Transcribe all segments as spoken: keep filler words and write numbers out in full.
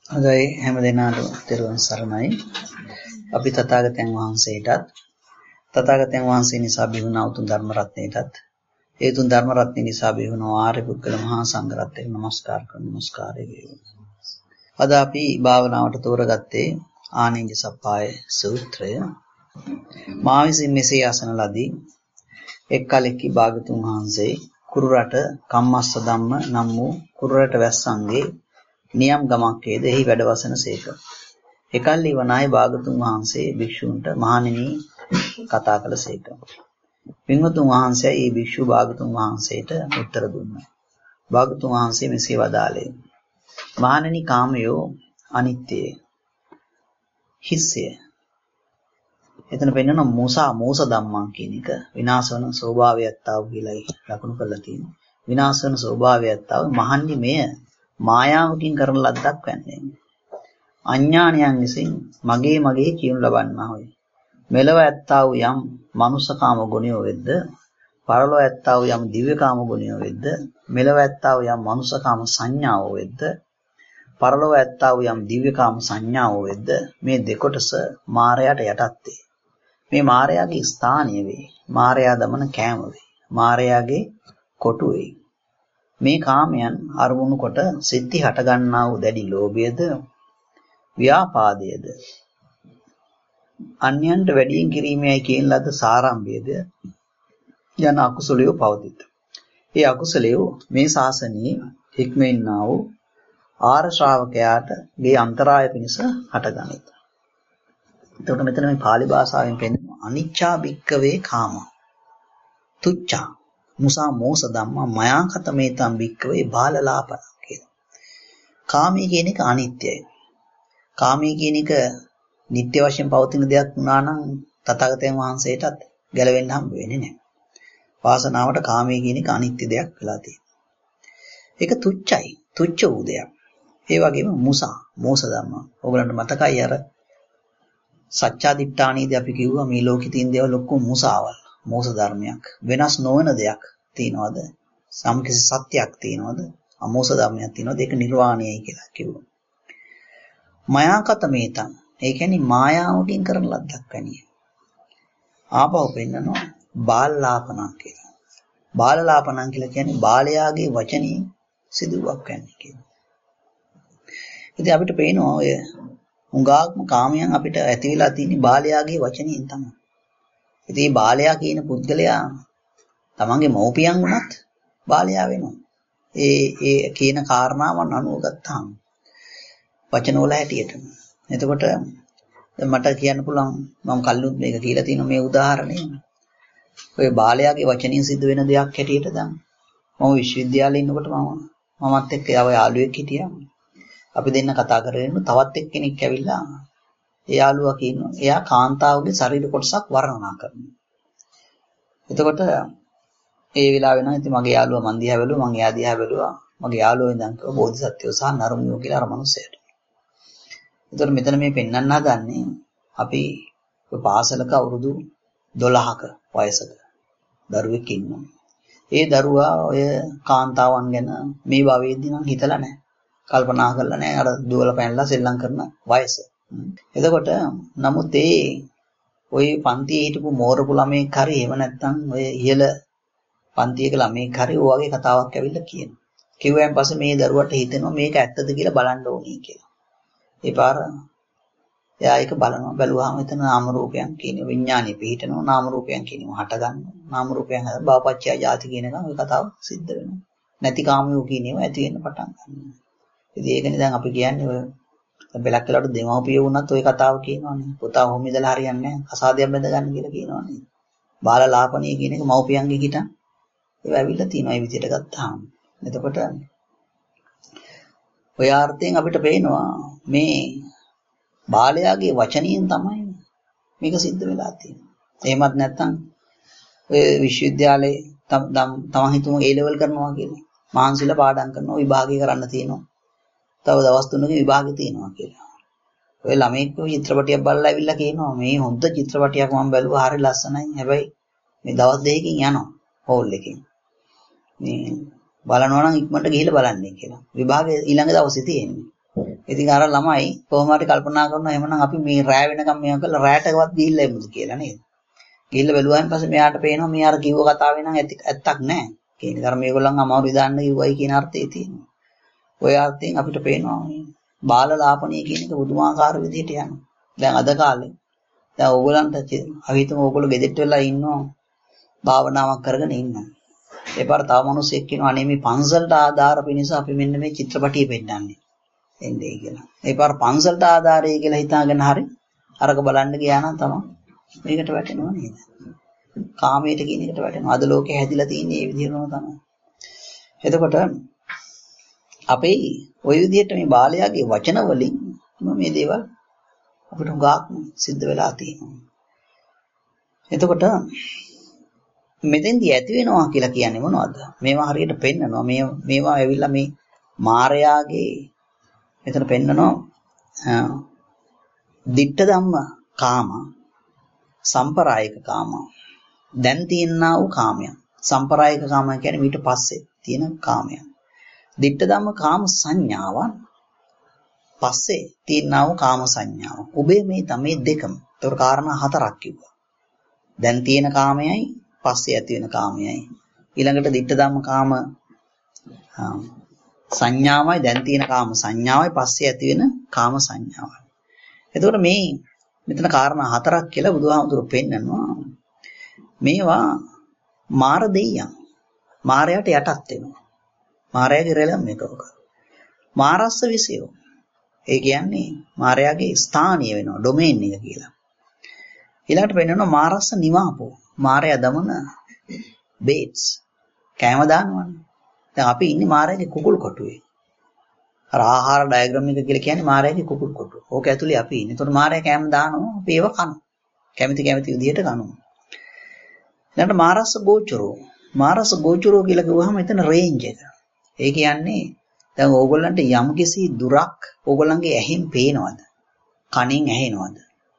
හොඳයි හැම දිනාටම තෙරුවන් සරණයි. අපි තථාගතයන් වහන්සේටත් තථාගතයන් වහන්සේ නිසා බිහිවුණා උතුම් ධර්ම රත්නයටත් ඒ උතුම් ධර්ම රත්නය නිසා බිහිවුණා ආර්ය පුද්ගල මහා සංඝ රත්නයට නමස්කාර කරන නමස්කාරය වේවා. අද අපි භාවනාවට තෝරගත්තේ ආනෙන්ජ සප්පාය සූත්‍රය. මා විසින් මෙසේ අසන ලදී එක් කලෙකි භාගතුන් වහන්සේ කුරුරට කම්මස්ස ධම්ම නම් වූ කුරුරට වැස්සන්ගේ නියම් ගමක්කේද එහි වැඩවසන සේක. එකල්ලි වනායි භාගතුන් වහන්සේ භික්ෂූන්ට මහණෙනි කතා කළ සේක. පින්වතුන් වහන්සේ ඒ භික්ෂු භාගතුන් වහන්සේට උත්තර දුන්නා. භාගතුන් වහන්සේ මෙසේ වදාළේ මහණෙනි කාමයෝ අනිත්‍යය හිස්සය. එතන පෙන්වන මෝසා මෝස ධම්මං කියන එක විනාශ වන ස්වභාවයක් තාව කියලායි ලකුණු කරලා තියෙනවා. විනාශ වන ස්වභාවයක් තාව මහන්නි මෙය මායාවකින් කරන ලද්දක් වන්නේ. අඥානයන් විසින් මගේ මගේ කියනු ලබන්නා හොය. මෙලව ඇත්තා වූ යම් මනුස්සකාම ගුණයෝ වෙද්ද, පරලොව ඇත්තා වූ යම් දිව්‍යකාම ගුණයෝ වෙද්ද, මෙලව ඇත්තා වූ යම් මනුස්සකාම සංඥාවෝ වෙද්ද, පරලොව ඇත්තා වූ යම් දිව්‍යකාම සංඥාවෝ වෙද්ද, මේ දෙකොටස මායයට යටත් වේ. මේ මායාවේ ස්ථානීය වේ. මායා දමන කෑම වේ. මායාගේ කොටු වේ. මේ කාමයන් අරමුණු කොට සිත්ති හට ගන්නා වූ දැඩි ලෝභයද ව්‍යාපාදයේද අන්‍යයන්ට වැඩියෙන් කිරීමයි කියන ලද සාරම්භයේද යන අකුසලයේ පවතිත. ඒ අකුසලයේ මේ ශාසනයේ හික්මෙන්නා වූ ආර ශ්‍රාවකයාට ගේ අන්තරාය පිණිස හටගනිත. එතකොට මෙතන මේ pāli භාෂාවෙන් පෙන්නන අනිච්චා භික්කවේ කාම තුච්ඡා මුසා මෝස ධම්මා මයා කතමේතම් භික්කවේ බාලලාපන කියලා. කාමී කියන එක අනිත්‍යයි. කාමී කියන එක නිත්‍ය වශයෙන් පවතින දෙයක් වුණා නම් තථාගතයන් වහන්සේටත් ගැලවෙන්න හම්බ වෙන්නේ නැහැ. වාසනාවට කාමී කියන එක අනිත්‍ය දෙයක් වෙලා තියෙනවා. ඒක තුච්චයි. තුච්ච වූ දෙයක්. ඒ වගේම මුසා මෝස ධම්මා. ඕගලන්ට මතකයි අර සත්‍යාදිට්ඨානීදී අපි කිව්වා මේ ලෝකේ තියෙන දේවල් ඔක්කොම මුසාවල්. මෝස ධර්මයක්. වෙනස් නොවන දෙයක් තියනවද? සම්කිසි සත්‍යයක් තියනවද? අමෝස ධර්මයක් තියනවද? ඒක නිර්වාණයයි කියලා කිව්වා. මයාකතමේතං. ඒ කියන්නේ මායාවකින් කරන ලද්දක් වැනිය. ආපහු පෙන්නනවා බාලලාපනං කියලා. බාලලාපනං කියලා කියන්නේ බාලයාගේ වචනේ සිදුවක් වැන්නේ කියලා. ඉතින් අපිට පේනවා ඔය උඟාක්ම කාමයන් අපිට ඇති වෙලා තියෙන්නේ බාලයාගේ වචනයෙන් තමයි. ඉතින් මේ බාලයා කියන පුද්ගලයා තමන්ගේ මව්පියන් වුණත් බාලයා වෙනවා. ඒ ඒ කියන කාරණාවන් අනුව ගත්තාම වචනවල හැටියට. එතකොට මට කියන්න පුළුවන් මම කල්ලුත් මේක කියලා තියෙනවා මේ උදාහරණය. ඔය බාලයාගේ වචනින් සිද්ධ වෙන දෙයක් හැටියට දැන් මම විශ්වවිද්‍යාලේ ඉන්නකොට මම මමත් එක්ක යව යාළුවෙක් හිටියා. අපි දෙන්න කතා කරගෙන තවත් එක්කෙනෙක් ඇවිල්ලා ඒ යාළුවා කියනවා එයා කාන්තාවගේ ශරීර කොටසක් වර්ණනා කරනවා. එතකොට ඒ වෙලාව වෙනවා ඉතින් මගේ යාළුවා මන් දිහා බැලුවා මං එයා දිහා බැලුවා මගේ යාළුවා ඉඳන් කිව්වා බෝධිසත්වයෝ සහ නරුමියෝ කියලා අර මනුස්සයට. එතකොට මෙතන මේ පෙන්වන්න හදන්නේ අපි ඔය පාසලක අවුරුදු දොළහක වයසක දරුවෙක් ඉන්නවා. ඒ දරුවා ඔය කාන්තාවන් ගැන මේ භවයේදී නම් හිතලා නැහැ. කල්පනා කරලා නැහැ. අර දුවල පැනලා සෙල්ලම් කරන වයස. එතකොට නමුත් ඒ ඔය පන්තියේ හිටපු මෝරපු ළමෙක් හරි එහෙම නැත්නම් ඔය ඉහළ පන්තියක ළමෙක් හරි ඔය වගේ කතාවක් ඇවිල්ලා කියනවා. කිව්වයන් පස්සේ මේ දරුවට හිතෙනවා මේක ඇත්තද කියලා බලන්න ඕනේ කියලා. ඒ පාර එයා ඒක බලනවා. බැලුවාම එතන නාම රූපයන් කියන විඥානෙ පිහිටනවා. නාම රූපයන් කියනවා හට ගන්නවා. නාම රූපයන් හද භවපච්චය ජාති කියනකම් ඔය කතාව සිද්ධ වෙනවා. නැති කාමියෝ කියන ඒවා ඇති වෙන්න පටන් ගන්නවා. ඉතින් ඒකනේ දැන් අපි කියන්නේ ඔය බෙලක් වෙලාවට දෙමව්පියෝ වුණත් ওই කතාව කියනවානේ. පුතා ඔහොම ඉඳලා හරියන්නේ නැහැ. කසාදයක් බැඳ ගන්න කියලා කියනවානේ. බාලලාපණිය කියන එක මව්පියන්ගේ හිටන් ඒවා ඇවිල්ලා තියෙනවා මේ විදිහට ගත්තාම. එතකොට ඔය අර්ථයෙන් අපිට පේනවා මේ බාලයාගේ වචනියෙන් තමයි මේක සිද්ධ වෙලා තියෙන්නේ. එහෙමත් නැත්නම් ඔය විශ්වවිද්‍යාලේ තමන් හිතමු A level කරනවා කියලා. මහන්සිලා පාඩම් කරනවා විභාගය කරන්න තියෙනවා. තව දවස් තුනක විභාගෙ තියෙනවා කියලා. ඔය ළමෙක් චිත්‍රපටියක් බලලා ඇවිල්ලා කියනවා මේ හොඳ චිත්‍රපටියක් මම බැලුවා හරි ලස්සනයි. හැබැයි මේ දවස් දෙකකින් යනවා හෝල් එකකින්. මේ බලනවා නම් ඉක්මනට ගිහිල්ලා බලන්නේ කියලා. විභාගේ ඊළඟ දවසේ තියෙන්නේ. ඉතින් අර ළමයි කොහොම හරි කල්පනා කරනවා එහෙමනම් අපි මේ රෑ වෙනකම් මේවා කරලා රෑටවත් ගිහිල්ලා එමුද කියලා නේද? ගිහිල්ලා බැලුවාන් පස්සේ මෙයාට පේනවා මේ අර කිව්ව කතාවේ නම් ඇත්තක් නැහැ. කියන්නේ අර මේගොල්ලන් අමාරු දාන්න කිව්වයි කියන අර්ථය තියෙනවා. ඔය අර්ථයෙන් අපිට පේනවා මේ බාල ලාපණය කියන එක බුදුමාකාර විදිහට යනවා. දැන් අද කාලේ දැන් ඕගොල්ලන්ට අපි හිතමු ඕගොල්ලෝ ගෙදෙට්ට වෙලා ඉන්නවා භාවනාවක් කරගෙන ඉන්නවා. ඒ පාර තව මිනිස්සෙක් කියනවා අනේ මේ පන්සලට ආධාර පිණිස අපි මෙන්න මේ චිත්‍රපටිය පෙන්නන්නේ. එන්නේ කියලා. ඒ පාර පන්සලට ආධාරය කියලා හිතාගෙන හරි අරක බලන්න ගියා නම් තමයි මේකට වැටෙනවා නේද? කාමයට කියන එකට වැටෙනවා. අද ලෝකේ හැදිලා තියෙන්නේ මේ විදිහම තමයි. එතකොට අපේ ওই විදිහට මේ බාලයාගේ වචන වලින් මේ දේවල් අපිට උගාක් සිද්ධ වෙලා තියෙනවා. එතකොට මෙතෙන්දී ඇති වෙනවා කියලා කියන්නේ මොනවද? මේවා හරියට පෙන්නනවා. මේ මේවා ඇවිල්ලා මේ මායාගේ මෙතන පෙන්නනවා දිට්ඨ ධම්ම කාම සම්පරායික කාම. දැන් තියෙනා වූ කාමයන්. සම්පරායික කාම කියන්නේ ඊට පස්සේ තියෙන කාමයන්. දිට්ඨ ධම්ම කාම සංඥාවන් පස්සේ තියෙනා වූ කාම සංඥාව. ඔබේ මේ තමයි දෙකම. ඒතර කාරණා හතරක් කිව්වා. දැන් තියෙන කාමයයි පස්සේ ඇති වෙන කාමයයි. ඊළඟට දිට්ඨ ධම්ම කාම සංඥාවයි දැන් තියෙන කාම සංඥාවයි පස්සේ ඇති වෙන කාම සංඥාවයි. එතකොට මේ මෙතන කාරණා හතරක් කියලා බුදුහාමුදුරුවෝ පෙන්නනවා. මේවා මාර දෙයියන්. මාරයට යටත් වෙනවා. මාරයාගේ රැළම් එකක. මාරස්ස විසයෝ. ඒ කියන්නේ මාරයාගේ ස්ථානීය වෙනවා ඩොමේන් එක කියලා. ඊළඟට පෙන්නනවා මාරස්ස නිවාපෝ. මාරයා දමන බේට්ස් කැම දානවනේ. දැන් අපි ඉන්නේ මාරයාගේ කුකුල් කොටුවේ. අර ආහාර ඩයග්‍රෑම් එක කියලා කියන්නේ මාරයාගේ කුකුල් කොටුව. ඕක ඇතුලේ අපි ඉන්නේ. ඒතකොට මාරයා කැම දානවා අපි ඒව කනවා. කැමති කැමති විදිහට කනවා. ඊළඟට මාරස්ස ගෝචරෝ. මාරස්ස ගෝචරෝ කියලා කිව්වහම එතන රේන්ජ් එක. ඒ කියන්නේ දැන් ඕගොල්ලන්ට යම්කිසි දුරක් ඕගොල්ලන්ගේ ඇහෙන් පේනවද? කනෙන් ඇහෙනවද?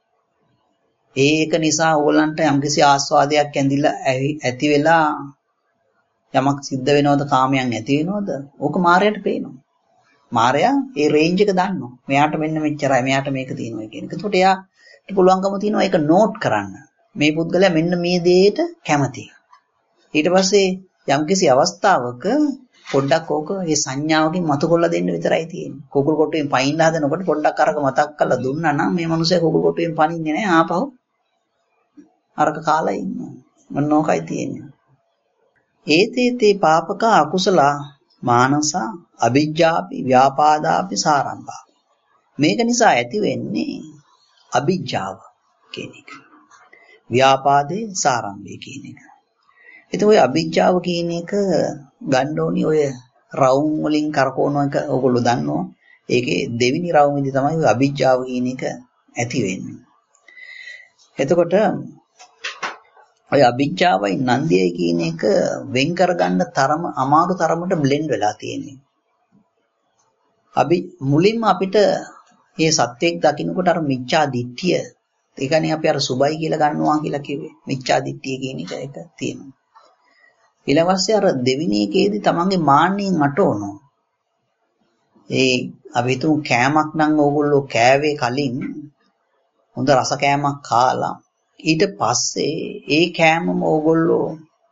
ඒක නිසා ඕගොල්ලන්ට යම්කිසි ආස්වාදයක් ඇඳිලා ඇති වෙලා යමක් සිද්ධ වෙනවද කාමයන් ඇති වෙනවද? ඕක මායයට පේනවා. මායя ඒ රේන්ජ් එක දන්නවා. මෙයාට මෙන්න මෙච්චරයි මෙයාට මේක තියෙනවා කියන එක. ඒකට එයාට පුළුවන්කම තියෙනවා ඒක නෝට් කරන්න. මේ පුද්ගලයා මෙන්න මේ දෙයට කැමතියි. ඊට පස්සේ යම්කිසි අවස්ථාවක පොඩ්ඩක් ඕක මේ සංඥාවකින් මතු කරලා දෙන්න විතරයි තියෙන්නේ. කුකුල් කොටුවෙන් පයින්න හදනකොට පොඩ්ඩක් අරක මතක් කරලා දුන්නා නම් මේ මිනිහා කුකුල් කොටුවෙන් පනින්නේ නැහැ ආපහු. අරක කාලා ඉන්නවා. මොන ඕකයි තියෙන්නේ. ඒතේතේ පාපක අකුසල මානස අවිජ්ජාපි ව්‍යාපාදාපි සාරම්භා. මේක නිසා ඇති වෙන්නේ අවිජ්ජාව කියන එක. ව්‍යාපාදේ සාරම්භය කියන එක. ඒත් ඔය අවිජ්ජාව කියන එක ගන්න ඕනි ඔය රවුම් වලින් කරකවන එක ඔයගොල්ලෝ දන්නවා. ඒකේ දෙවෙනි රවුමේදී තමයි ඔය අවිජ්ජාව කියන එක ඇති වෙන්නේ. එතකොට ඔය අවිජ්ජාවයි නන්දියයි කියන එක වෙන් කරගන්න තරම අමාරු තරමට බ්ලෙන්ඩ් වෙලා තියෙන්නේ. අපි මුලින්ම අපිට මේ සත්‍යයක් දකින්නකොට අර මිච්ඡා දිට්ඨිය, ඒ කියන්නේ අපි අර සුබයි කියලා ගන්නවා කියලා කිව්වේ. මිච්ඡා දිට්ඨිය කියන එක එක තියෙනවා. ඊළඟට අර දෙවෙනි එකේදී තමන්ගේ මාන්නෙන් අටවනවා. ඒ අපි හිතමු කෑමක් නම් ඕගොල්ලෝ කෑවේ කලින් හොඳ රස කෑමක් කාලා ඊට පස්සේ ඒ කෑමම ඕගොල්ලෝ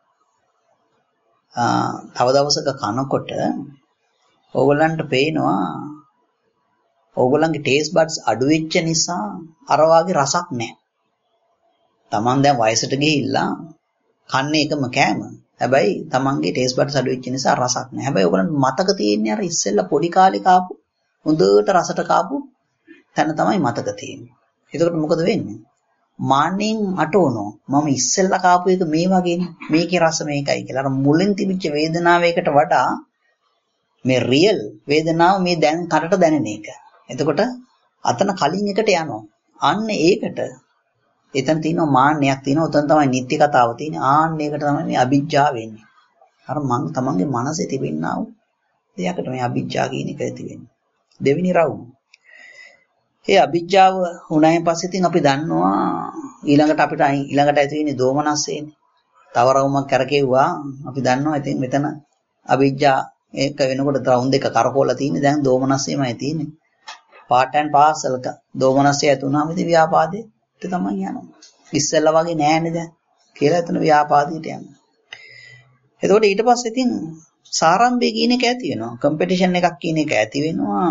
තව දවසක කනකොට ඕගොල්ලන්ට පේනවා ඕගොල්ලන්ගේ ටේස්ට් බඩ්ස් අඩු වෙච්ච නිසා අර වාගේ රසක් නැහැ. Taman දැන් වයසට ගිහිල්ලා කන්නේ එකම කෑම. හැබැයි Tamanගේ ටේස්ට් බඩ්ස් අඩු වෙච්ච නිසා රසක් නැහැ. හැබැයි ඕගොල්ලන්ට මතක තියෙන්නේ අර ඉස්සෙල්ලා පොඩි කාලේ කාපු හොඳට රසට කාපු තැන තමයි මතක තියෙන්නේ. එතකොට මොකද වෙන්නේ? මාන්නෙන් අටවනවා. මම ඉස්සෙල්ලා කාපු එක මේ වගේනේ. මේකේ රස මේකයි කියලා. අර මුලින් තිබිච්ච වේදනාවයකට වඩා මේ රියල් වේදනාව මේ දැන් කරට දැනෙන එක. එතකොට අතන කලින් එකට යනවා. අන්න ඒකට එතන තියෙනවා මාන්නයක් තියෙනවා. උතන තමයි නිත්‍ය කතාව තියෙන්නේ. ආන්න ඒකට තමයි මේ අභිජ්ජා වෙන්නේ. අර මං තමන්ගේ මනසේ තිබෙනා වූ දෙයකට මේ අභිජ්ජා කියන එක ඇති වෙන්නේ. දෙවෙනි රවුම. ඒ අභිජ්ජාව වුණායින් පස්සේ ඉතින් අපි දන්නවා ඊළඟට අපිට ඊළඟට ඇති වෙන්නේ දෝමනස්සේනේ. තව රවුමක් කරකෙව්වා අපි දන්නවා ඉතින් මෙතන අභිජ්ජා ඒක වෙනකොට රවුම් දෙක කරකවලා තියෙන්නේ දැන් දෝමනස්සේමයි තියෙන්නේ. part and parcel එක දෝමනස්ය ඇති වුණාම ඉතින් ව්‍යාපාදයට තමයි යනවා. ඉස්සෙල්ලා වගේ නෑනේ දැන් කියලා එතන ව්‍යාපාදයට යනවා. එතකොට ඊට පස්සේ ඉතින් සාරම්භය කියන එක ඇති වෙනවා. කම්පිටිෂන් එකක් කියන එක ඇති වෙනවා.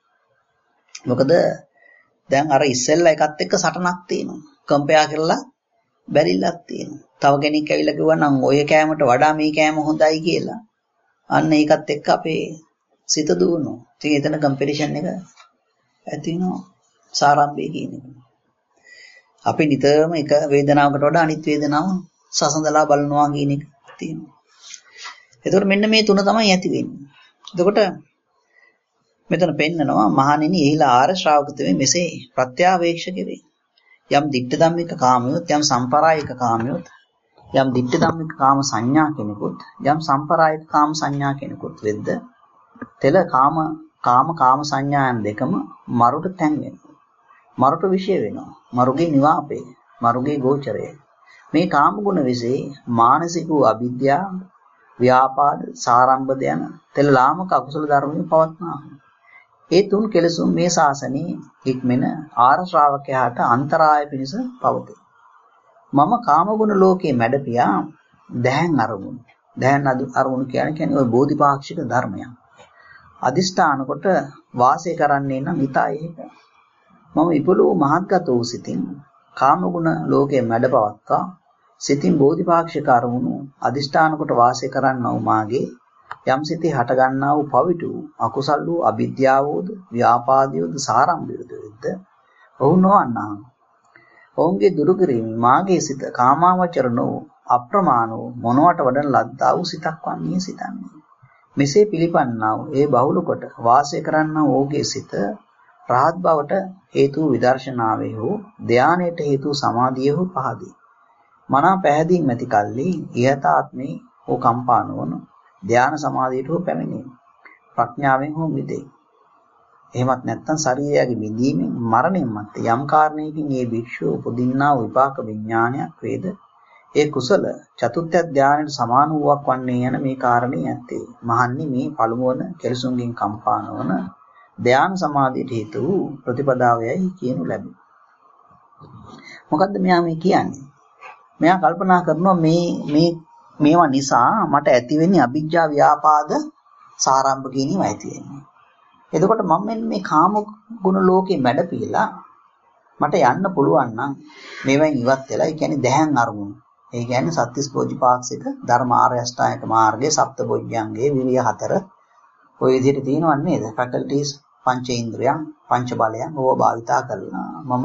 මොකද දැන් අර ඉස්සෙල්ලා එකත් එක්ක සටනක් තියෙනවා. කම්පෙයා කරලා බැරිලක් තියෙනවා. තව කෙනෙක් ඇවිල්ලා කිව්වා නම් ඔය කෑමට වඩා මේ කෑම හොඳයි කියලා. අන්න ඒකත් එක්ක අපේ සිත දුවනවා. ඉතින් එතන කම්පිටිෂන් එක ඇති වෙනවා. සාරම්භය කියන එක. අපි නිතරම එක වේදනාවකට වඩා අනිත් වේදනාව සසඳලා බලනවා කියන එක තියෙනවා. එතකොට මෙන්න මේ තුන තමයි ඇති වෙන්නේ. එතකොට මෙතන පෙන්නනවා මහණෙනි එහිලා ආර්ය ශ්‍රාවකතුමේ මෙසේ ප්‍රත්‍යාවේක්ෂ කෙරේ. යම් දිට්ඨ ධම්මික කාමියොත් යම් සම්පරායික කාමියොත් යම් දිට්ඨ ධම්මික කාම සංඥා කෙනෙකුත් යම් සම්පරායික කාම සංඥා කෙනෙකුත් වෙද්ද තෙල කාම කාම කාම සංඥායන් දෙකම මරුට තැන් වෙනවා. මරුට විශේෂ වෙනවා. මරුගේ නිවාපේ මරුගේ ගෝචරය. මේ කාම ගුණ විසේ මානසික වූ අවිද්‍යාව ව්‍යාපාද සාරම්භද යන තෙල ලාමක අකුසල ධර්මයන් පවත්නා. ඒ තුන් කෙලෙසුන් මේ ශාසනයේ ඉක්මන ආර්ය ශ්‍රාවකයාට අන්තරාය පිණිස පවතී. මම කාමගුණ ලෝකයේ මැඩපියා දැහැන් අරමුණු. දැහැන් අරමුණු කියන්නේ කියන්නේ ওই බෝධිපාක්ෂික ධර්මයන්. අදිෂ්ඨාන කොට වාසය කරන්නේ නම් ඊතයි ඒක. මම ඉපළෝ මහත්ගත වූ සිතින් කාමගුණ ලෝකයේ මැඩපවත්තා සිතින් බෝධිපාක්ෂික අරමුණු අදිෂ්ඨාන කොට වාසය කරන්නා වූ මාගේ යම් සිතේ හට ගන්නා වූ පවිතු අකුසල් වූ අවිද්‍යාවෝද ව්‍යාපාදියෝද සාරම්භයෝද වෙද්ද ඔහු නොවන්නා. ඔවුන්ගේ දුරු කිරීම මාගේ සිත කාමාවචරණෝ අප්‍රමාණෝ මොනවට වඩන ලද්දා වූ සිතක් වන්නේ සිතන්නේ. මෙසේ පිළිපන්නා වූ ඒ බහුල කොට වාසය කරන්නා වූගේ සිත රහත් බවට හේතු විදර්ශනාවේ හෝ ධානයට හේතු සමාධියේ හෝ පහදී. මනා පැහැදීම් ඇති කල්ලි ඉහතාත්මේ හෝ කම්පා නොවන ධාන සමාධියට හෝ පැමිණේ. ප්‍රඥාවෙන් හෝ මිදේ. එහෙමත් නැත්නම් ශරීරයගේ මිදීමෙන් මරණයෙන් මත්තේ යම් කාරණයකින් මේ භික්ෂුව උපදින්නා විපාක විඥානයක් වේද ඒ කුසල චතුත්ථ ධානයට සමාන වූවක් වන්නේ යන මේ කාරණේ ඇත්තේ. මහන්නේ මේ පළමුවන කෙලසුන්ගෙන් කම්පා නොවන ධාන සමාධියට හේතු වූ ප්‍රතිපදාවයයි කියනු ලැබේ. මොකද්ද මෙයා මේ කියන්නේ? මෙයා කල්පනා කරනවා මේ මේ මේවා නිසා මට ඇති වෙන්නේ අවිජ්ජා ව්‍යාපාද සාරම්භ කියනීම ඇති වෙන්නේ. එතකොට මම මේ කාම ගුණ ලෝකේ මැඩ පිළලා මට යන්න පුළුවන් නම් මේවෙන් ඉවත් වෙලා ඒ කියන්නේ දැහැන් අරමුණු. ඒ කියන්නේ සත්‍තිස් බෝධිපාක්ෂික ධර්ම ආර්ය අෂ්ටාංගික මාර්ගයේ සප්ත බොජ්ජංගයේ විරිය හතර ඔය විදිහට තියෙනව නේද? ෆැකල්ටිස් පංචේන්ද්‍රයන් පංච බලයන් ඕව භාවිතා කරලා මම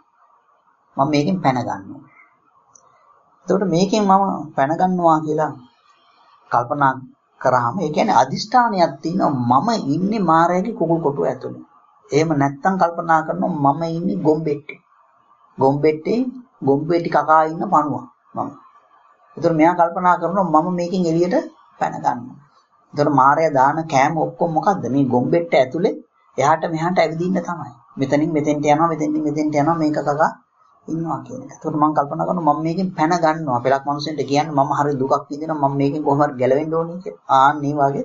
මම මේකෙන් පැන ගන්නවා. එතකොට මේකෙන් මම පැන ගන්නවා කියලා කල්පනා කරාම ඒ කියන්නේ අදිෂ්ඨානයක් තියෙනවා මම ඉන්නේ මායාවේ කුකුල් කොටුව ඇතුලේ. එහෙම නැත්තම් කල්පනා කරනවා මම ඉන්නේ ගොම්බෙට්ටේ. ගොම්බෙට්ටේ ගොම්බෙටි කකා ඉන්න පණුවා මම. ඒතර මෙයා කල්පනා කරනවා මම මේකෙන් එළියට පැන ගන්නවා. ඒතර මායාව දාන කෑම ඔක්කොම මොකද්ද? මේ ගොම්බෙට්ට ඇතුලේ එහාට මෙහාට ඇවිදින්න තමයි. මෙතනින් මෙතෙන්ට යනවා මෙතෙන්ට මෙතෙන්ට යනවා මේක කකා ඉන්නවා කියන එක. ඒකට මම කල්පනා කරනවා මම මේකෙන් පැන ගන්නවා. පෙලක් මිනිස්සුන්ට කියන්නේ මම හරි දුකක් විඳිනවා මම මේකෙන් කොහොම හරි ගැලවෙන්න ඕනේ කියලා. ආන් මේ වගේ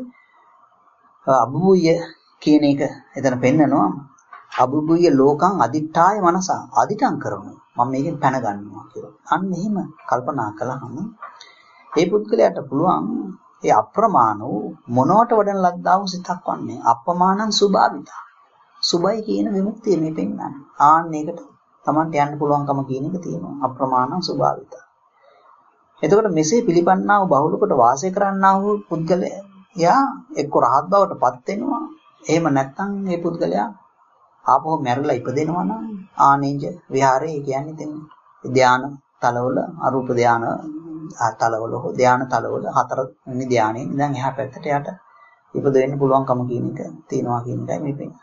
අබුබුය කියන එක එතන පෙන්නනවා. අබුබුය ලෝකං අදිඨාය මනස අදිඨං කරනවා. මම මේකෙන් පැන ගන්නවා කියලා. අන්න එහෙම කල්පනා කළාම ඒ පුද්ගලයාට පුළුවන් ඒ අප්‍රමාණ වූ මොනවට වඩන ලද්දා වූ සිතක් වන්නේ අප්‍රමාණං සුභාවිතා. සුභයි කියන විමුක්තිය මේ පෙන්නන්නේ. ආන්න ඒකට තමන්ට යන්න පුළුවන්කම කියන එක තියෙනවා. අප්‍රමාණ සුභාවිත. එතකොට මෙසේ පිළිපන්නා වූ බහුල කොට වාසය කරන්නා වූ පුද්ගලයා එක්ක රහත් බවට පත් වෙනවා. එහෙම නැත්නම් මේ පුද්ගලයා ආපහු මැරිලා ඉපදෙනවා නම් ආනේජ විහාරේ කියන්නේ දෙන්නේ. ධාන තලවල අරූප ධාන තලවල හෝ ධාන තලවල හතර වෙනි ධානයෙන් ඉඳන් එහා පැත්තට යට ඉපද වෙන්න පුළුවන්කම කියන එක තියෙනවා කියන එකයි මේ පෙන්නන්නේ.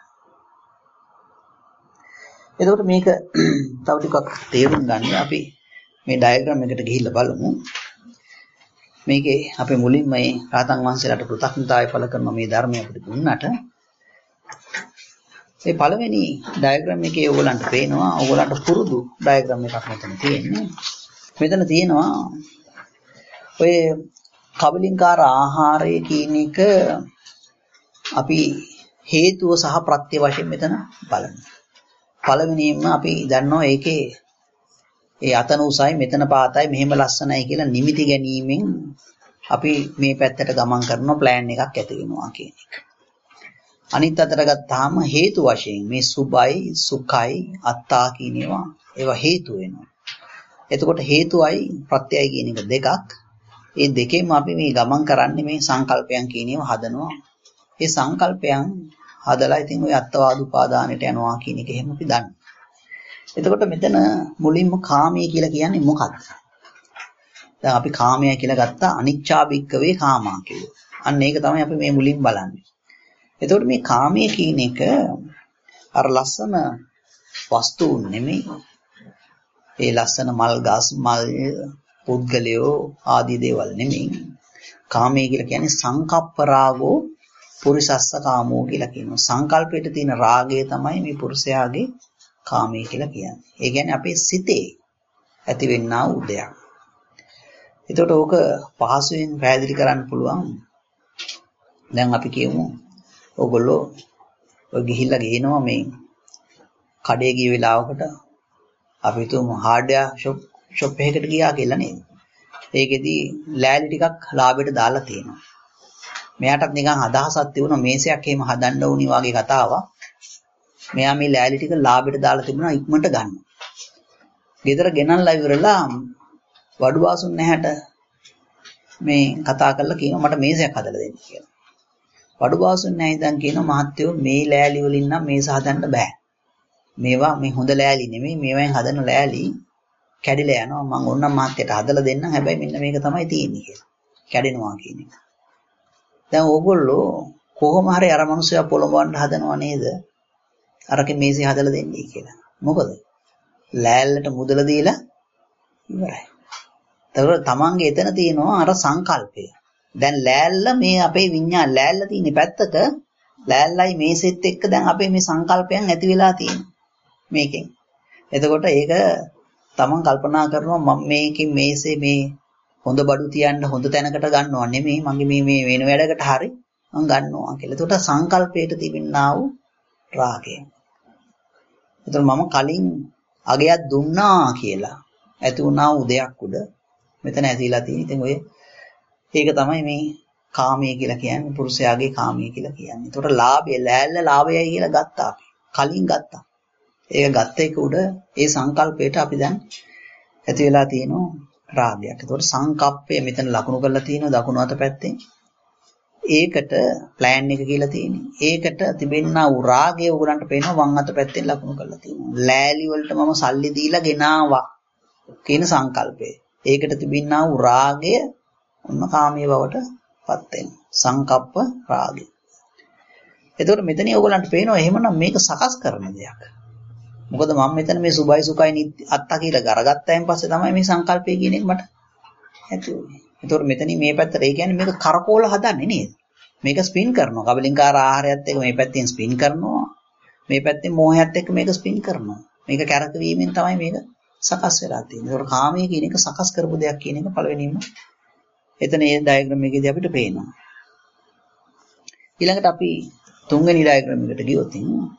එතකොට මේක තව ටිකක් තේරුම් ගන්න අපි මේ ඩයග්‍රෑම් එකට ගිහිල්ලා බලමු. මේකේ අපි මුලින්ම මේ රාතන් වහන්සේලාට කෘතඥතාවය පළ කරන මේ ධර්මය අපිට දුන්නට මේ පළවෙනි ඩයග්‍රෑම් එකේ ඕගලන්ට පේනවා ඕගලන්ට පුරුදු ඩයග්‍රෑම් එකක් මෙතන තියෙන්නේ. මෙතන තියෙනවා ඔය කබලින්කාර ආහාරය කියන එක අපි හේතුව සහ ප්‍රත්‍ය වශයෙන් මෙතන බලනවා. පළවෙනියෙන්ම අපි දන්නවා ඒකේ ඒ අතන උසයි මෙතන පාතයි මෙහෙම ලස්සනයි කියලා නිමිති ගැනීමෙන් අපි මේ පැත්තට ගමන් කරන ප්ලෑන් එකක් ඇති වෙනවා කියන එක. අනිත් අතට ගත්තාම හේතු වශයෙන් මේ සුභයි සුඛයි අත්තා කියන ඒවා ඒවා හේතු වෙනවා. එතකොට හේතුවයි ප්‍රත්‍යයයි කියන එක දෙකක්. ඒ දෙකෙන්ම අපි මේ ගමන් කරන්නේ මේ සංකල්පයන් කියන ඒවා හදනවා. ඒ සංකල්පයන් හදලා ඉතින් ওই අත්වාද උපාදානයට යනවා කියන එක එහෙම අපි දන්නවා. එතකොට මෙතන මුලින්ම කාමයේ කියලා කියන්නේ මොකක්ද? දැන් අපි කාමය කියලා ගත්තා අනිච්චා භික්කවේ කාමා කියලා. අන්න ඒක තමයි අපි මේ මුලින් බලන්නේ. එතකොට මේ කාමයේ කියන එක අර ලස්සන වස්තුන් නෙමෙයි. ඒ ලස්සන මල් ගස් මල් පුද්ගලයෝ ආදී දේවල් නෙමෙයි. කාමයේ කියලා කියන්නේ සංකප්ප රාගෝ පුරිසස්ස කාමෝ කියලා කියනවා. සංකල්පයට තියෙන රාගය තමයි මේ පුරුෂයාගේ කාමය කියලා කියන්නේ. ඒ කියන්නේ අපේ සිතේ ඇතිවෙනා වූ දෙයක්. එතකොට ඕක පහසුවෙන් පැහැදිලි කරන්න පුළුවන්. දැන් අපි කියමු ඔයගොල්ලෝ ඔය ගිහිල්ලා ගේනවා මේ කඩේ ගිය වෙලාවකට අපි තුමු හાર્ඩ්වෙයාර් ෂොප් ෂොප් එකකට ගියා කියලා නේද? ඒකෙදි ලෑලි ටිකක් ලාභයට දාලා තියෙනවා. මෙයාටත් නිකන් අදහසක් තිබුණා මේසයක් එහෙම හදන්න ඕනි වගේ කතාවක්. මෙයා මේ ලෑලි ටික ලාභයට දාලා තිබුණා ඉක්මනට ගන්න. ගෙදර ගෙනල්ලා ඉවරලා වඩුවාසුන් නැහැට මේ කතා කරලා කියනවා මට මේසයක් හදලා දෙන්න කියලා. වඩුවාසුන් නැහැ ඉතින් කියනවා මහත්තයෝ මේ ලෑලි වලින් නම් මේස හදන්න බෑ. මේවා මේ හොඳ ලෑලි නෙමෙයි මේවෙන් හදන ලෑලි කැඩිලා යනවා මම ඕනනම් මහත්තයට හදලා දෙන්නම් හැබැයි මෙන්න මේක තමයි තියෙන්නේ කියලා. කැඩෙනවා කියන එක. දැන් ඕගොල්ලෝ කොහොම හරි අර මිනිස්සයා පොළඹවන්න හදනවා නේද? අරකේ මේසෙ හදලා දෙන්නේ කියලා. මොකද? ලෑල්ලට මුදල දීලා ඉවරයි. ඒතකොට තමන්ගේ එතන තියෙනවා අර සංකල්පය. දැන් ලෑල්ල මේ අපේ විඤ්ඤාණ ලෑල්ල තියෙන පැත්තක ලෑල්ලයි මේසෙත් එක්ක දැන් අපේ මේ සංකල්පයන් ඇති වෙලා තියෙනවා. මේකෙන්. එතකොට ඒක තමන් කල්පනා කරනවා මම මේකේ මේසේ මේ හොඳ බඩු තියන්න හොඳ තැනකට ගන්නවා නෙමෙයි මගේ මේ මේ වෙන වැඩකට හරි මම ගන්නවා කියලා. එතකොට සංකල්පයට තිබෙනා වූ රාගය. එතකොට මම කලින් අගයක් දුන්නා කියලා ඇති වුණා වූ දෙයක් උඩ මෙතන ඇතිලා තියෙන. ඉතින් ඔය ඒක තමයි මේ කාමය කියලා කියන්නේ පුරුෂයාගේ කාමය කියලා කියන්නේ. එතකොට ලාභය ලෑල්ල ලාභයයි කියලා ගත්තා අපි. කලින් ගත්තා. ඒක ගත්ත එක උඩ ඒ සංකල්පයට අපි දැන් ඇති වෙලා තියෙනවා රාගයක්. එතකොට සංකප්පය මෙතන ලකුණු කරලා තියෙනවා දකුණු අත පැත්තේ. ඒකට ප්ලෑන් එක කියලා තියෙන්නේ. ඒකට තිබෙනා වූ රාගය උගලන්ට පේනවා වම් අත පැත්තෙන් ලකුණු කරලා තියෙනවා. ලෑලි වලට මම සල්ලි දීලා ගෙනාවා කියන සංකල්පය. ඒකට තිබෙනා වූ රාගය ඔන්න කාමයේ බවට පත් වෙනවා. සංකප්ප රාගය. එතකොට මෙතනින් ඔයගලන්ට පේනවා එහෙමනම් මේක සකස් කරන දෙයක්. මොකද මම මෙතන මේ සුභයි සුඛයි අත්තා කියලා ගරගත්තායින් පස්සේ තමයි මේ සංකල්පය කියන එක මට ඇති වුනේ. එතකොට මෙතනින් මේ පැත්තට ඒ කියන්නේ මේක කරකෝල හදන්නේ නේද? මේක ස්පින් කරනවා. කබලින්කාර ආහාරයත් එක්ක මේ පැත්තෙන් ස්පින් කරනවා. මේ පැත්තෙන් මෝහයත් එක්ක මේක ස්පින් කරනවා. මේක කැරකවීමෙන් තමයි මේක සකස් වෙලා තියෙන්නේ. ඒකට කාමයේ කියන එක සකස් කරපු දෙයක් කියන එක පළවෙනිම එතන මේ ඩයග්‍රෑම් එකේදී අපිට පේනවා. ඊළඟට අපි තුන්වෙනි ඩයග්‍රෑම් එකට ගියොත්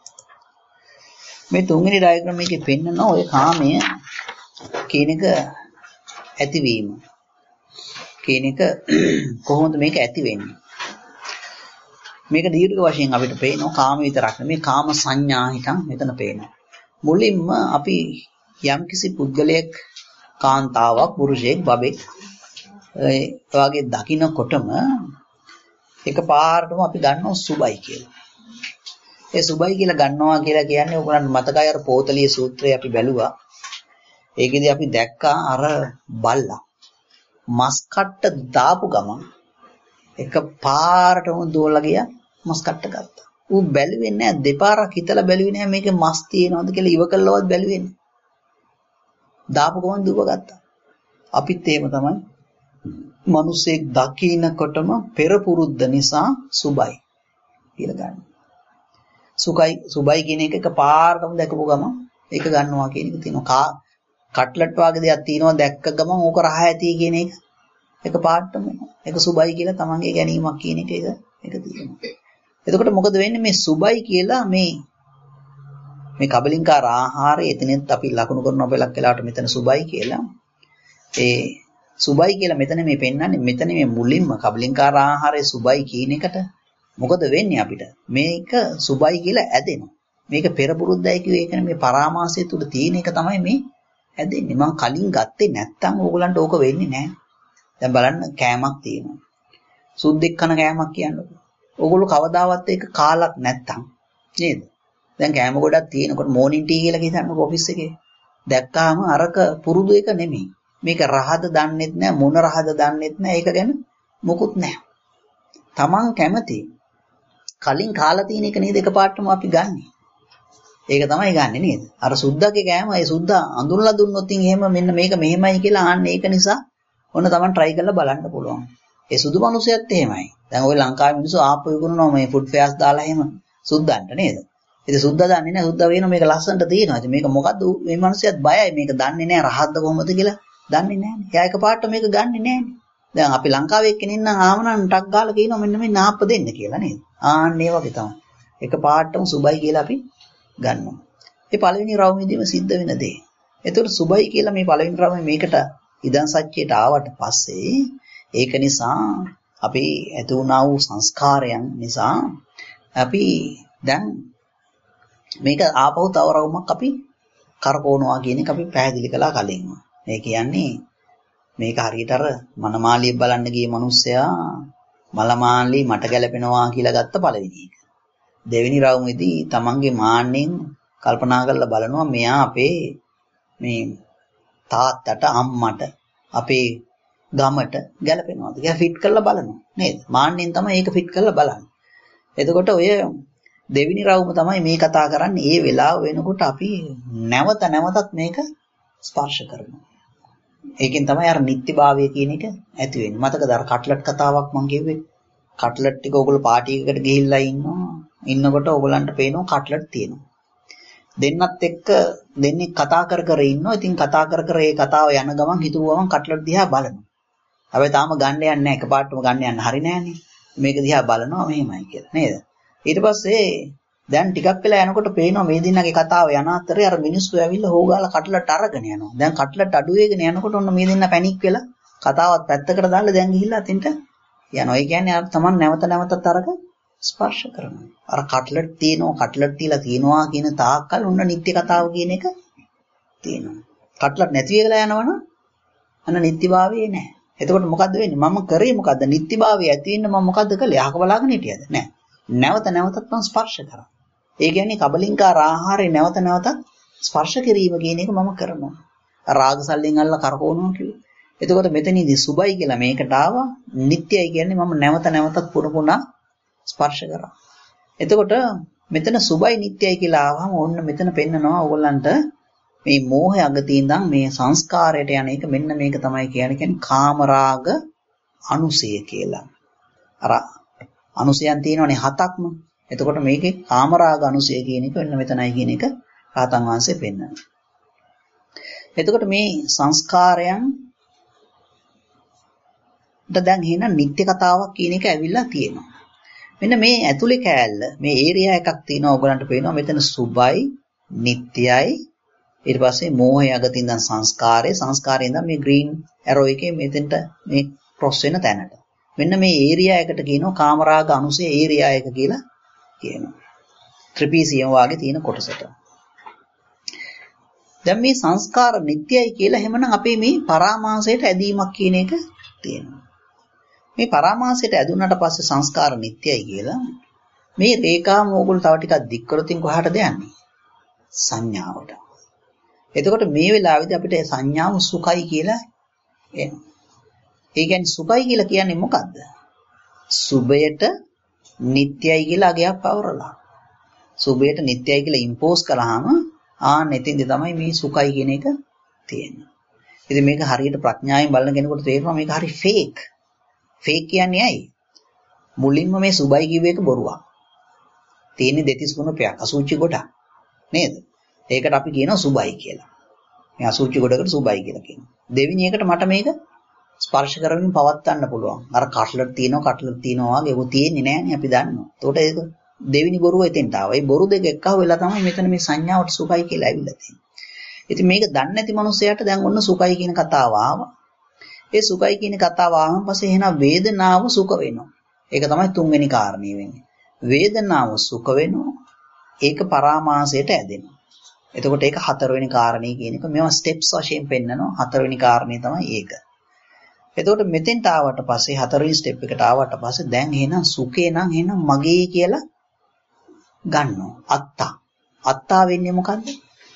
මේ තුන්වෙනි ඩයග්‍රෑම් එකේ පෙන්නන ඔය කාමය කියන එක ඇතිවීම කියන එක කොහොමද මේක ඇති වෙන්නේ? මේක දීර්ඝ වශයෙන් අපිට පේනවා කාම විතරක් නෙමෙයි කාම සංඥා හිතන් මෙතන පේනවා. මුලින්ම අපි යම්කිසි පුද්ගලයෙක් කාන්තාවක් පුරුෂයෙක් බබෙක් ඒ වගේ දකින්නකොටම එකපාරටම අපි ගන්නවා සුබයි කියලා. ඒ සුබයි කියලා ගන්නවා කියලා කියන්නේ ඔයගොල්ලන්ට මතකයි අර පෝතලිය සූත්‍රය අපි බැලුවා. ඒකෙදි අපි දැක්කා අර බල්ලා මස් කට්ට දාපු ගමන් එකපාරටම දුවලා ගියා මස් කට්ට ගත්තා. ඌ බැලුවේ නැහැ දෙපාරක් හිතලා බැලුවේ නැහැ මේකේ මස් තියෙනවද කියලා ඉව කළවත් බැලුවේ නැහැ. දාපු ගමන් දුව ගත්තා. අපිත් එහෙම තමයි. මිනිස්සෙක් දකින්නකොටම පෙර පුරුද්ද නිසා සුබයි කියලා ගන්න. සුඛයි සුබයි කියන එක එකපාරටම දැකපු ගමන් ඒක ගන්නවා කියන එක තියෙනවා. කට්ලට් වගේ දෙයක් තියෙනවා දැක්ක ගමන් ඕක රහ ඇති කියන එක එකපාරටම එනවා. ඒක සුබයි කියලා තමන්ගේ ගැනීමක් කියන එක ඒක ඒක තියෙනවා. එතකොට මොකද වෙන්නේ මේ සුබයි කියලා මේ මේ කබලින්කාර ආහාරය එතනෙත් අපි ලකුණු කරනවා පළක් වෙලාවට මෙතන සුබයි කියලා. ඒ සුබයි කියලා මෙතන මේ පෙන්වන්නේ මෙතන මේ මුලින්ම කබලින්කාර ආහාරයේ සුබයි කියන එකට මොකද වෙන්නේ අපිට? මේක සුබයි කියලා ඇදෙනවා. මේක පෙර පුරුද්දයි කිව්වේ ඒ කියන්නේ මේ පරාමාසය තුල තියෙන එක තමයි මේ ඇදෙන්නේ. මම කලින් ගත්තේ නැත්තම් ඕගලන්ට ඕක වෙන්නේ නැහැ. දැන් බලන්න කෑමක් තියෙනවා. සුද්දෙක් කන කෑමක් කියන්නකො. ඕගොල්ලෝ කවදාවත් ඒක කාලක් නැත්තම් නේද? දැන් කෑම ගොඩක් තියෙනකොට මෝර්නින් ටී කියලා කියනකො ඔෆිස් එකේ. දැක්කාම අරක පුරුදු එක නෙමෙයි. මේක රහද දන්නෙත් නැහැ මොන රහද දන්නෙත් නැහැ. ඒක ගැන මොකුත් නැහැ. Taman කැමති කලින් කාලා තියෙන එක නේද එකපාරටම අපි ගන්නෙ. ඒක තමයි ගන්නෙ නේද? අර සුද්දාගේ කෑම ඒ සුද්දා අඳුරලා දුන්නොත් එහෙම මෙන්න මේක මෙහෙමයි කියලා ආන්න ඒක නිසා ඔන්න Taman try කරලා බලන්න පුළුවන්. ඒ සුදු මිනිස්සුත් එහෙමයි. දැන් ওই ලංකාවේ මිනිස්සු ආප්පු විකුණනවා මේ ෆුඩ් ෆෙයාර්ස් දාලා එහෙම සුද්දන්ට නේද? ඉතින් සුද්දා දන්නේ නැහැ සුද්දා වෙන මේක ලස්සනට තියෙනවා. ඉතින් මේක මොකද්ද මේ මිනිස්සුත් බයයි මේක දන්නේ නැහැ රහත්ද කොහොමද කියලා දන්නේ නැහැනේ. එයා එකපාරට මේක ගන්නෙ නැහැනේ. දැන් අපි ලංකාවේ එක්කෙනෙක් නම් ආවනම් ටක් ගාලා කියනවා මෙන්න මේ නාප්ප දෙන්න කියලා නේද? ආන්න ඒ වගේ තමයි. එකපාරටම සුබයි කියලා අපි ගන්නවා. ඒ පළවෙනි රවුමේදීම සිද්ධ වෙන දේ. ඒතකොට සුබයි කියලා මේ පළවෙනි රවුමේ මේකට ඉදන් සත්‍යයට ආවට පස්සේ ඒක නිසා අපි ඇති වුණා වූ සංස්කාරයන් නිසා අපි දැන් මේක ආපහු තව රවුමක් අපි කරකවනවා කියන එක අපි පැහැදිලි කළා කලින්ම. මේ කියන්නේ මේක හරියට අර මනමාලිය බලන්න ගිය මිනිස්සයා මලමාලි මට ගැලපෙනවා කියලා ගත්ත පළවෙනි එක. දෙවෙනි රවුමේදී තමන්ගේ මාන්නෙන් කල්පනා කරලා බලනවා මෙයා අපේ මේ තාත්තට අම්මට අපේ ගමට ගැලපෙනවද කියලා ෆිට කරලා බලනවා නේද? මාන්නෙන් තමයි ඒක ෆිට කරලා බලන්නේ. එතකොට ඔය දෙවෙනි රවුම තමයි මේ කතා කරන්නේ. ඒ වෙලාව වෙනකොට අපි නැවත නැවතත් මේක ස්පර්ශ කරනවා. ඒකෙන් තමයි අර නිත්‍යභාවය කියන එක ඇති වෙන්නේ. මතකද අර කට්ලට් කතාවක් මම කිව්වේ? කට්ලට් ටික ඕගොල්ලෝ පාටි එකකට ගිහිල්ලා ඉන්නවා. ඉන්නකොට ඕගොල්ලන්ට පේනවා කට්ලට් තියෙනවා. දෙන්නත් එක්ක දෙන්නේ කතා කර කර ඉන්නවා. ඉතින් කතා කර කර ඒ කතාව යන ගමන් හිතුව ගමන් කට්ලට් දිහා බලනවා. හැබැයි තාම ගන්න යන්නේ නැහැ. එකපාරටම ගන්න යන්න හරි නෑනේ. මේක දිහා බලනවා මෙහෙමයි කියලා නේද? ඊට පස්සේ දැන් ටිකක් වෙලා යනකොට පේනවා මේ දෙන්නගේ කතාව යන අතරේ අර මිනිස්සු ඇවිල්ලා හොගාලා කට්ලට් අරගෙන යනවා. දැන් කට්ලට් අඩු වෙගෙන යනකොට ඔන්න මේ දෙන්න පැනික් වෙලා කතාවත් පැත්තකට දාලා දැන් ගිහිල්ලා අතෙන්ට යනවා. ඒ කියන්නේ අර Taman නැවත නැවතත් අරක ස්පර්ශ කරනවා. අර කට්ලට් තියෙනවා කට්ලට් තියලා තියෙනවා කියන තාක්කල් ඔන්න නිත්‍ය කතාව කියන එක තියෙනවා. කට්ලට් නැති වෙලා යනවනම් අන්න නිත්‍යභාවයේ නැහැ. එතකොට මොකද්ද වෙන්නේ? මම කරේ මොකද්ද? නිත්‍යභාවය ඇති වෙන්න මම මොකද්ද කළේ? අහක බලාගෙන හිටියද? නැහැ. නැවත නැවතත් මම ස්පර්ශ කරා. ඒ කියන්නේ කබලින්කාර ආහාරය නැවත නැවතත් ස්පර්ශ කිරීම කියන එක මම කරනවා. රාගසල්ලෙන් අල්ල කරකවනවා කිව්වේ. එතකොට මෙතනදී සුබයි කියලා මේකට ආවා. නිට්ටයයි කියන්නේ මම නැවත නැවතත් පුන පුනා ස්පර්ශ කරා. එතකොට මෙතන සුබයි නිට්ටයයි කියලා ආවම ඕන්න මෙතන පෙන්නනවා ඕගොල්ලන්ට මේ මෝහය අගතිය ඉඳන් මේ සංස්කාරයට යන එක මෙන්න මේක තමයි කියන්නේ කියන්නේ කාමරාග අනුසය කියලා. අර අනුසයන් තියෙනවනේ හතක්ම. එතකොට මේකේ කාමරාග අනුසය කියන එක වෙන මෙතනයි කියන එක රහතන් වහන්සේ පෙන්නනවා. එතකොට මේ සංස්කාරයන් දැන් එහෙනම් නිත්‍ය කතාවක් කියන එක ඇවිල්ලා තියෙනවා. මෙන්න මේ ඇතුලේ කෑල්ල මේ ඒරියා එකක් තියෙනවා ඔයගලන්ට පේනවා මෙතන සුබයි නිත්‍යයි ඊට පස්සේ මෝහය අගතින් ඉඳන් සංස්කාරය සංස්කාරයෙන් ඉඳන් මේ ග්‍රීන් ඇරෝ එකේ මෙතෙන්ට මේ ක්‍රොස් වෙන තැනට මෙන්න මේ ඒරියා එකට කියනවා කාමරාග අනුසය ඒරියා එක කියලා කියනවා. ත්‍රිපීසියම් වාගේ තියෙන කොටසට. දැන් මේ සංස්කාර නිට්ටයයි කියලා එහෙමනම් අපේ මේ පරාමාසයට ඇදීමක් කියන එක තියෙනවා. මේ පරාමාසයට ඇදුනට පස්සේ සංස්කාර නිට්ටයයි කියලා මේ රේඛාව ඕගොල්ලෝ තව ටිකක් දික් කරොතින් කොහාටද යන්නේ? සංඥාවට. එතකොට මේ වෙලාවේදී අපිට සංඥාව සුඛයි කියලා එනවා. ඒ කියන්නේ සුඛයි කියලා කියන්නේ මොකද්ද? සුභයට නිට්ටයයි කියලා අගයක් පවරලා. සුභයට නිට්ටයයි කියලා ඉම්පෝස් කළාම ආන්න එතෙන්දී තමයි මේ සුඛයි කියන එක තියෙන්නේ. ඉතින් මේක හරියට ප්‍රඥාවෙන් බලන කෙනෙකුට තේරෙනවා මේක හරි ෆේක්. ෆේක් කියන්නේ ඇයි? මුලින්ම මේ සුභයි කිව්ව එක බොරුවක්. තියෙන්නේ දෙතිස් ගුණපයක් අසුචි ගොඩක්. නේද? ඒකට අපි කියනවා සුභයි කියලා. මේ අසුචි ගොඩකට සුභයි කියලා කියනවා. දෙවෙනි එකට මට මේක ස්පර්ශ කරමින් පවත්වන්න පුළුවන්. අර කට්ලට් තියෙනවා කට්ලට් තියෙනවා වගේ ඒක තියෙන්නේ නැහැනේ අපි දන්නවා. ඒකට ඒක දෙවෙනි බොරුව එතෙන්ට ආවා. ඒ බොරු දෙක එක්කව වෙලා තමයි මෙතන මේ සංඥාවට සුඛයි කියලා ඇවිල්ලා තියෙන්නේ. ඉතින් මේක දන්නේ නැති මනුස්සයාට දැන් ඔන්න සුඛයි කියන කතාව ආවා. ඒ සුඛයි කියන කතාව ආවම පස්සේ එහෙනම් වේදනාව සුඛ වෙනවා. ඒක තමයි තුන්වෙනි කාරණේ වෙන්නේ. වේදනාව සුඛ වෙනවා. ඒක පරාමාසයට ඇදෙනවා. එතකොට ඒක හතරවෙනි කාරණේ කියන එක මේවා ස්ටෙප්ස් වශයෙන් පෙන්නනවා. හතරවෙනි කාරණේ තමයි ඒක. එතකොට මෙතෙන්ට ආවට පස්සේ හතරවෙනි ස්ටෙප් එකට ආවට පස්සේ දැන් එහෙනම් සුඛේ නම් එහෙනම් මගේ කියලා ගන්නවා. අත්තා. අත්තා වෙන්නේ මොකද්ද?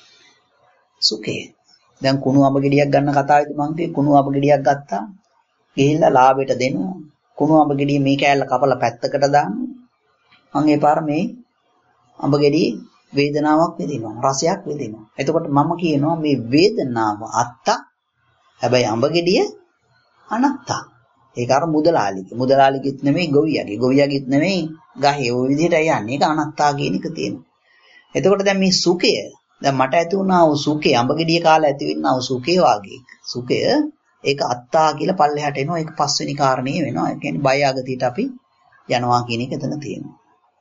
සුඛේ. දැන් කුණු අඹ ගෙඩියක් ගන්න කතාවේදී මම කිව්වේ කුණු අඹ ගෙඩියක් ගත්තා. ගිහිල්ලා ලාභයට දෙනවා. කුණු අඹ ගෙඩිය මේ කෑල්ල කපලා පැත්තකට දානවා. මම ඒ පාර මේ අඹ ගෙඩියේ වේදනාවක් විඳිනවා. රසයක් විඳිනවා. එතකොට මම කියනවා මේ වේදනාව අත්තා. හැබැයි අඹ ගෙඩිය අනත්තා. ඒක අර මුදලාලිගේ. මුදලාලිගෙත් නෙමෙයි ගොවියාගේ. ගොවියාගෙත් නෙමෙයි ගහේ. ওই විදිහට යන්නේ. ඒක අනත්තා කියන එක තියෙනවා. එතකොට දැන් මේ සුඛය දැන් මට ඇති වුණා වූ සුඛය අඹ ගෙඩිය කාලා ඇති වෙන්නා වූ සුඛය වාගේ. සුඛය ඒක අත්තා කියලා පල්ලෙහාට එනවා. ඒක පස්වෙනි කාරණේ වෙනවා. ඒ කියන්නේ බය ආගතියට අපි යනවා කියන එක එතන තියෙනවා.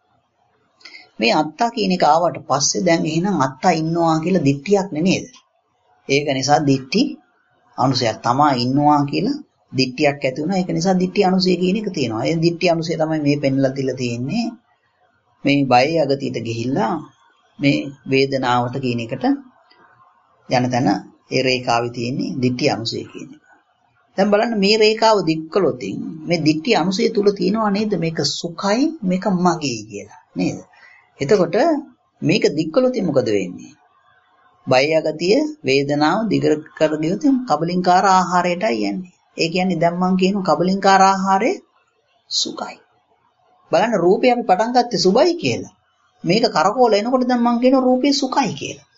මේ අත්තා කියන එක ආවට පස්සේ දැන් එහෙනම් අත්තා ඉන්නවා කියලා දිට්ඨියක් නෙනේද? ඒක නිසා දිට්ඨි අනුසයක් තමා ඉන්නවා කියලා දිට්ඨියක් ඇති වුණා. ඒක නිසා දිට්ඨි අනුසය කියන එක තියෙනවා. ඒ දිට්ඨි අනුසය තමයි මේ පෙන්ලා තියලා තියෙන්නේ. මේ බය ආගතියට ගිහිල්ලා මේ වේදනාවට කියන එකට යන තැන ඒ රේඛාවේ තියෙන්නේ දිට්ඨි අනුසය කියන එක. දැන් බලන්න මේ රේඛාව දික් කළොත් මේ දිට්ඨි අනුසය තුල තියෙනවා නේද මේක සුඛයි මේක මගේ කියලා නේද? එතකොට මේක දික් කළොත් මොකද වෙන්නේ? බය ආගතිය වේදනාව දිගට කරගියොත් කබලින්කාර ආහාරයටයි යන්නේ. ඒ කියන්නේ දැන් මම කියනවා කබලින්කාර ආහාරය සුඛයි. බලන්න රූපේ අපි පටන් ගත්තේ සුභයි කියලා. මේක කරකෝල එනකොට දැන් මම කියනවා රූපේ සුඛයි කියලා.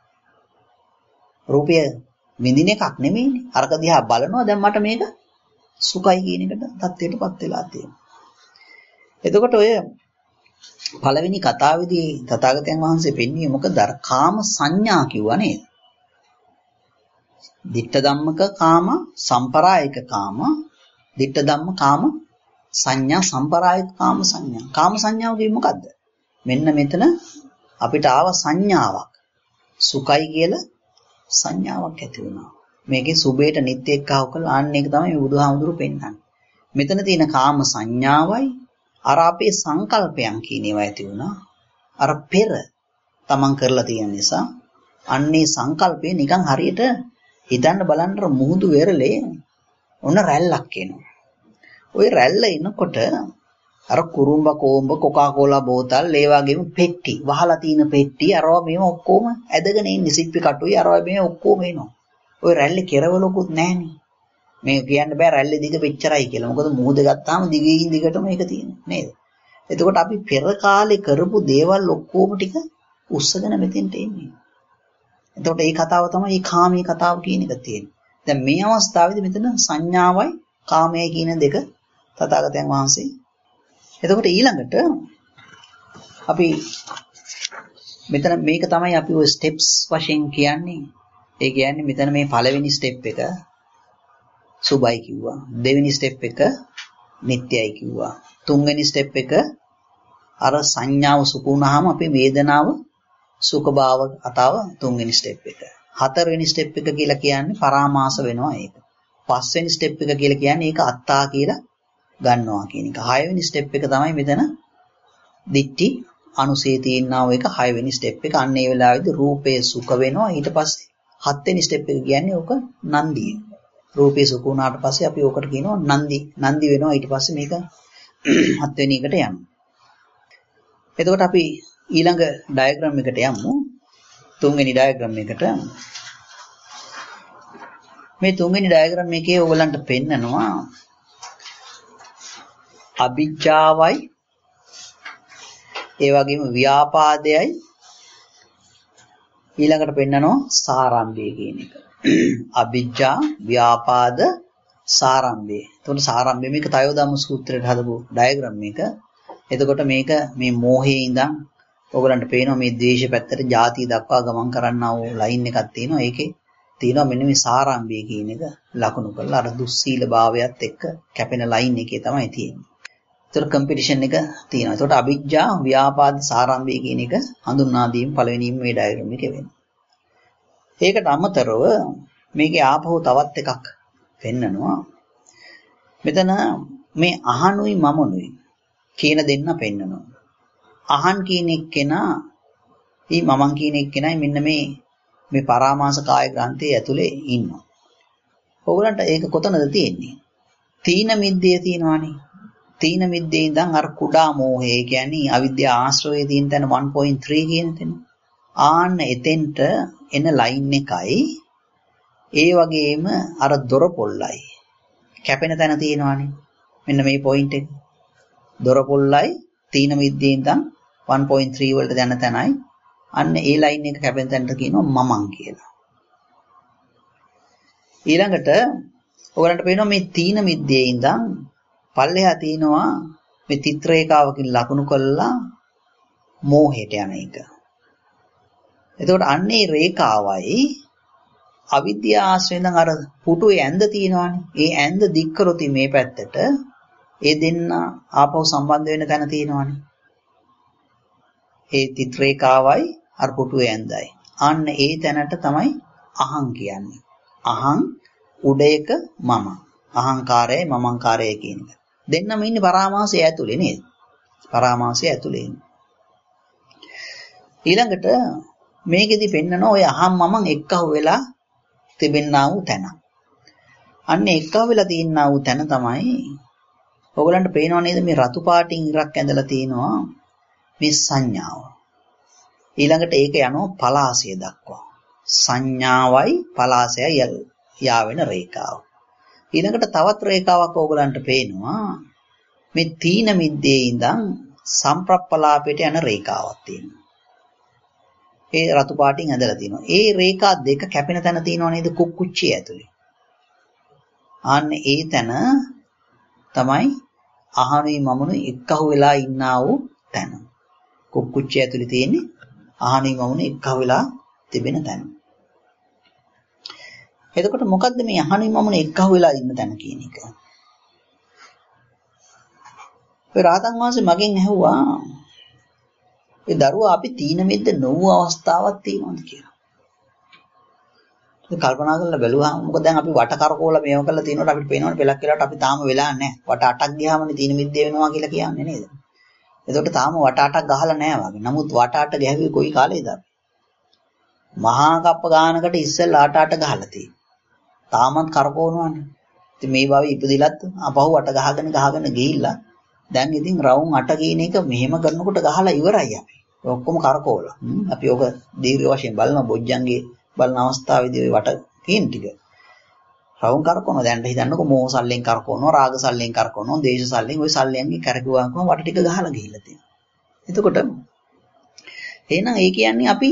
රූපය විඳින එකක් නෙමෙයිනේ. අරක දිහා බලනවා දැන් මට මේක සුඛයි කියන එකට තත්ත්වයටපත් වෙලා තියෙනවා. එතකොට ඔය පළවෙනි කතාවේදී තථාගතයන් වහන්සේ පෙන්වන්නේ මොකද? අර කාම සංඥා කිව්වා නේද? ditta dhammaka kama samparaayika kama ditta dhamma kama සංඥා සම්පරායික කාම සංඥා. කාම සංඥාව කියන්නේ මොකද්ද? මෙන්න මෙතන අපිට ආව සංඥාවක්. සුඛයි කියලා සංඥාවක් ඇති වුණා. මේකේ සුභයට නිත්‍ය එක්කව කළා. අන්න ඒක තමයි මේ බුදුහාමුදුරු පෙන්වන්නේ. මෙතන තියෙන කාම සංඥාවයි අර අපේ සංකල්පයන් කියන ඒවා ඇති වුණා. අර පෙර තමන් කරලා තියෙන නිසා අන්නේ සංකල්පේ නිකන් හරියට හිතන්න බලන්න මුහුදු වෙරළේ ඔන්න රැල්ලක් එනවා. ওই රැල්ල එනකොට අර කුරුම්බ කොඹ කොකාකෝලා බෝතල් ඒ වගේම පෙට්ටි වහලා තියෙන පෙට්ටි අරවා මේව ඔක්කොම ඇදගෙන ඉන්නේ සිප්පි කටුයි අරවා මේ ඔක්කොම එනවා. ওই රැල්ලේ කෙරවලකුත් නැහනේ. මේ කියන්න බෑ රැල්ලේ දිග මෙච්චරයි කියලා. මොකද මුහුද ගත්තාම දිගින් දිගටම මේක තියෙනවා නේද? එතකොට අපි පෙර කාලේ කරපු දේවල් ඔක්කොම ටික උස්සගෙන මෙතෙන්ට එන්නේ. එතකොට මේ කතාව තමයි මේ කාමයේ කතාව කියන එක තියෙන්නේ. දැන් මේ අවස්ථාවේදී මෙතන සංඥාවයි කාමයයි කියන දෙක තථාගතයන් වහන්සේ. එතකොට ඊළඟට අපි මෙතන මේක තමයි අපි ඔය ස්ටෙප්ස් වශයෙන් කියන්නේ. ඒ කියන්නේ මෙතන මේ පළවෙනි ස්ටෙප් එක සුභයි කිව්වා. දෙවෙනි ස්ටෙප් එක නිට්ටයයි කිව්වා. තුන්වෙනි ස්ටෙප් එක අර සංඥාව සුකුණාම අපේ වේදනාව සුඛභාව අතව තුන්වෙනි ස්ටෙප් එක. හතරවෙනි ස්ටෙප් එක කියලා කියන්නේ පරාමාස වෙනවා ඒක. පස්වෙනි ස්ටෙප් එක කියලා කියන්නේ ඒක අත්තා කියලා ගන්නවා කියන එක. හයවෙනි ස්ටෙප් එක තමයි මෙතන දිට්ටි අනුසේ තියෙනා එක හයවෙනි ස්ටෙප් එක. අන්න ඒ වෙලාවේදී රූපේ සුඛ වෙනවා. ඊට පස්සේ හත්වෙනි ස්ටෙප් එක කියන්නේ ඕක නන්දිය. රූපේ සුඛ වුණාට පස්සේ අපි ඕකට කියනවා නන්දි. නන්දි වෙනවා. ඊට පස්සේ මේක හත්වෙනි එකට යනවා. එතකොට අපි ඊළඟ ඩයග්‍රෑම් එකට යමු. තුන්වෙනි ඩයග්‍රෑම් එකට. මේ තුන්වෙනි ඩයග්‍රෑම් එකේ ඕගලන්ට පෙන්නනවා අභිජ්ජාවයි ඒ වගේම ව්‍යාපාදයයි ඊළඟට පෙන්නනවා සාරම්භය කියන එක. අභිජ්ජා ව්‍යාපාද සාරම්භය. එතකොට සාරම්භය මේක තයෝදම්ම සූත්‍රයට හදපු ඩයග්‍රෑම් එක. එතකොට මේක මේ මෝහයේ ඉඳන් ඔයගලන්ට පේනවා මේ ද්වේෂ පැත්තට ಜಾති දක්වා ගමන් කරන්නා වූ ලයින් එකක් තියෙනවා. ඒකේ තියෙනවා මෙන්න මේ සාරාම්භය කියන එක ලකුණු කරලා අර දුස්සීල භාවයත් එක්ක කැපෙන ලයින් එකේ තමයි තියෙන්නේ. ඒතර කම්පිටිෂන් එක තියෙනවා. ඒකට අවිජ්ජා ව්‍යාපාද සාරාම්භය කියන එක හඳුන්වා දීම පළවෙනිම මේ ඩයග්‍රෑම් එකේ වෙන්නේ. ඒකට අමතරව මේකේ ආපහු තවත් එකක් පෙන්නනවා. මෙතන මේ අහනුයි මමනුයි කියන දෙන්න පෙන්නනවා. අහන් කියන එක්කෙනා ඊ මමන් කියන එක්කෙනයි මෙන්න මේ මේ පරාමාස කාය ග්‍රන්ථයේ ඇතුලේ ඉන්නවා. ඕගලන්ට ඒක කොතනද තියෙන්නේ? තීන මිද්දේ තියෙනවානේ. තීන මිද්දේ ඉඳන් අර කුඩා මෝහය කියන්නේ අවිද්‍යා ආශ්‍රවයේ තියෙන තැන one point three කියන තැන. ආන්න එතෙන්ට එන ලයින් එකයි ඒ වගේම අර දොර පොල්ලයි කැපෙන තැන තියෙනවානේ. මෙන්න මේ පොයින්ට් එක. දොර පොල්ලයි තීන මිද්දේ ඉඳන් one point three වලට යන තැනයි අන්න ඒ ලයින් එක කැපෙන තැනට කියනවා මමං කියලා. ඊළඟට ඔයගලන්ට පේනවා මේ තීන මිද්දේ ඉඳන් පල්ලෙහා තියෙනවා මේ චිත්‍ර රේඛාවකින් ලකුණු කළා මෝහයට යන එක. එතකොට අන්නේ රේඛාවයි අවිද්‍යා ආශ්‍රයෙන් අර පුටුවේ ඇඳ තියෙනවානේ. ඒ ඇඳ දික් කරොත් මේ පැත්තට ඒ දෙන්න ආපහු සම්බන්ධ වෙන තැන තියෙනවානේ. ඒ චිත්‍ර රේඛාවයි අර පුටුවේ ඇඳයි. අන්න ඒ තැනට තමයි අහං කියන්නේ. අහං උඩ එක මම. අහංකාරයයි මමංකාරයයි කියන එක. දෙන්නම ඉන්නේ පරාමාසය ඇතුලේ නේද? පරාමාසය ඇතුලේ ඉන්නේ. ඊළඟට මේකෙදි පෙන්නන ඔය අහම් මමං එක්කහුව වෙලා තිබෙන්නා වූ තැන. අන්න එක්කහුව වෙලා තියෙනා වූ තැන තමයි ඔයගලන්ට පේනව නේද මේ රතු පාටින් ඉරක් ඇඳලා තිනවා මේ සංඥාව. ඊළඟට ඒක යනවා පලාසය දක්වා. සංඥාවයි පලාසයයි යා වෙන රේඛාව. ඊළඟට තවත් රේඛාවක් ඕගලන්ට පේනවා මේ තීන මිද්දේ ඉඳන් සම්ප්‍රප්පලාපයට යන රේඛාවක් තියෙනවා. ඒ රතු පාටින් ඇඳලා තියෙනවා. ඒ රේඛා දෙක කැපෙන තැන තියෙනව නේද කුක්කුච්චිය ඇතුලේ. අන්න ඒ තැන තමයි අහනුයි මමනුයි එක්කහුව වෙලා ඉන්නා වූ තැන. කුක්කුච්චිය ඇතුලේ තියෙන්නේ අහනුයි මමනුයි එක්කහුව වෙලා තිබෙන තැන. එතකොට මොකද්ද මේ අහනුයි මමනුයි එක්කහුව වෙලා ඉන්න තැන කියන එක? ඒ රාතන් වහන්සේ මගෙන් ඇහුවා ඒ දරුවා අපි තීන මිද්ද නොවු අවස්ථාවක් තියෙනවද කියලා. ඒක කල්පනා කරලා බැලුවාම මොකද දැන් අපි වට කරකෝලා මේව කරලා තිනකොට අපිට පේනවනේ පෙලක් කියලාට අපි තාම වෙලා නැහැ. වට අටක් ගියාමනේ තීන මිද්දේ වෙනවා කියලා කියන්නේ නේද? එතකොට තාම වට අටක් ගහලා නැහැ වගේ. නමුත් වට අට ගැහුවේ කොයි කාලේද අපි? මහා කප්ප ගානකට ඉස්සෙල්ලා අට අට ගහලා තියෙනවා. තාමත් කරකවනවානේ. ඉතින් මේ භවයේ ඉපදිලත් අපහු වට ගහගෙන ගහගෙන ගිහිල්ලා දැන් ඉතින් රවුම් අට කියන එක මෙහෙම කරනකොට ගහලා ඉවරයි අපි. ඔක්කොම කරකවලා. අපි ඔක දීර්ඝ වශයෙන් බලන බොජ්ජංගේ බලන අවස්ථාවේදී ඔය වට කියන ටික. රවුම් කරකවනවා. දැන් හිතන්නකො මෝහ සල්ලෙන් කරකවනවා, රාග සල්ලෙන් කරකවනවා, දේශ සල්ලෙන් ඔය සල්ලෙන්ගේ කරකවුවාම වට ටික ගහලා ගිහිල්ලා තියෙනවා. එතකොට එහෙනම් ඒ කියන්නේ අපි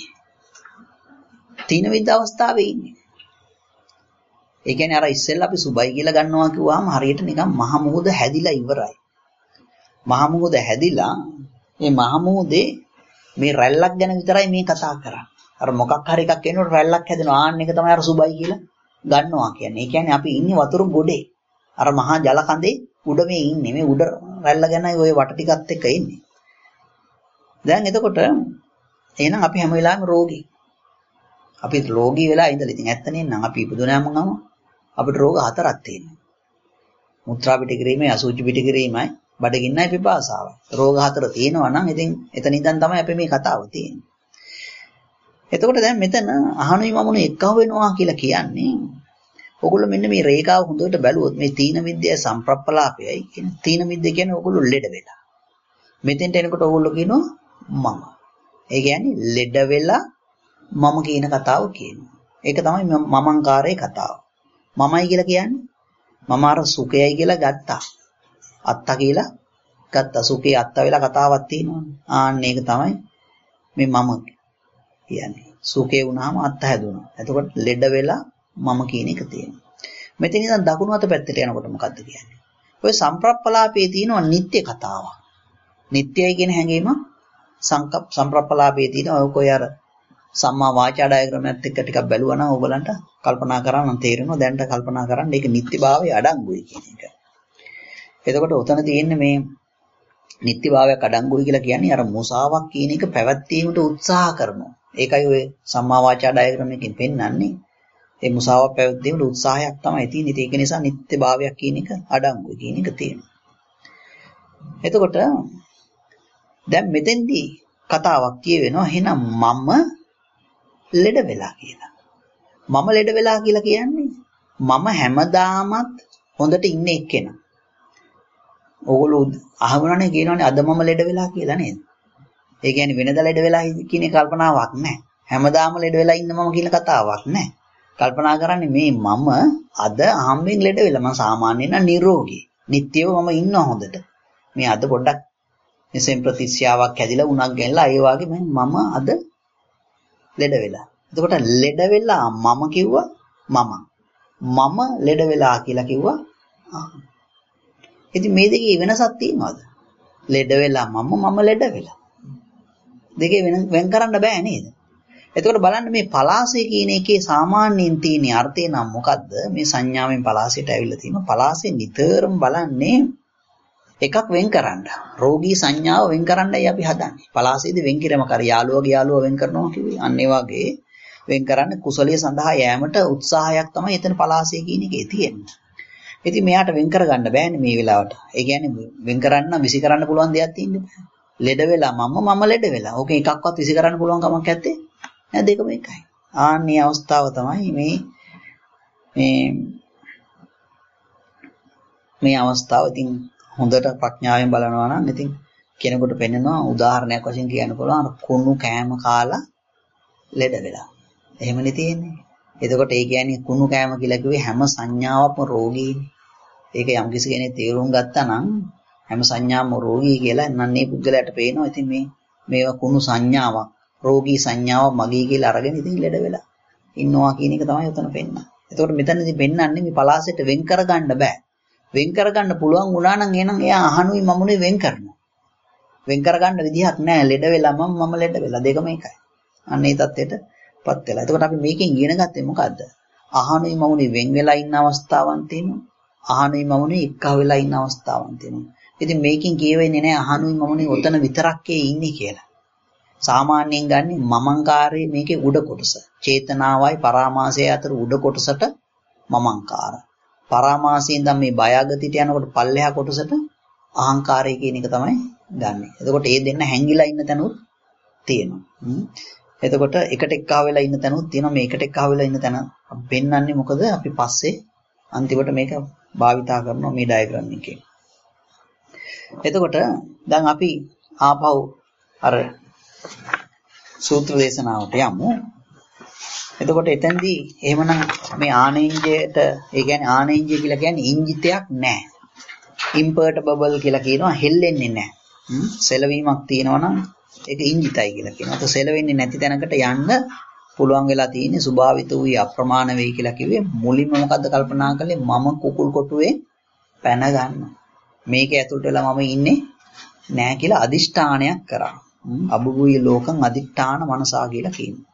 තීන විද්ද අවස්ථාවේ ඉන්නේ. ඒ කියන්නේ අර ඉස්සෙල්ලා අපි සුබයි කියලා ගන්නවා කිව්වම හරියට නිකන් මහ මුහුද හැදිලා ඉවරයි. මහ මුහුද හැදිලා මේ මහ මුහුදේ මේ රැල්ලක් ගැන විතරයි මේ කතා කරන්නේ. අර මොකක් හරි එකක් එනකොට රැල්ලක් හැදෙනවා. ආන්න එක තමයි අර සුබයි කියලා ගන්නවා කියන්නේ. ඒ කියන්නේ අපි ඉන්නේ වතුර ගොඩේ. අර මහා ජල කඳේ උඩ මේ ඉන්නේ. මේ උඩ රැල්ල ගැනයි ওই වට ටිකත් එක්ක ඉන්නේ. දැන් එතකොට එහෙනම් අපි හැම වෙලාවෙම රෝගී. අපි රෝගී වෙලා ඉඳලා ඉතින් ඇත්ත නේනම් අපි ඉපදුනාම ගම අපිට රෝග හතරක් තියෙනවා. මුත්‍රා පිට කිරීමයි, අසුචි පිට කිරීමයි, බඩගින්නයි, පිපාසාවයි. රෝග හතර තියෙනවා නම් ඉතින් එතන ඉඳන් තමයි අපි මේ කතාව තියෙන්නේ. එතකොට දැන් මෙතන අහනුයි මමනුයි එක්කව වෙනවා කියලා කියන්නේ ඔගොල්ලෝ මෙන්න මේ රේඛාව හොඳට බැලුවොත් මේ තීන මිද්දේ සම්ප්‍රප්පලාපයයි කියන තීන මිද්ද කියන්නේ ඔගොල්ලෝ ලෙඩ වෙලා. මෙතෙන්ට එනකොට ඔගොල්ලෝ කියනවා මම. ඒ කියන්නේ ලෙඩ වෙලා මම කියන කතාව කියනවා. ඒක තමයි මමංකාරයේ කතාව. මමයි කියලා කියන්නේ මම අර සුඛයයි කියලා ගත්තා. අත්තා කියලා ගත්තා. සුඛේ අත්තා වෙලා කතාවක් තියෙනවනේ. ආන්න ඒක තමයි මේ මම කියන්නේ. සුඛේ වුණාම අත්තා හැදුණා. එතකොට ලෙඩ වෙලා මම කියන එක තියෙනවා. මෙතන ඉඳන් දකුණු අත පැත්තට යනකොට මොකද්ද කියන්නේ? ඔය සම්ප්‍රප්පලාපයේ තියෙනවා නිත්‍ය කතාවක්. නිත්‍යයි කියන හැඟීම සංකප්ප සම්ප්‍රප්පලාපයේ තියෙනවා ඔය කොයි අර සම්මා වාචා ඩයග්‍රෑමයත් එක්ක ටිකක් බැලුවා නම් ඕගලන්ට කල්පනා කරා නම් තේරෙනවා දැනට කල්පනා කරන්න මේක නිත්‍යභාවයේ අඩංගුයි කියන එක. එතකොට උතන තියෙන්නේ මේ නිත්‍යභාවයක් අඩංගුයි කියලා කියන්නේ අර මුසාවක් කියන එක පැවැත්වීමට උත්සාහ කරනවා. ඒකයි ඔය සම්මා වාචා ඩයග්‍රෑම් එකකින් පෙන්වන්නේ. ඒ මුසාවක් පැවැත්වීමට උත්සාහයක් තමයි තියෙන්නේ. ඒක නිසා නිත්‍යභාවයක් කියන එක අඩංගුයි කියන එක තියෙනවා. එතකොට දැන් මෙතෙන්දී කතාවක් කියවෙනවා එහෙනම් මම ලෙඩ වෙලා කියලා. මම ලෙඩ වෙලා කියලා කියන්නේ මම හැමදාමත් හොඳට ඉන්න එක්කෙනා. ඕගොල්ලෝ අහමුණනේ කියනවානේ අද මම ලෙඩ වෙලා කියලා නේද? ඒ කියන්නේ වෙනදා ලෙඩ වෙලා කියන කල්පනාවක් නැහැ. හැමදාම ලෙඩ වෙලා ඉන්න මම කියන කතාවක් නැහැ. කල්පනා කරන්නේ මේ මම අද අහම්බෙන් ලෙඩ වෙලා මම සාමාන්‍යයෙන් නම් නිරෝගී. නිට්ටියව මම ඉන්නවා හොඳට. මේ අද පොඩ්ඩක් මෙසෙන් ප්‍රතික්‍රියාවක් හැදිලා උණක් ගැනලා ඒ වගේ මම අද ලෙඩ වෙලා. එතකොට ලෙඩ වෙලා මම කිව්වා මම. මම ලෙඩ වෙලා කියලා කිව්වා. ඉතින් මේ දෙකේ වෙනසක් තියෙනවද? ලෙඩ වෙලා මම මම ලෙඩ වෙලා. දෙකේ වෙන වෙන් කරන්න බෑ නේද? එතකොට බලන්න මේ පලාසය කියන එකේ සාමාන්‍යයෙන් තියෙන අර්ථය නම් මොකද්ද? මේ සංඥාවෙන් පලාසයට ඇවිල්ලා තියෙනවා. පලාසය නිතරම බලන්නේ එකක් වෙන් කරන්න. රෝගී සංඥාව වෙන් කරන්නයි අපි හදන්නේ. පලාසයේදී වෙන් කිරීම කර යාළුවගේ යාළුවා වෙන් කරනවා කිව්වේ. අන්න ඒ වගේ වෙන් කරන්න කුසලයේ සඳහා යෑමට උත්සාහයක් තමයි එතන පලාසය කියන එකේ තියෙන්නේ. ඉතින් මෙයාට වෙන් කරගන්න බෑනේ මේ වෙලාවට. ඒ කියන්නේ වෙන් කරන්න විසි කරන්න පුළුවන් දෙයක් තියෙන්නේ බෑ. ලෙඩ වෙලා මම මම ලෙඩ වෙලා. ඕක එකක්වත් විසි කරන්න පුළුවන් කමක් නැත්තේ. නෑ දෙකම එකයි. ආන්නේ අවස්ථාව තමයි මේ මේ මේ අවස්ථාව ඉතින් හොඳට ප්‍රඥාවෙන් බලනවා නම් ඉතින් කෙනෙකුට පෙන්නනවා උදාහරණයක් වශයෙන් කියන්න පුළුවන් කුණු කෑම කාලා ලෙඩ වෙලා. එහෙමනේ තියෙන්නේ. එතකොට ඒ කියන්නේ කුණු කෑම කියලා කිව්වේ හැම සංඥාවක්ම රෝගීනේ. ඒක යම් කිසි කෙනෙක් තේරුම් ගත්තා නම් හැම සංඥාවක්ම රෝගී කියලා නන්නේ පුද්ගලයාට පේනවා. ඉතින් මේ මේවා කුණු සංඥාවක්, රෝගී සංඥාවක් මගේ කියලා අරගෙන ඉතින් ලෙඩ වෙලා ඉන්නවා කියන එක තමයි උතන පෙන්නන්නේ. එතකොට මෙතනදී පෙන්නන්නේ මේ පලාසයට වෙන් කරගන්න බෑ. වෙන් කරගන්න පුළුවන් වුණා නම් එහෙනම් එයා අහනුයි මමුනේ වෙන් කරනවා. වෙන් කරගන්න විදිහක් නැහැ. ලෙඩ වෙලා මම මම ලෙඩ වෙලා දෙකම එකයි. අන්න ඒ தත්ත්වයටපත් වෙලා. එතකොට අපි මේකෙන් ඉගෙන ගත්තේ මොකද්ද? අහනුයි මමුනේ වෙන් වෙලා ඉන්න අවස්ථාවන් තියෙනවා. අහනුයි මමුනේ එක්ක වෙලා ඉන්න අවස්ථාවන් තියෙනවා. ඉතින් මේකෙන් කියවෙන්නේ නැහැ අහනුයි මමුනේ ඔතන විතරක්ේ ඉන්නේ කියලා. සාමාන්‍යයෙන් ගන්නේ මමංකාරයේ මේකේ උඩ කොටස. චේතනාවයි පරාමාසයයි අතර උඩ කොටසට මමංකාර. පරාමාසයෙන් දැන් මේ බයගතියට යනකොට පල්ලෙහා කොටසට අහංකාරය කියන එක තමයි ගන්නෙ. එතකොට ඒ දෙන්න හැංගිලා ඉන්න තැනුත් තියෙනවා. එතකොට එකට එක්කා වෙලා ඉන්න තැනුත් තියෙනවා. මේකට එක්කා වෙලා ඉන්න තැන පෙන්වන්නේ මොකද? අපි පස්සේ අන්තිමට මේක භාවිතා කරනවා මේ ඩයග්‍රෑම් එකේ. එතකොට දැන් අපි ආපහු අර සූත්‍ර දේශනාවට යමු. එතකොට එතෙන්දී එහෙමනම් මේ ආනෙන්ජයට ඒ කියන්නේ ආනෙන්ජය කියලා කියන්නේ ඉංජිතයක් නැහැ. ඉම්පර්ටබල් කියලා කියනවා හෙල්ලෙන්නේ නැහැ. සෙලවීමක් තියෙනවා නම් ඒක ඉංජිතයි කියලා කියනවා. તો සෙලවෙන්නේ නැති තැනකට යන්න පුළුවන් වෙලා තියෙන්නේ ස්වභාවිත වූ අප්‍රමාණ වෙයි කියලා කිව්වේ මුලින්ම මොකද්ද කල්පනා කළේ මම කුකුල් කොටුවේ පැන ගන්නවා. මේක ඇතුළට වෙලා මම ඉන්නේ නැහැ කියලා අදිෂ්ඨානයක් කරා. අබුබුයි ලෝකං අදිඨාන මනසා කියලා කියනවා.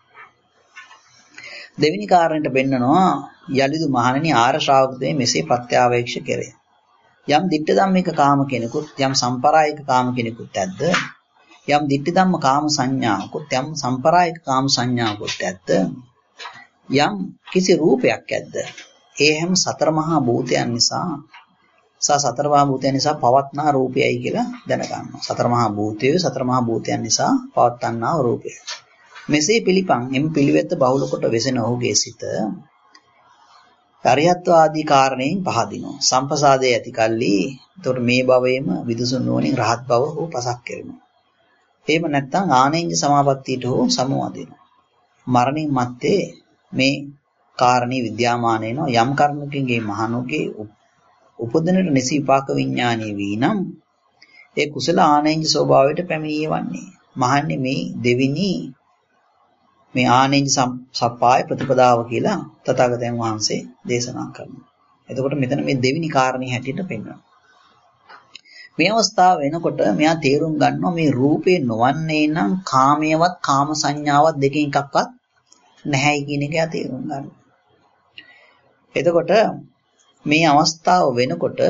දෙවෙනි කාරණයට පෙන්නනවා යලිදු මහණෙනි ආර ශ්‍රාවකයන් මෙසේ ප්‍රත්‍යාවේක්ෂ කෙරේ. යම් දිට්ඨ ධම්මික කාම කෙනෙකුත් යම් සම්පරායික කාම කෙනෙකුත් ඇද්ද යම් දිට්ඨ ධම්ම කාම සංඥාවකුත් යම් සම්පරායික කාම සංඥාවකුත් ඇද්ද යම් කිසි රූපයක් ඇද්ද ඒ හැම සතර මහා භූතයන් නිසා සා සතර මහා භූතයන් නිසා පවත්නා රූපයයි කියලා දැනගන්නවා. සතර මහා භූතය සතර මහා භූතයන් නිසා පවත්නා රූපය. මෙසේ පිළිපන් එම් පිළිවෙත බහුල කොට වෙසෙන ඔහුගේ සිත අරියත්ව ආදී කාරණයෙන් පහදිනවා. සම්පසාදයේ ඇති කල්ලි එතකොට මේ භවයේම විදුසුන් නුවණින් රහත් බව හෝ පසක් කෙරෙනවා. එහෙම නැත්නම් ආනෙන්ජ සමාපත්තියට හෝ සමවදිනවා. මරණින් මත්තේ මේ කාරණේ විද්‍යාමාන වෙනවා. යම් කර්මකින්ගේ මහණුගේ උපදිනට නිසි විපාක විඥානීය වීනම් ඒ කුසල ආනෙන්ජ ස්වභාවයට පැමිණියේ වන්නේ. මහන්නේ මේ දෙවිනි මේ ආනෙන්ජ සප්පාය ප්‍රතිපදාව කියලා තථාගතයන් වහන්සේ දේශනා කරනවා. එතකොට මෙතන මේ දෙවිනි කාරණේ හැටියට පෙන්වනවා. මේ අවස්ථාව වෙනකොට මෙයා තේරුම් ගන්නවා මේ රූපේ නොවන්නේ නම් කාමයේවත් කාම සංඥාවත් දෙකෙන් එකක්වත් නැහැයි කියන එක එයා තේරුම් ගන්නවා. එතකොට මේ අවස්ථාව වෙනකොට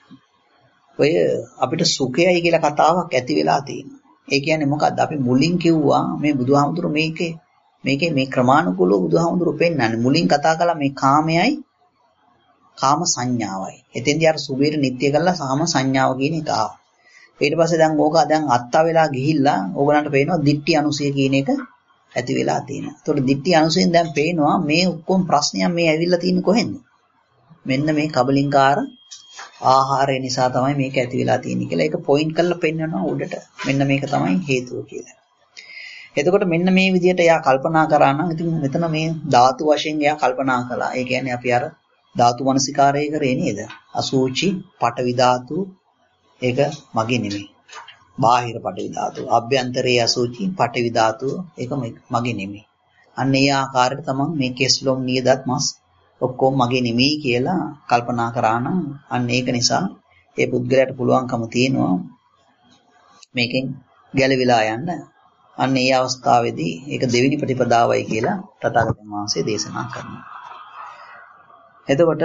ඔය අපිට සුඛයයි කියලා කතාවක් ඇති වෙලා තියෙනවා. ඒ කියන්නේ මොකද්ද? අපි මුලින් කිව්වා මේ බුදුහාමුදුරු මේකේ මේකේ මේ ක්‍රමානුකූලව බුදුහාමුදුරු පෙන්නන්නේ. මුලින් කතා කළා මේ කාමයයි කාම සංඥාවයි. එතෙන්දී අර සුභේට නිත්‍ය කළා කාම සංඥාව කියන එක ආවා. ඊට පස්සේ දැන් ඕක දැන් අත්තා වෙලා ගිහිල්ලා ඕගලන්ට පේනවා දිට්ඨි අනුසය කියන එක ඇති වෙලා තියෙනවා. ඒතකොට දිට්ඨි අනුසයෙන් දැන් පේනවා මේ ඔක්කොම ප්‍රශ්නයක් මේ ඇවිල්ලා තියෙන්නේ කොහෙන්ද? මෙන්න මේ කබලින්කාර ආහාරය නිසා තමයි මේක ඇති වෙලා තියෙන්නේ කියලා ඒක පොයින්ට් කරලා පෙන්නනවා උඩට. මෙන්න මේක තමයි හේතුව කියලා. එතකොට මෙන්න මේ විදිහට එයා කල්පනා කරා නම් ඉතින් මෙතන මේ ධාතු වශයෙන් එයා කල්පනා කළා. ඒ කියන්නේ අපි අර ධාතු මනසිකාරය කරේ නේද? අසූචි, පඨවි ධාතු ඒක මගේ නෙමෙයි. බාහිර පඨවි ධාතු. අභ්‍යන්තරයේ අසූචි, පඨවි ධාතු ඒක මගේ නෙමෙයි. අන්න ඒ ආකාරයට තමයි මේ කෙස්ලොම් නියදත් මස් ඔක්කොම මගේ නෙමෙයි කියලා කල්පනා කරා නම් අන්න ඒක නිසා ඒ පුද්ගලයාට පුළුවන්කම තියෙනවා මේකෙන් ගැලවිලා යන්න. අන්න ඒ අවස්ථාවේදී ඒක දෙවෙනි ප්‍රතිපදාවයි කියලා තථාගතයන් වහන්සේ දේශනා කරනවා. එතකොට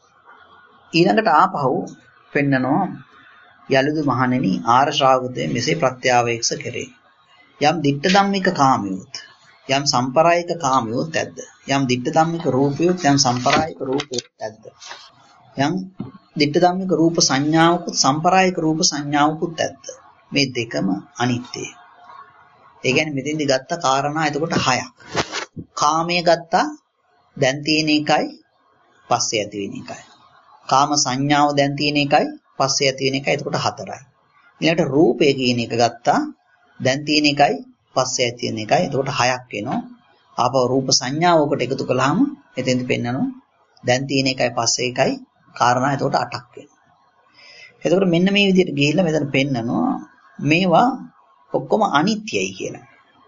ඊළඟට ආපහු පෙන්නනවා යලුදු මහණෙනි ආර ශ්‍රාවකතේ මෙසේ ප්‍රත්‍යාවේක්ෂ කෙරේ. යම් දිට්ඨ ධම්මික කාමියොත් යම් සම්පරායික කාමියොත් ඇද්ද? යම් දිට්ඨ ධම්මික රූපයොත් යම් සම්පරායික රූපයොත් ඇද්ද? යම් දිට්ඨ ධම්මික රූප සංඥාවකුත් සම්පරායික රූප සංඥාවකුත් ඇද්ද? මේ දෙකම අනිත්‍යයි. ඒ කියන්නේ මෙතෙන්දි ගත්ත කාරණා එතකොට හයක්. කාමයේ ගත්තා දැන් තියෙන එකයි පස්සේ ඇති වෙන එකයි. කාම සංඥාව දැන් තියෙන එකයි පස්සේ ඇති වෙන එකයි එතකොට හතරයි. ඊළඟට රූපය කියන එක ගත්තා දැන් තියෙන එකයි පස්සේ ඇති වෙන එකයි එතකොට හයක් වෙනවා. ආපහු රූප සංඥාවකට එකතු කළාම එතෙන්ද පෙන්නනවා දැන් තියෙන එකයි පස්සේ එකයි කාරණා එතකොට අටක් වෙනවා. එතකොට මෙන්න මේ විදිහට ගිහිල්ලා මෙතන පෙන්නනවා මේවා ඔක්කොම අනිත්‍යයි කියලා.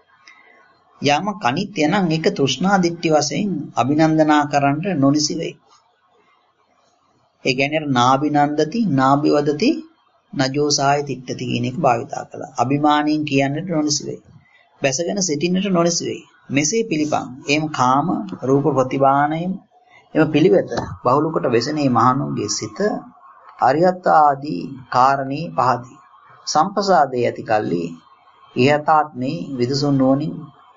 යමක් අනිත්‍ය නම් ඒක තෘෂ්ණා දිට්ඨි වශයෙන් අභිනන්දනා කරන්න නොනිසි වෙයි. ඒ කියන්නේ නාබිනන්දති නාබිවදති නජෝසාය තිට්ඨති කියන එක භාවිතා කළා. අභිමාණයෙන් කියන්නට නොනිසි වෙයි. බැසගෙන සිටින්නට නොනිසි වෙයි. මෙසේ පිළිපන්. එම් කාම රූප ප්‍රතිබාණයෙන් එම පිළිවෙත බහුලකට වෙසෙනේ මහණුන්ගේ සිත අරියත් ආදී කාරණේ පහදී. සම්පසාදේ ඇති කල්ලි ඉහතාත්මේ විදසුන් නොනින්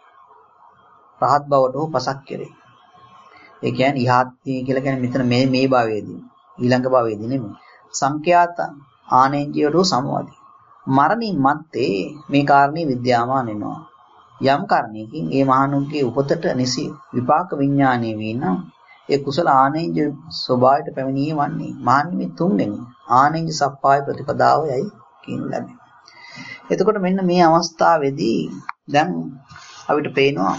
රහත් බවට හෝ පසක් කෙරේ. ඒ කියන්නේ ඉහාත්මේ කියලා කියන්නේ මෙතන මේ මේ භවයේදී ඊළඟ භවයේදී නෙමෙයි. සංඛ්‍යාත ආනෙන්ජියට සමවදී. මරණින් මත්තේ මේ කාරණේ විද්‍යාමාන වෙනවා. යම් කාරණයකින් ඒ මහණුන්ගේ උපතට නිසි විපාක විඥානයේ වීනම් ඒ කුසල ආනෙන්ජ ස්වභාවයට පැමිණියේ වන්නේ. මාන්නේ තුන්වෙනි ආනෙන්ජ සප්පාය ප්‍රතිපදාවයයි කියන ලැබෙනවා. එතකොට මෙන්න මේ අවස්ථාවේදී දැන් අපිට පේනවා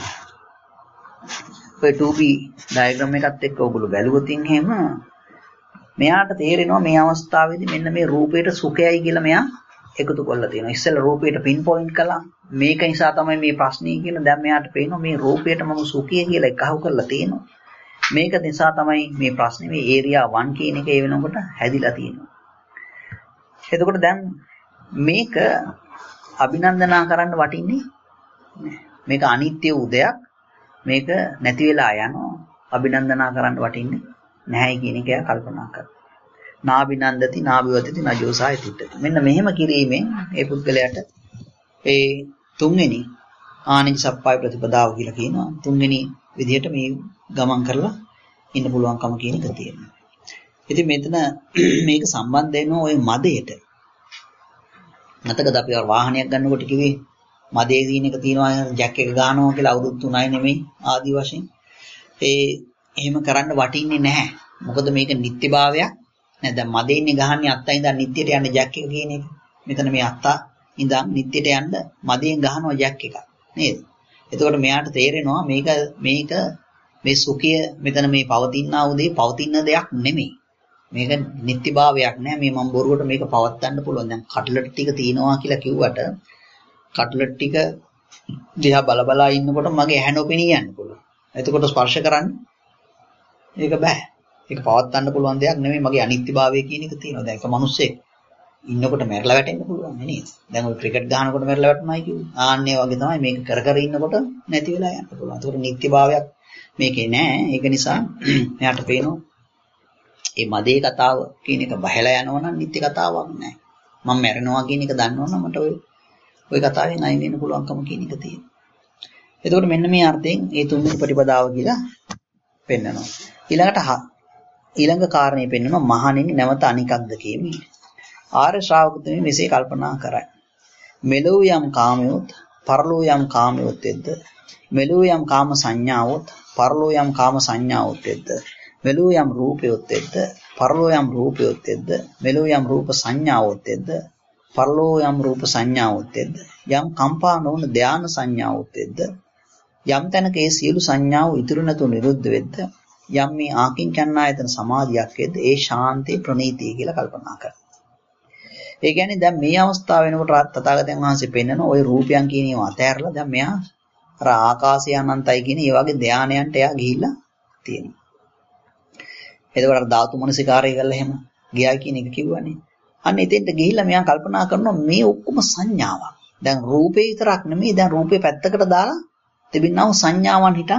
ඔය two B ඩයග්‍රෑම් එකත් එක්ක ඔයගොල්ලෝ බැලුවොත් එහෙම මෙයාට තේරෙනවා මේ අවස්ථාවේදී මෙන්න මේ රූපයට සුඛයයි කියලා මෙයා එකතු කරලා තියෙනවා. ඉස්සෙල්ලා රූපයට පින් පොයින්ට් කළා. මේක නිසා තමයි මේ ප්‍රශ්නේ කියලා දැන් මෙයාට පේනවා මේ රූපයට මම සුඛය කියලා එකහුව කරලා තියෙනවා. මේක නිසා තමයි මේ ප්‍රශ්නේ මේ ඒරියා one කියන එක ඒ වෙනකොට හැදිලා තියෙනවා. එතකොට දැන් මේක අභිනන්දනා කරන්න වටින්නේ නැහැ. මේක අනිත්‍ය උදයක්. මේක නැති වෙලා යනවා. අභිනන්දනා කරන්න වටින්නේ නැහැ කියන එක කල්පනා කරනවා. නාබිනන්දති නාබිවදති නජෝසාය තිට්ඨති. මෙන්න මෙහෙම කිරීමෙන් ඒ පුද්ගලයාට ඒ තුන්වෙනි ආනිජ සප්පාය ප්‍රතිපදාව කියලා කියනවා. තුන්වෙනි විදිහට මේ ගමන් කරලා ඉන්න පුළුවන්කම කියන එක තියෙනවා. ඉතින් මෙතන මේක සම්බන්ධ වෙනවා ওই මදයට. නැතකද අපි වාහනයක් ගන්නකොට කිව්වේ මදේ දින එක තියනවා ජැක් එක ගන්නවා කියලා අවුරුදු තුනයි නෙමෙයි ආදි වශයෙන්. ඒ එහෙම කරන්න වටින්නේ නැහැ. මොකද මේක නිත්‍යභාවයක්. නේද? මදේ ඉන්නේ ගහන්නේ අත්තා ඉඳන් නිත්‍යයට යන්න ජැක් එක කියන එක. මෙතන මේ අත්තා ඉඳන් නිත්‍යයට යන්න මදෙන් ගහනවා ජැක් එක. නේද? එතකොට මෙයාට තේරෙනවා මේක මේක මේ සුඛය මෙතන මේ පවතිනා උදේ පවතින දෙයක් නෙමෙයි. මේක නිත්‍යභාවයක් නෑ. මේ මම බොරුවට මේක පවත්වන්න පුළුවන්. දැන් කට්ලට් ටික තියනවා කියලා කිව්වට කට්ලට් ටික දිහා බල බලා ඉන්නකොට මගේ ඇහැ නොපෙනී යන්න පුළුවන්. එතකොට ස්පර්ශ කරන්න ඒක බෑ. ඒක පවත්වන්න පුළුවන් දෙයක් නෙමෙයි. මගේ අනිත්‍යභාවය කියන එක තියෙනවා. දැන් ඒක මිනිස්සෙක් ඉන්නකොට මැරලා වැටෙන්න පුළුවන් නේද? දැන් ඔය ක්‍රිකට් ගහනකොට මැරලා වැටෙනවයි කියන්නේ. ආන්නේ වගේ තමයි මේක කර කර ඉන්නකොට නැති වෙලා යන්න පුළුවන්. ඒකට නිත්‍යභාවයක් මේකේ නෑ. ඒක නිසා මෙයාට පේනවා මේ මදේ කතාව කියන එක බහැලා යනවා නම් නිත්‍ය කතාවක් නෑ. මම මැරෙනවා කියන එක දන්නවනම් මට ඔය ඔය කතාවෙන් අයින් වෙන්න පුළුවන්කම කියන එක තියෙනවා. එතකොට මෙන්න මේ අර්ථයෙන් මේ තුන්වෙනි ප්‍රතිපදාව කියලා පෙන්නනවා. ඊළඟට ඊළඟ කාරණේ පෙන්නනවා මහණෙනි නැවත අනිකක්ද කියමි. ආර්ය ශ්‍රාවකතුමි මෙසේ කල්පනා කරයි. මෙලොව යම් කාමයොත් පරලොව යම් කාමයොත් එද්ද මෙලොව යම් කාම සංඥාවොත් පරලොව යම් කාම සංඥාවොත් එද්ද මෙලොව යම් රූපයොත් එද්ද පරලොව යම් රූපයොත් එද්ද මෙලොව යම් රූප සංඥාවොත් එද්ද පරලොව යම් රූප සංඥාවොත් එද්ද යම් කම්පා නොවන ධාන සංඥාවොත් එද්ද යම් තැනක ඒ සියලු සංඥාව ඉතුරු නැතුව නිරුද්ධ වෙද්ද යම් මේ ආකින්චන්නායතන සමාධියක් වෙද්ද ඒ ශාන්තේ ප්‍රණීතිය කියලා කල්පනා කරනවා. ඒ කියන්නේ දැන් මේ අවස්ථාව වෙනකොට තථාගතයන් වහන්සේ පෙන්නන ওই රූපයන් කියන ඒවා අතහැරලා දැන් මෙයා අර ආකාශය අනන්තයි කියන ඒ වගේ ධානයන්ට එයා ගිහිල්ලා තියෙනවා. එතකොට අර ධාතු මනසිකාරය කරලා එහෙම ගියා කියන එක කිව්වනේ. අන්න එතෙන්ට ගිහිල්ලා මෙයා කල්පනා කරනවා මේ ඔක්කොම සංඥාවක්. දැන් රූපේ විතරක් නෙමෙයි දැන් රූපේ පැත්තකට දාලා තිබිනව සංඥාවන් හිටන්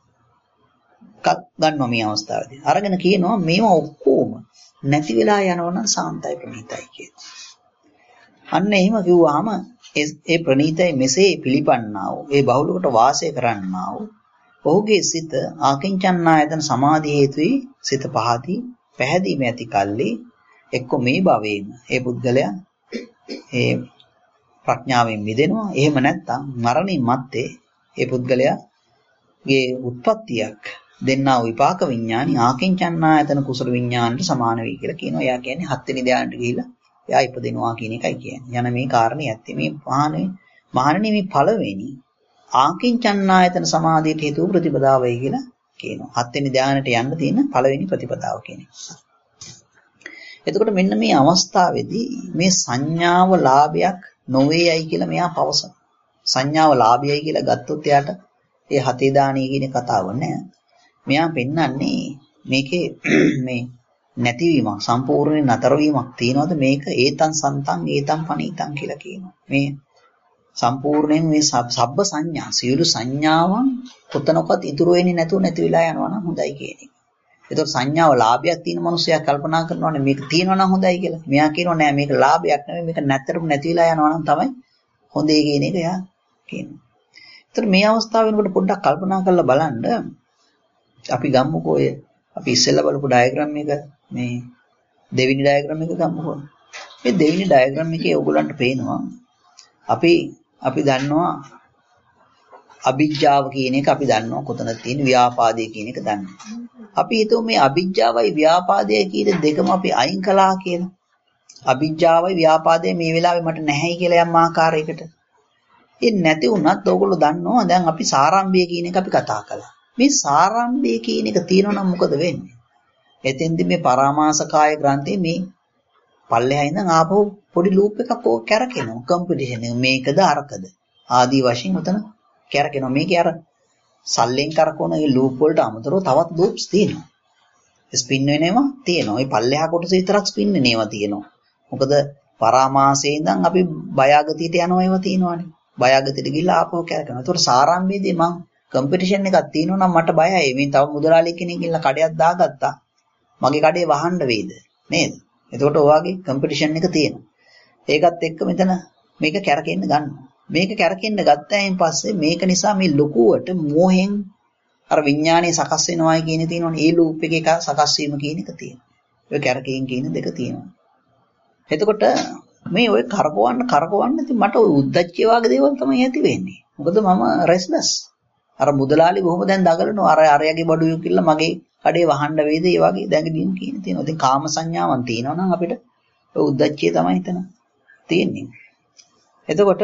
ගන්නවා මේ අවස්ථාවේදී. අරගෙන කියනවා මේවා ඔක්කොම නැති වෙලා යනවනම් සාන්තයි ප්‍රණීතයි කියලා. අන්න එහෙම කිව්වහම ඒ ප්‍රණීතයි මෙසේ පිළිපන්නා වූ ඒ බහුලකට වාසය කරන්නා වූ ඔහුගේ සිත ආකින්චන්නායතන සමාධි හේතුයි සිත පහදී පැහැදීම ඇති කල්ලි එක්ක මේ භවයේම ඒ පුද්ගලයා ඒ ප්‍රඥාවෙන් මිදෙනවා. එහෙම නැත්නම් මරණින් මත්තේ ඒ පුද්ගලයාගේ උත්පත්තියක් දෙන්නා වූ විපාක විඥානි ආකින්චන්නායතන කුසල විඥානට සමාන වෙයි කියලා කියනවා. එයා කියන්නේ හත් වෙනි ධ්‍යානට ගිහිලා එයා ඉපදෙනවා කියන එකයි කියන්නේ. යන මේ කාරණේ ඇත්තේ මේ මහානේ මහණෙනි මේ පළවෙනි ආකින්චන්නායතන සමාධියට හේතු ප්‍රතිපදාවයි කියලා කියනවා. හත් වෙනි ධ්‍යානට යන්න තියෙන පළවෙනි ප්‍රතිපදාව කියන එක. එතකොට මෙන්න මේ අවස්ථාවේදී මේ සංඥාව ලාභයක් නොවේයයි කියලා මෙයා පවසන. සංඥාව ලාභයයි කියලා ගත්තොත් එයාට ඒ හතේ දාණය කියන කතාව නෑ. මෙයා පෙන්වන්නේ මේකේ මේ නැතිවීමක් සම්පූර්ණයෙන් නතර වීමක් තියනවාද මේක ඒතං සන්තං ඒතං පනීතං කියලා කියනවා. මේ සම්පූර්ණයෙන් මේ සබ්බ සංඥා සියලු සංඥාවන් කොතනකවත් ඉතුරු වෙන්නේ නැතුව නැති වෙලා යනවා නම් හොඳයි කියන එක. ඒතකොට සංඥාව ලාභයක් තියෙන මිනිස්සයා කල්පනා කරනවානේ මේක තියෙනවා නම් හොඳයි කියලා. මෙයා කියනවා නෑ මේක ලාභයක් නෙමෙයි මේක නැත්තරම නැති වෙලා යනවා නම් තමයි හොඳේ කියන එක එයා කියනවා. ඒතර මේ අවස්ථාව වෙනකොට පොඩ්ඩක් කල්පනා කරලා බලන්න අපි ගමුකෝ ඔය අපි ඉස්සෙල්ලා බලපු ඩයග්‍රෑම් එක මේ දෙවෙනි ඩයග්‍රෑම් එක ගමුකෝ. මේ දෙවෙනි ඩයග්‍රෑම් එකේ ඔයගොල්ලන්ට පේනවා අපි අපි දන්නවා අවිජ්ජාව කියන එක අපි දන්නවා කොතනද තියෙන ව්‍යාපාදේ කියන එක දන්නවා. අපි හිතුව මේ අවිජ්ජාවයි ව්‍යාපාදයයි කියන දෙකම අපි අයින් කළා කියලා. අවිජ්ජාවයි ව්‍යාපාදේ මේ වෙලාවේ මට නැහැයි කියලා යම් ආකාරයකට. ඒ නැති වුණත් ඕගොල්ලෝ දන්නවා දැන් අපි සාරම්භය කියන එක අපි කතා කළා. මේ සාරම්භය කියන එක තියෙනවා නම් මොකද වෙන්නේ? එතෙන්දී මේ පරාමාසකාය ග්‍රන්ථයේ මේ පල්ලෙහා ඉඳන් ආපහු පොඩි ලූප් එකක් ඕක කැරකෙනවා. කම්පිටිෂන් එක මේකද අරකද ආදී වශයෙන් උතන කැරකෙනවා. මේකේ අර සල්ලෙන් කරකවන ඒ ලූප් වලට අමතරව තවත් ලූප්ස් තියෙනවා. ස්පින් වෙනේවා තියෙනවා. ඒ පල්ලෙහා කොටස විතරක් ස්පින් වෙනේවා තියෙනවා. මොකද පරාමාසයේ ඉඳන් අපි බයාගතියට යනවා ඒවා තියෙනවානේ. බයාගතියට ගිහිල්ලා ආපහු කැරකෙනවා. ඒතකොට සාරාම්භයේදී මම කම්පිටිෂන් එකක් තියෙනවා නම් මට බයයි. මේ තව මුදලාලි කෙනෙක් ගිහිල්ලා කඩයක් දාගත්තා. මගේ කඩේ වහන්න වෙයිද? නේද? එතකොට ඔයාගේ කම්පිටිෂන් එක තියෙනවා. ඒකත් එක්ක මෙතන මේක කැරකෙන්න ගන්නවා. මේක කැරකෙන්න ගත්තායින් පස්සේ මේක නිසා මේ ලොකුවට මෝහෙන් අර විඥානය සකස් වෙනවායි කියන තියෙනවනේ. ඒ ලූප් එකේ එක සකස් වීම කියන එක තියෙනවා. ඔය කැරකෙන් කියන දෙක තියෙනවා. එතකොට මේ ඔය කරකවන්න කරකවන්න ඉතින් මට ඔය උද්දච්චය වගේ දේවල් තමයි ඇති වෙන්නේ. මොකද මම රෙස්ලස්. අර මුදලාලි කොහොම දැන් දඟලනවා අර අරයාගේ බඩුව කිල්ල මගේ කඩේ වහන්න වේද ඒ වගේ දැඟලීම් කියන තියෙනවා. ඉතින් කාම සංඥාවන් තියෙනවා නම් අපිට ඔය උද්දච්චය තමයි හිතන තියෙන්නේ. එතකොට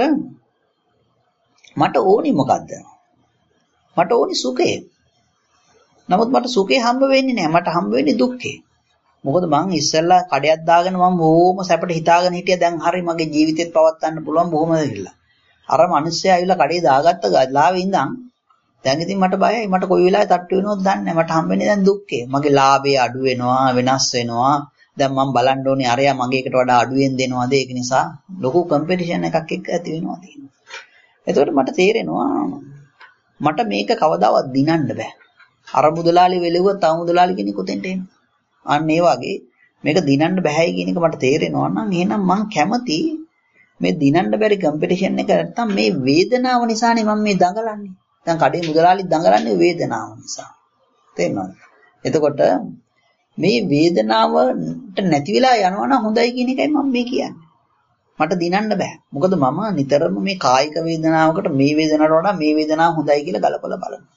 මට ඕනි මොකද්ද? මට ඕනි සුඛය. නමුත් මට සුඛේ හම්බ වෙන්නේ නැහැ. මට හම්බ වෙන්නේ දුක්ඛේ. මොකද මං ඉස්සෙල්ලා කඩයක් දාගෙන මම බොහොම සැපට හිතාගෙන හිටියා දැන් හරි මගේ ජීවිතේත් පවත්වන්න පුළුවන් බොහොම දෙහිලා. අර මිනිස්සයා ඇවිල්ලා කඩේ දාගත්ත ගලාවේ ඉඳන් දැන් ඉතින් මට බයයි. මට කොයි වෙලාවෙ තට්ටු වෙනවද දන්නේ නැහැ. මට හම්බෙන්නේ දැන් දුක්ඛේ. මගේ ලාභය අඩු වෙනවා, වෙනස් වෙනවා. දැන් මම බලන්න ඕනේ අරයා මගේ එකට වඩා අඩුවෙන් දෙනවද ඒක නිසා ලොකු කම්පිටිෂන් එකක් එක්ක ඇති වෙනවා තියෙනවා. එතකොට මට තේරෙනවා මට මේක කවදාවත් දිනන්න බෑ. අර මුදලාලි වෙලෙව්ව තව මුදලාලි කෙනෙක් උතෙන්ට එනවා. අන්න ඒ වගේ මේක දිනන්න බෑයි කියන එක මට තේරෙනවා නම් එහෙනම් මං කැමති මේ දිනන්න බැරි කම්පිටිෂන් එක නැත්තම් මේ වේදනාව නිසානේ මම මේ දඟලන්නේ. දැන් කඩේ මුදලාලි දඟලන්නේ වේදනාව නිසා. තේරෙනවද? එතකොට මේ වේදනාවට නැති වෙලා යනවා නම් හොඳයි කියන එකයි මම මේ කියන්නේ. මට දිනන්න බෑ. මොකද මම නිතරම මේ කායික වේදනාවකට මේ වේදනාවට වඩා මේ වේදනාව හොඳයි කියලා ගලපලා බලනවා.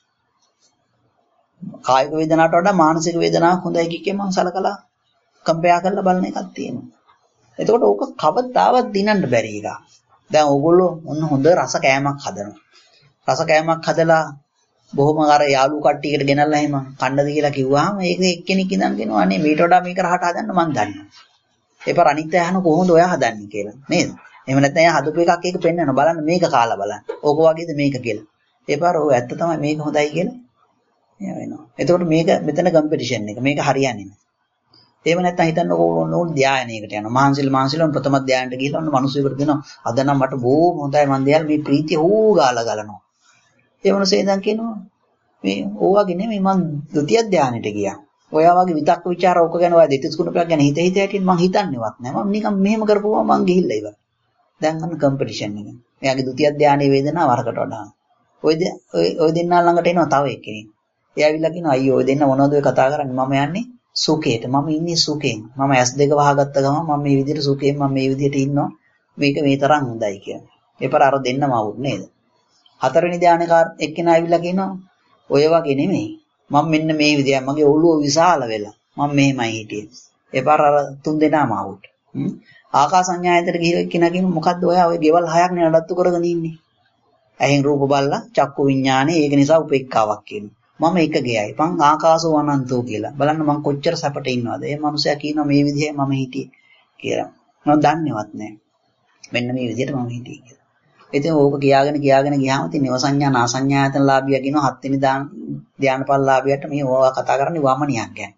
කායික වේදනාවට වඩා මානසික වේදනාවක් හොඳයි කිය මම සලකලා කම්පෙයා කරලා බලන එකක් තියෙනවා. එතකොට ඕක කවදාවත් දිනන්න බැරි එකක්. දැන් ඕගොල්ලෝ ඔන්න හොඳ රස කෑමක් හදනවා. රස කෑමක් හදලා බොහොම අර යාළු කට්ටියකට ගෙනල්ලා එහෙම කන්නද කියලා කිව්වහම ඒක එක්කෙනෙක් ඉඳන් කියනවා අනේ මීට වඩා මේක රහට හදන්න මම දන්නවා. ඒපාර අනිත් අය අහන කොහොමද ඔයා හදන්නේ කියලා නේද? එහෙම නැත්නම් එයා හදපු එකක් ඒක පෙන්වනවා බලන්න මේක කාලා බලන්න. ඕක වගේද මේක කියලා. ඒපාර ඔය ඇත්ත තමයි මේක හොඳයි කියලා. එයා වෙනවා. එතකොට මේක මෙතන කම්පිටිෂන් එක. මේක හරියන්නේ නැහැ. එහෙම නැත්නම් හිතන්නකො ඕන ධානයකට යනවා. මහන්සිල මහන්සිල ප්‍රථම ධානයට ගිහිල්ලා ඔන්න මිනිස්සුෙකුට දෙනවා. අද නම් මට බොහොම හොඳයි මන් දෙයල් මේ ප්‍රීතිය හූ ගාලා ගලනවා. ඒ මොනසේ ඉඳන් කියනවා මේ ඕවාගේ නෙමෙයි මං ද්විතිය ධානයට ගියා. ඔයා වගේ විතක්ක ਵਿਚාර ඕක ගැන ඔයා දෙතිස් කුණපයක් ගැන හිත හිත හිටින් මං හිතන්නේවත් නෑ. මම නිකන් මෙහෙම කරපුවා මං ගිහිල්ලා ඉවර. දැන් අන්න කම්පිටිෂන් එක. එයාගේ ද්විතිය ධානයේ වේදනාව වරකට වඩා. ඔය ඔය දෙන්නා ළඟට එනවා තව එක්කෙනෙක්. එයා ඇවිල්ලා කියනවා අයියෝ ඔය දෙන්න මොනවද ඔය කතා කරන්නේ? මම යන්නේ සුඛයට. මම ඉන්නේ සුඛෙන්. මම ඇස් දෙක වහගත්ත ගමන් මම මේ විදිහට සුඛයෙන් මම මේ විදිහට ඉන්නවා. මේක මේ තරම් හොඳයි කියලා. ඒපාර අර දෙන්නම આવුත් නේද? හතරවෙනි ධානයකාර එක්කෙනා ඇවිල්ලා කියනවා ඔය වගේ නෙමෙයි. මම මෙන්න මේ විදිය මගේ ඔළුව විශාල වෙලා මම මෙහෙමයි හිටියේ. ඒපාර අර තුන් දෙනාම આવුත්. ආකාසඤ්ඤායතට ගිහිල්ලා එක්කෙනා කියනවා මොකද්ද ඔයා ඔය ගෙවල් හයක් නේ නඩත්තු කරගෙන ඉන්නේ. ඇහෙන් රූප බලලා චක්කු විඥානේ ඒක නිසා උපේක්ඛාවක් කියනවා. මම එක ගියයි. පන් ආකාසෝ අනන්තෝ කියලා. බලන්න මං කොච්චර සැපට ඉන්නවද? ඒ මනුස්සයා කියනවා මේ විදිහේ මම හිටියේ කියලා. මම දන්නේවත් නැහැ. මෙන්න මේ විදිහට මම හිටියේ කියලා. ඉතින් ඕක කියාගෙන කියාගෙන ගියාම ඉතින් නවසඤ්ඤා නාසඤ්ඤායතන ලාභියා කියනවා හත්වෙනි ධානපල් ලාභියට මේ ඕවා කතා කරන්නේ වමනියක් ගැන.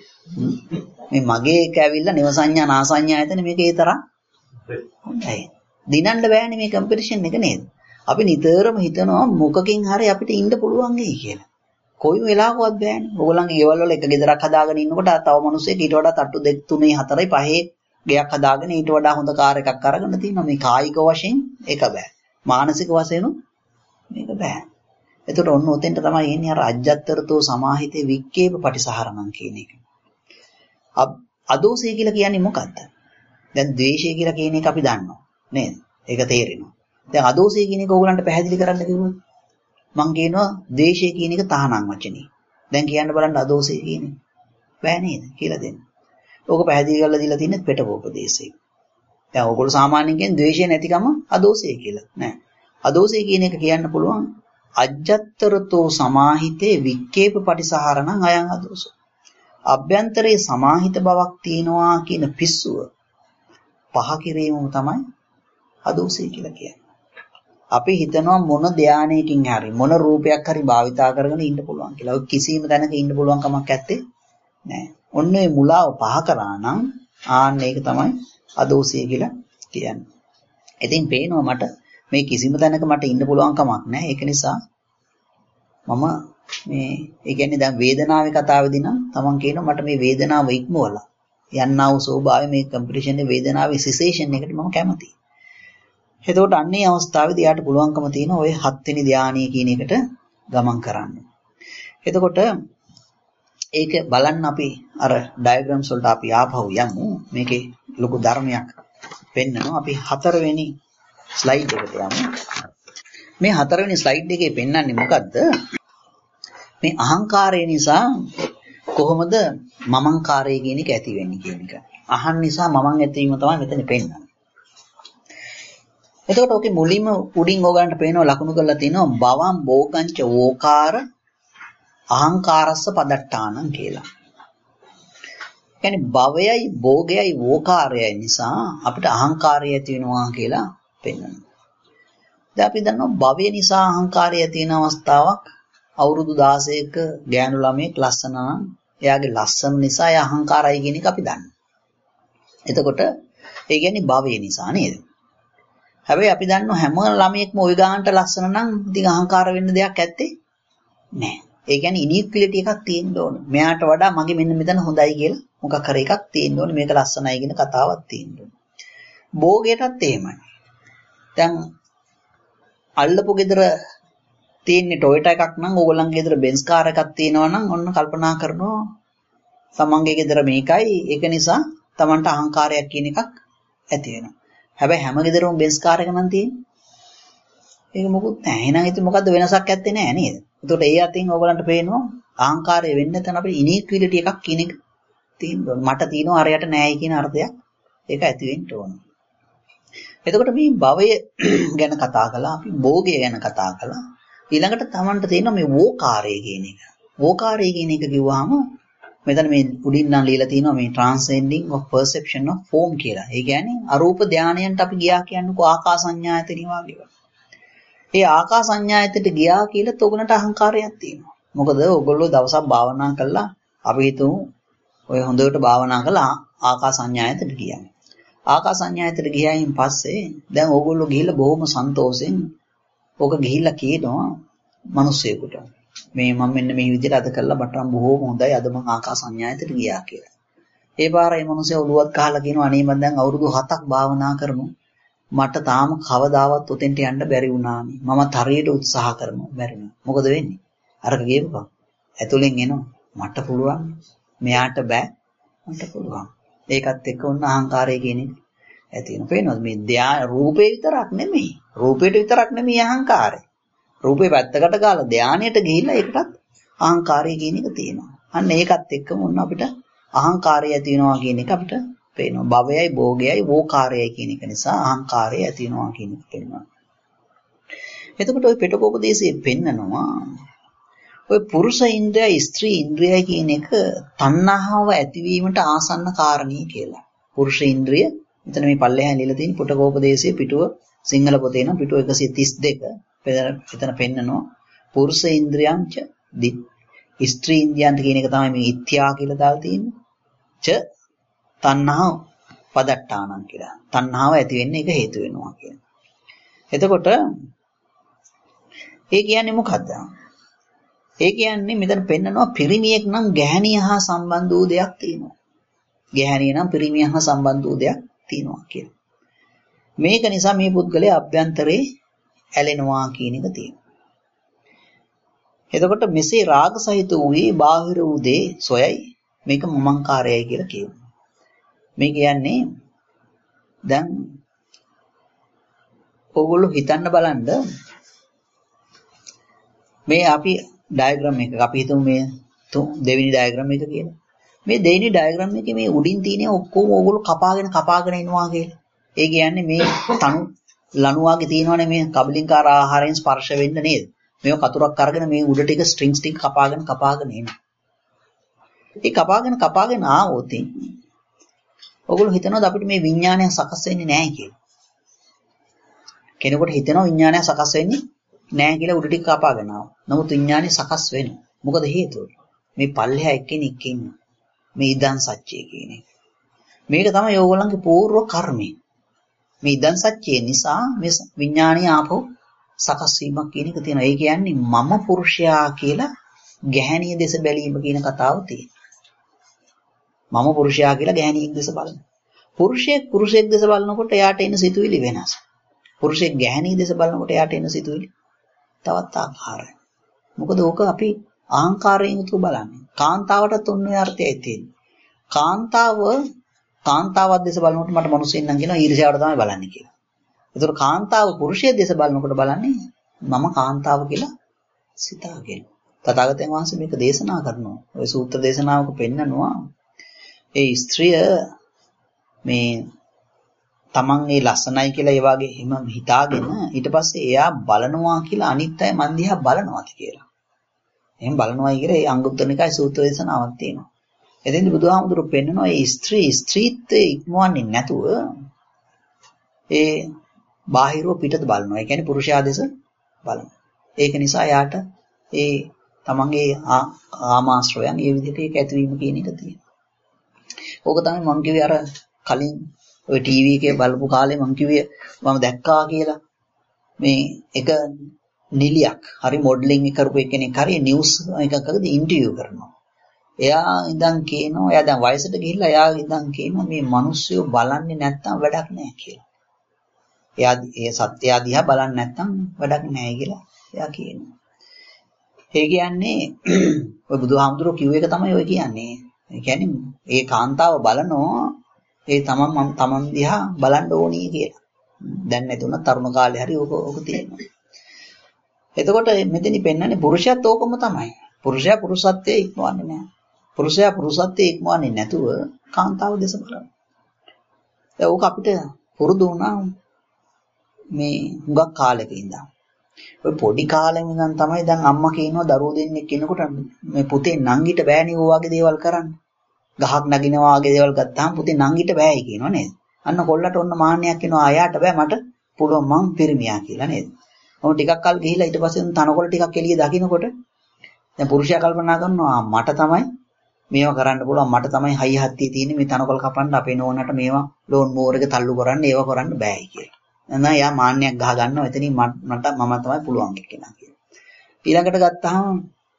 මේ මගේ එක ඇවිල්ලා නවසඤ්ඤා නාසඤ්ඤායතන මේක ඒ තරම් හොඳයි. දිනන්න බෑනේ මේ කම්පිටිෂන් එක නේද? අපි නිතරම හිතනවා මොකකින් හරි අපිට ඉන්න පුළුවන් වෙයි කියලා. කොයි වෙලාවකවත් බෑනේ. ඕගොල්ලන්ගේ ගෙවල් වල එක ගෙදරක් හදාගෙන ඉන්නකොට තව මිනිස්සෙක් ඊට වඩා තට්ටු දෙක තුනේ හතරයි පහේ ගෙයක් හදාගෙන ඊට වඩා හොඳ කාර් එකක් අරගෙන තියෙනවා. මේ කායික වශයෙන් ඒක බෑ. මානසික වශයෙන් මේක බෑ. එතකොට ඔන්න ඔතෙන්ට තමයි එන්නේ අර අජ්ජත්තරතෝ සමාහිතේ වික්කේප පටිසහරණම් කියන එක. අදෝසය කියලා කියන්නේ මොකද්ද? දැන් ද්වේෂය කියලා කියන එක අපි දන්නවා නේද? ඒක තේරෙනවා. දැන් අදෝසය කියන එක ඕගලන්ට පැහැදිලි කරන්න කිව්වොත් මං කියනවා ද්වේෂය කියන එක තහනම් වචනේ. දැන් කියන්න බලන්න අදෝසය කියන්නේ. බෑ නේද කියලා දෙන්න. ඕක පැහැදිලි කරලා දීලා තියෙන්නේ පෙටකෝපදේශේ. දැන් ඕගොල්ලෝ සාමාන්‍යයෙන් කියන්නේ ද්වේෂය නැතිකම අදෝසය කියලා. නෑ. අදෝසය කියන එක කියන්න පුළුවන් අජ්ජත්තරතෝ සමාහිතේ වික්කේප පටිසහරණං අයං අදෝසෝ. අභ්‍යන්තරයේ සමාහිත බවක් තියෙනවා කියන පිස්සුව පහ කිරීමම තමයි අදෝසය කියලා කියන්නේ. අපි හිතනවා මොන ධානයකින් හරි මොන රූපයක් හරි භාවිතා කරගෙන ඉන්න පුළුවන් කියලා. ඔය කිසිම තැනක ඉන්න පුළුවන් කමක් නැත්තේ නෑ. ඔන්න ඒ මුලාව පහ කරා නම් ආන්න ඒක තමයි අදෝසය කියලා කියන්නේ. ඉතින් පේනවා මට මේ කිසිම තැනක මට ඉන්න පුළුවන් කමක් නැහැ. ඒක නිසා මම මේ ඒ කියන්නේ දැන් වේදනාවේ කතාවේදී නම් තමන් කියනවා මට මේ වේදනාව ඉක්මවලා යන්නා වූ ස්වභාවය මේ කම්පිටිෂන් එකේ වේදනාවේ සිසේෂන් එකට මම කැමතියි. එතකොට අන්නේ අවස්ථාවේදී යාට පුළුවන්කම තියෙනවා ඔය හත්වෙනි ධානය කියන එකට ගමන් කරන්න. එතකොට ඒක බලන්න අපි අර ඩයග්‍රෑම්ස් වලට අපි ආපහු යමු. මේකේ ලොකු ධර්මයක් පෙන්නනවා. අපි හතරවෙනි ස්ලයිඩ් එකට යමු. මේ හතරවෙනි ස්ලයිඩ් එකේ පෙන්නන්නේ මොකද්ද? මේ අහංකාරය නිසා කොහොමද මමංකාරය කියන එක ඇති වෙන්නේ කියන එක. අහන් නිසා මමං ඇතිවීම තමයි මෙතන පෙන්නන්නේ. එතකොට ඔකේ මුලින්ම උඩින් ඕගලන්ට පේනවා ලකුණු කරලා තිනවා බවම් බෝකංච වෝකාර අහංකාරස්ස පදට්ටානං කියලා. කියන්නේ භවයයි භෝගයයි වෝකාරයයි නිසා අපිට අහංකාරය ඇති වෙනවා කියලා පෙන්වනවා. දැන් අපි දන්නවා භවය නිසා අහංකාරය ඇති වෙන අවස්ථාවක් අවුරුදු දාසයක ගෑනු ළමයෙක් ලස්සන නම් එයාගේ ලස්සන නිසා එයා අහංකාරයි කියන එක අපි දන්නවා. එතකොට ඒ කියන්නේ භවය නිසා නේද? හැබැයි අපි දන්නවා හැම ළමයෙක්ම ওই ගානට ලස්සන නම් ඉතින් අහංකාර වෙන්න දෙයක් ඇත්තේ නැහැ. ඒ කියන්නේ ඉනික්විලිටි එකක් තියෙන්න ඕන. මෙයාට වඩා මගේ මෙන්න මෙතන හොඳයි කියලා මොකක් හරි එකක් තියෙන්න ඕන. මේක ලස්සනයි කියන කතාවක් තියෙන්න ඕන. භෝගයටත් එහෙමයි. දැන් අල්ලපු ගෙදර තියෙන්නේ ටොයෝටා එකක් නම් ඕගොල්ලන්ගේ ගෙදර බෙන්ස් කාර් එකක් තියෙනවා නම් ඔන්න කල්පනා කරනවා තමන්ගේ ගෙදර මේකයි ඒක නිසා තමන්ට අහංකාරයක් කියන එකක් ඇති වෙනවා. හැබැයි හැම ගෙදරම බෙන්ස් කාර් එක නම් තියෙන්නේ. ඒක මොකුත් නැහැ. එහෙනම් ඉතින් මොකද්ද වෙනසක් ඇත්තේ නැහැ නේද? එතකොට ඒ අතින් ඕගලන්ට පේනවා අහංකාරය වෙන්න නැත්නම් අපේ ඉනික්විලිටි එකක් කියන එක තියෙනවා. මට තියෙනවා අරයට නැහැයි කියන අර්ථයක් ඒක ඇති වෙන්න ඕන. එතකොට මේ භවය ගැන කතා කළා, අපි භෝගය ගැන කතා කළා. ඊළඟට තමන්ට තියෙනවා මේ වෝකාරය කියන එක. වෝකාරය කියන එක කිව්වහම මෙතන මේ උඩින් නම් ලියලා තියෙනවා මේ transcending of perception of form කියලා. ඒ කියන්නේ අරූප ධානයන්ට අපි ගියා කියන්නකෝ ආකාසඤ්ඤායතනිය වගේ. ඒ ආකාසඤ්ඤායතයට ගියා කියලා තොගනට අහංකාරයක් තියෙනවා. මොකද ඔයගොල්ලෝ දවසක් භාවනා කළා අපි හිතමු ඔය හොඳට භාවනා කළා ආකාසඤ්ඤායතයට ගියා. ආකාසඤ්ඤායතයට ගියායින් පස්සේ දැන් ඕගොල්ලෝ ගිහිල්ලා බොහොම සන්තෝෂෙන් ඕක ගිහිල්ලා කියනවා මිනිස්සෙකුට මේ මම මෙන්න මේ විදිහට අද කළා මට නම් බොහොම හොඳයි අද මම ආකාසඤ්ඤායතයට ගියා කියලා. ඒ පාරේ මිනිස්සු ඔළුවත් කහලා කියනවා අනේ මම දැන් අවුරුදු හතක් භාවනා කරමු මට තාම කවදාවත් උතෙන්ට යන්න බැරි වුණානේ. මමත් හරියට උත්සාහ කරනවා බැරි නෑ. මොකද වෙන්නේ? අරක ගියපුවා. ඇතුලෙන් එනවා. මට පුළුවන්. මෙයාට බෑ. මට පුළුවන්. ඒකත් එක්ක උන්න අහංකාරය කියන එක ඇති වෙනවා. පේනවද මේ ධ්‍යාන රූපේ විතරක් නෙමෙයි. රූපේට විතරක් නෙමෙයි අහංකාරය. රූපේ පැත්තකට ගාලා ධානයට ගිහිල්ලා ඒකටත් අහංකාරය කියන එක තියෙනවා. අන්න ඒකත් එක්කම උන්න අපිට අහංකාරය ඇති වෙනවා කියන එක අපිට පේනවා. භවයයි භෝගයයි වෝකාරයයි කියන එක නිසා අහංකාරය ඇති වෙනවා කියන එක පේනවා. එතකොට ওই පිටකෝපදේශයේ පෙන්නනවා ඔය පුරුෂ ඉන්ද්‍රයයි ස්ත්‍රී ඉන්ද්‍රයයි කියන එක තණ්හාව ඇතිවීමට ආසන්න කාරණේ කියලා. පුරුෂ ඉන්ද්‍රිය මෙතන මේ පල්ලෙහාන් ලියලා තියෙන පිටකෝපදේශයේ පිටුව සිංහල පොතේ නම් පිටුව එකසිය තිස් දෙක එතන පෙන්නනවා පුරුෂ ඉන්ද්‍රියංච දි ස්ත්‍රී ඉන්ද්‍රියන්ට කියන එක තමයි මේ ඉත්‍යා කියලා දාලා තියෙන්නේ. ච තණ්හා පදට්ටානං කියලා. තණ්හාව ඇති වෙන්නේ ඒක හේතු වෙනවා කියන්නේ. එතකොට ඒ කියන්නේ මොකද්ද? ඒ කියන්නේ මෙතන පෙන්නනවා පිරිමියෙක් නම් ගැහණිය හා සම්බන්ධ වූ දෙයක් තියෙනවා. ගැහණිය නම් පිරිමිය හා සම්බන්ධ වූ දෙයක් තියෙනවා කියලා. මේක නිසා මේ පුද්ගලයා අභ්‍යන්තරේ ඇලෙනවා කියන එක තියෙනවා. එතකොට මෙසේ රාග සහිත වූයේ බාහිර වූ දේ සොයයි මේක මමංකාරයයි කියලා කියනවා. මේ කියන්නේ දැන් ඕගොල්ලෝ හිතන්න බලන්න මේ අපි ඩයග්‍රෑම් එක අපි හිතමු මේ දෙවෙනි ඩයග්‍රෑම් එක කියලා. මේ දෙවෙනි ඩයග්‍රෑම් එකේ මේ උඩින් තියෙන ඔක්කොම ඕගොල්ලෝ කපාගෙන කපාගෙන එනවා කියලා. ඒ කියන්නේ මේ තනු ලණු වගේ තියෙනවනේ මේ කබලින්කාර ආහාරයෙන් ස්පර්ශ වෙන්න නේද? මේක කතුරක් අරගෙන මේ උඩ ටික ස්ට්‍රින්ග්ස් ටික කපාගෙන කපාගෙන එනවා. ඒ කපාගෙන කපාගෙන ආවොත් ඔයගොල්ලෝ හිතනවාද අපිට මේ විඥානය සකස් වෙන්නේ නැහැ කියලා? කෙනෙකුට හිතෙනවා විඥානය සකස් වෙන්නේ නැහැ කියලා උඩ ටික කපාගෙන ආවා. නමුත් විඥානය සකස් වෙනවා. මොකද හේතුව? මේ පල්ලෙහා එක්කෙනෙක් ඉන්නවා. මේ ඉදන් සත්‍යය කියන එක. මේක තමයි ඕගොල්ලන්ගේ పూర్ව කර්මය. මේ ඉදන් සත්‍යය නිසා මේ විඥානය ආපහු සකස් වීමක් කියන එක තියෙනවා. ඒ කියන්නේ මම පුරුෂයා කියලා ගැහණිය දෙස බැලීම කියන කතාව තියෙනවා. මම පුරුෂයා කියලා ගැහණියෙක් දෙස බලන. පුරුෂයෙක් පුරුෂයෙක් දෙස බලනකොට එයාට එන සිතුවිලි වෙනස්. පුරුෂයෙක් ගැහණිය දෙස බලනකොට එයාට එන සිතුවිලි තවත් ආකාරයි. මොකද ඕක අපි අහංකාරයෙන් යුතුව බලන්නේ. කාන්තාවටත් ඔන්නේ අර්ථයයි තියෙන්නේ. කාන්තාව කාන්තාවක් දෙස බලනකොට මට මිනිස්සෙන් නම් කියනවා ඊර්ෂ්‍යාවට තමයි බලන්නේ කියලා. ඒතර කාන්තාව පුරුෂයෙක් දෙස බලනකොට බලන්නේ මම කාන්තාව කියලා සිතාගෙන. තථාගතයන් වහන්සේ මේක දේශනා කරනවා. ওই සූත්‍ර දේශනාවක පෙන්නනවා ඒ ස්ත්‍රිය මේ තමන් ඒ ලස්සනයි කියලා ඒ වගේ හිම හිතාගෙන ඊට පස්සේ එයා බලනවා කියලා අනිත් අය මන් දිහා බලනවාද කියලා. එහෙනම් බලනවායි කියලා ඒ අංගුත්තර නිකායේ සූත්‍ර දේශනාවක් තියෙනවා. එතෙන්දී බුදුහාමුදුරුවෝ පෙන්නනවා ඒ ස්ත්‍රී ස්ත්‍රීත්වයේ ඉක්මවන්නේ නැතුව ඒ බාහිරව පිටත බලනවා. ඒ කියන්නේ පුරුෂයා දෙස බලනවා. ඒක නිසා යාට ඒ තමන්ගේ ආමාශ්‍රයන් ඒ විදිහට ඒක ඇතිවීම කියන එක තියෙනවා. ඕක තමයි මම කිව්වේ අර කලින් ඔය ටීවී එකේ බලපු කාලේ මං කිව්වේ මම දැක්කා කියලා මේ එක නිලියක් හරි මොඩලින් කරපු කෙනෙක් හරි නිවුස් එකකදී ඉන්ටර්වියු කරනවා. එයා ඉඳන් කියනවා එයා දැන් වයසට ගිහිල්ලා එයා ඉඳන් කියනවා මේ මිනිස්සු බලන්නේ නැත්තම් වැඩක් නැහැ කියලා. එයා ඒ සත්‍යය දිහා බලන්නේ නැත්තම් වැඩක් නැහැ කියලා එයා කියනවා. ඒ කියන්නේ ඔය බුදුහාමුදුරුවෝ කිව්ව එක තමයි ඔය කියන්නේ. ඒ කියන්නේ ඒ කාන්තාව බලනවා ඒ තමන් මම තමන් දිහා බලන්න ඕනී කියලා. දැන් නැතුණා තරුණ කාලේ හරි ඕක ඕක තියෙනවා. එතකොට මෙතනි පෙන්වන්නේ පුරුෂයාත් ඕකම තමයි. පුරුෂයා පුරුෂත්වයේ ඉක්මවන්නේ නැහැ. පුරුෂයා පුරුෂත්වයේ ඉක්මවන්නේ නැතුව කාන්තාව දෙස බලනවා. දැන් ඕක අපිට පුරුදු වුණා මේ හුඟක් කාලෙක ඉඳන්. ඔය පොඩි කාලෙම ඉඳන් තමයි දැන් අම්මා කියනවා දරුවෝ දෙන්නෙක් ඉන්නකොට මේ පුතේ නංගිට බෑනේ ඔය වගේ දේවල් කරන්න. ගහක් නගිනවා වගේ දේවල් ගත්තාම පුතේ නංගිට බෑයි කියනවා නේද? අන්න කොල්ලට ඔන්න මාන්නයක් එනවා ආයාට බෑ මට පුළුවන් මං පිරිමියා කියලා නේද? මොන ටිකක් කල් ගිහිලා ඊට පස්සේ තනකොළ ටිකක් එළිය දකින්නකොට දැන් පුරුෂයා කල්පනා කරනවා මට තමයි මේවා කරන්න පුළුවන් මට තමයි හයි හත්තිය තියෙන්නේ මේ තනකොළ කපන්න අපේ නෝනට මේවා ලෝන් මෝවර් එක තල්ලු කරන්න ඒවා කරන්න බෑයි කියලා. එහෙනම් යා මාන්නයක් ගහ ගන්නවා එතනින් මට මම තමයි පුළුවන් කෙනා කියලා. ඊළඟට ගත්තාම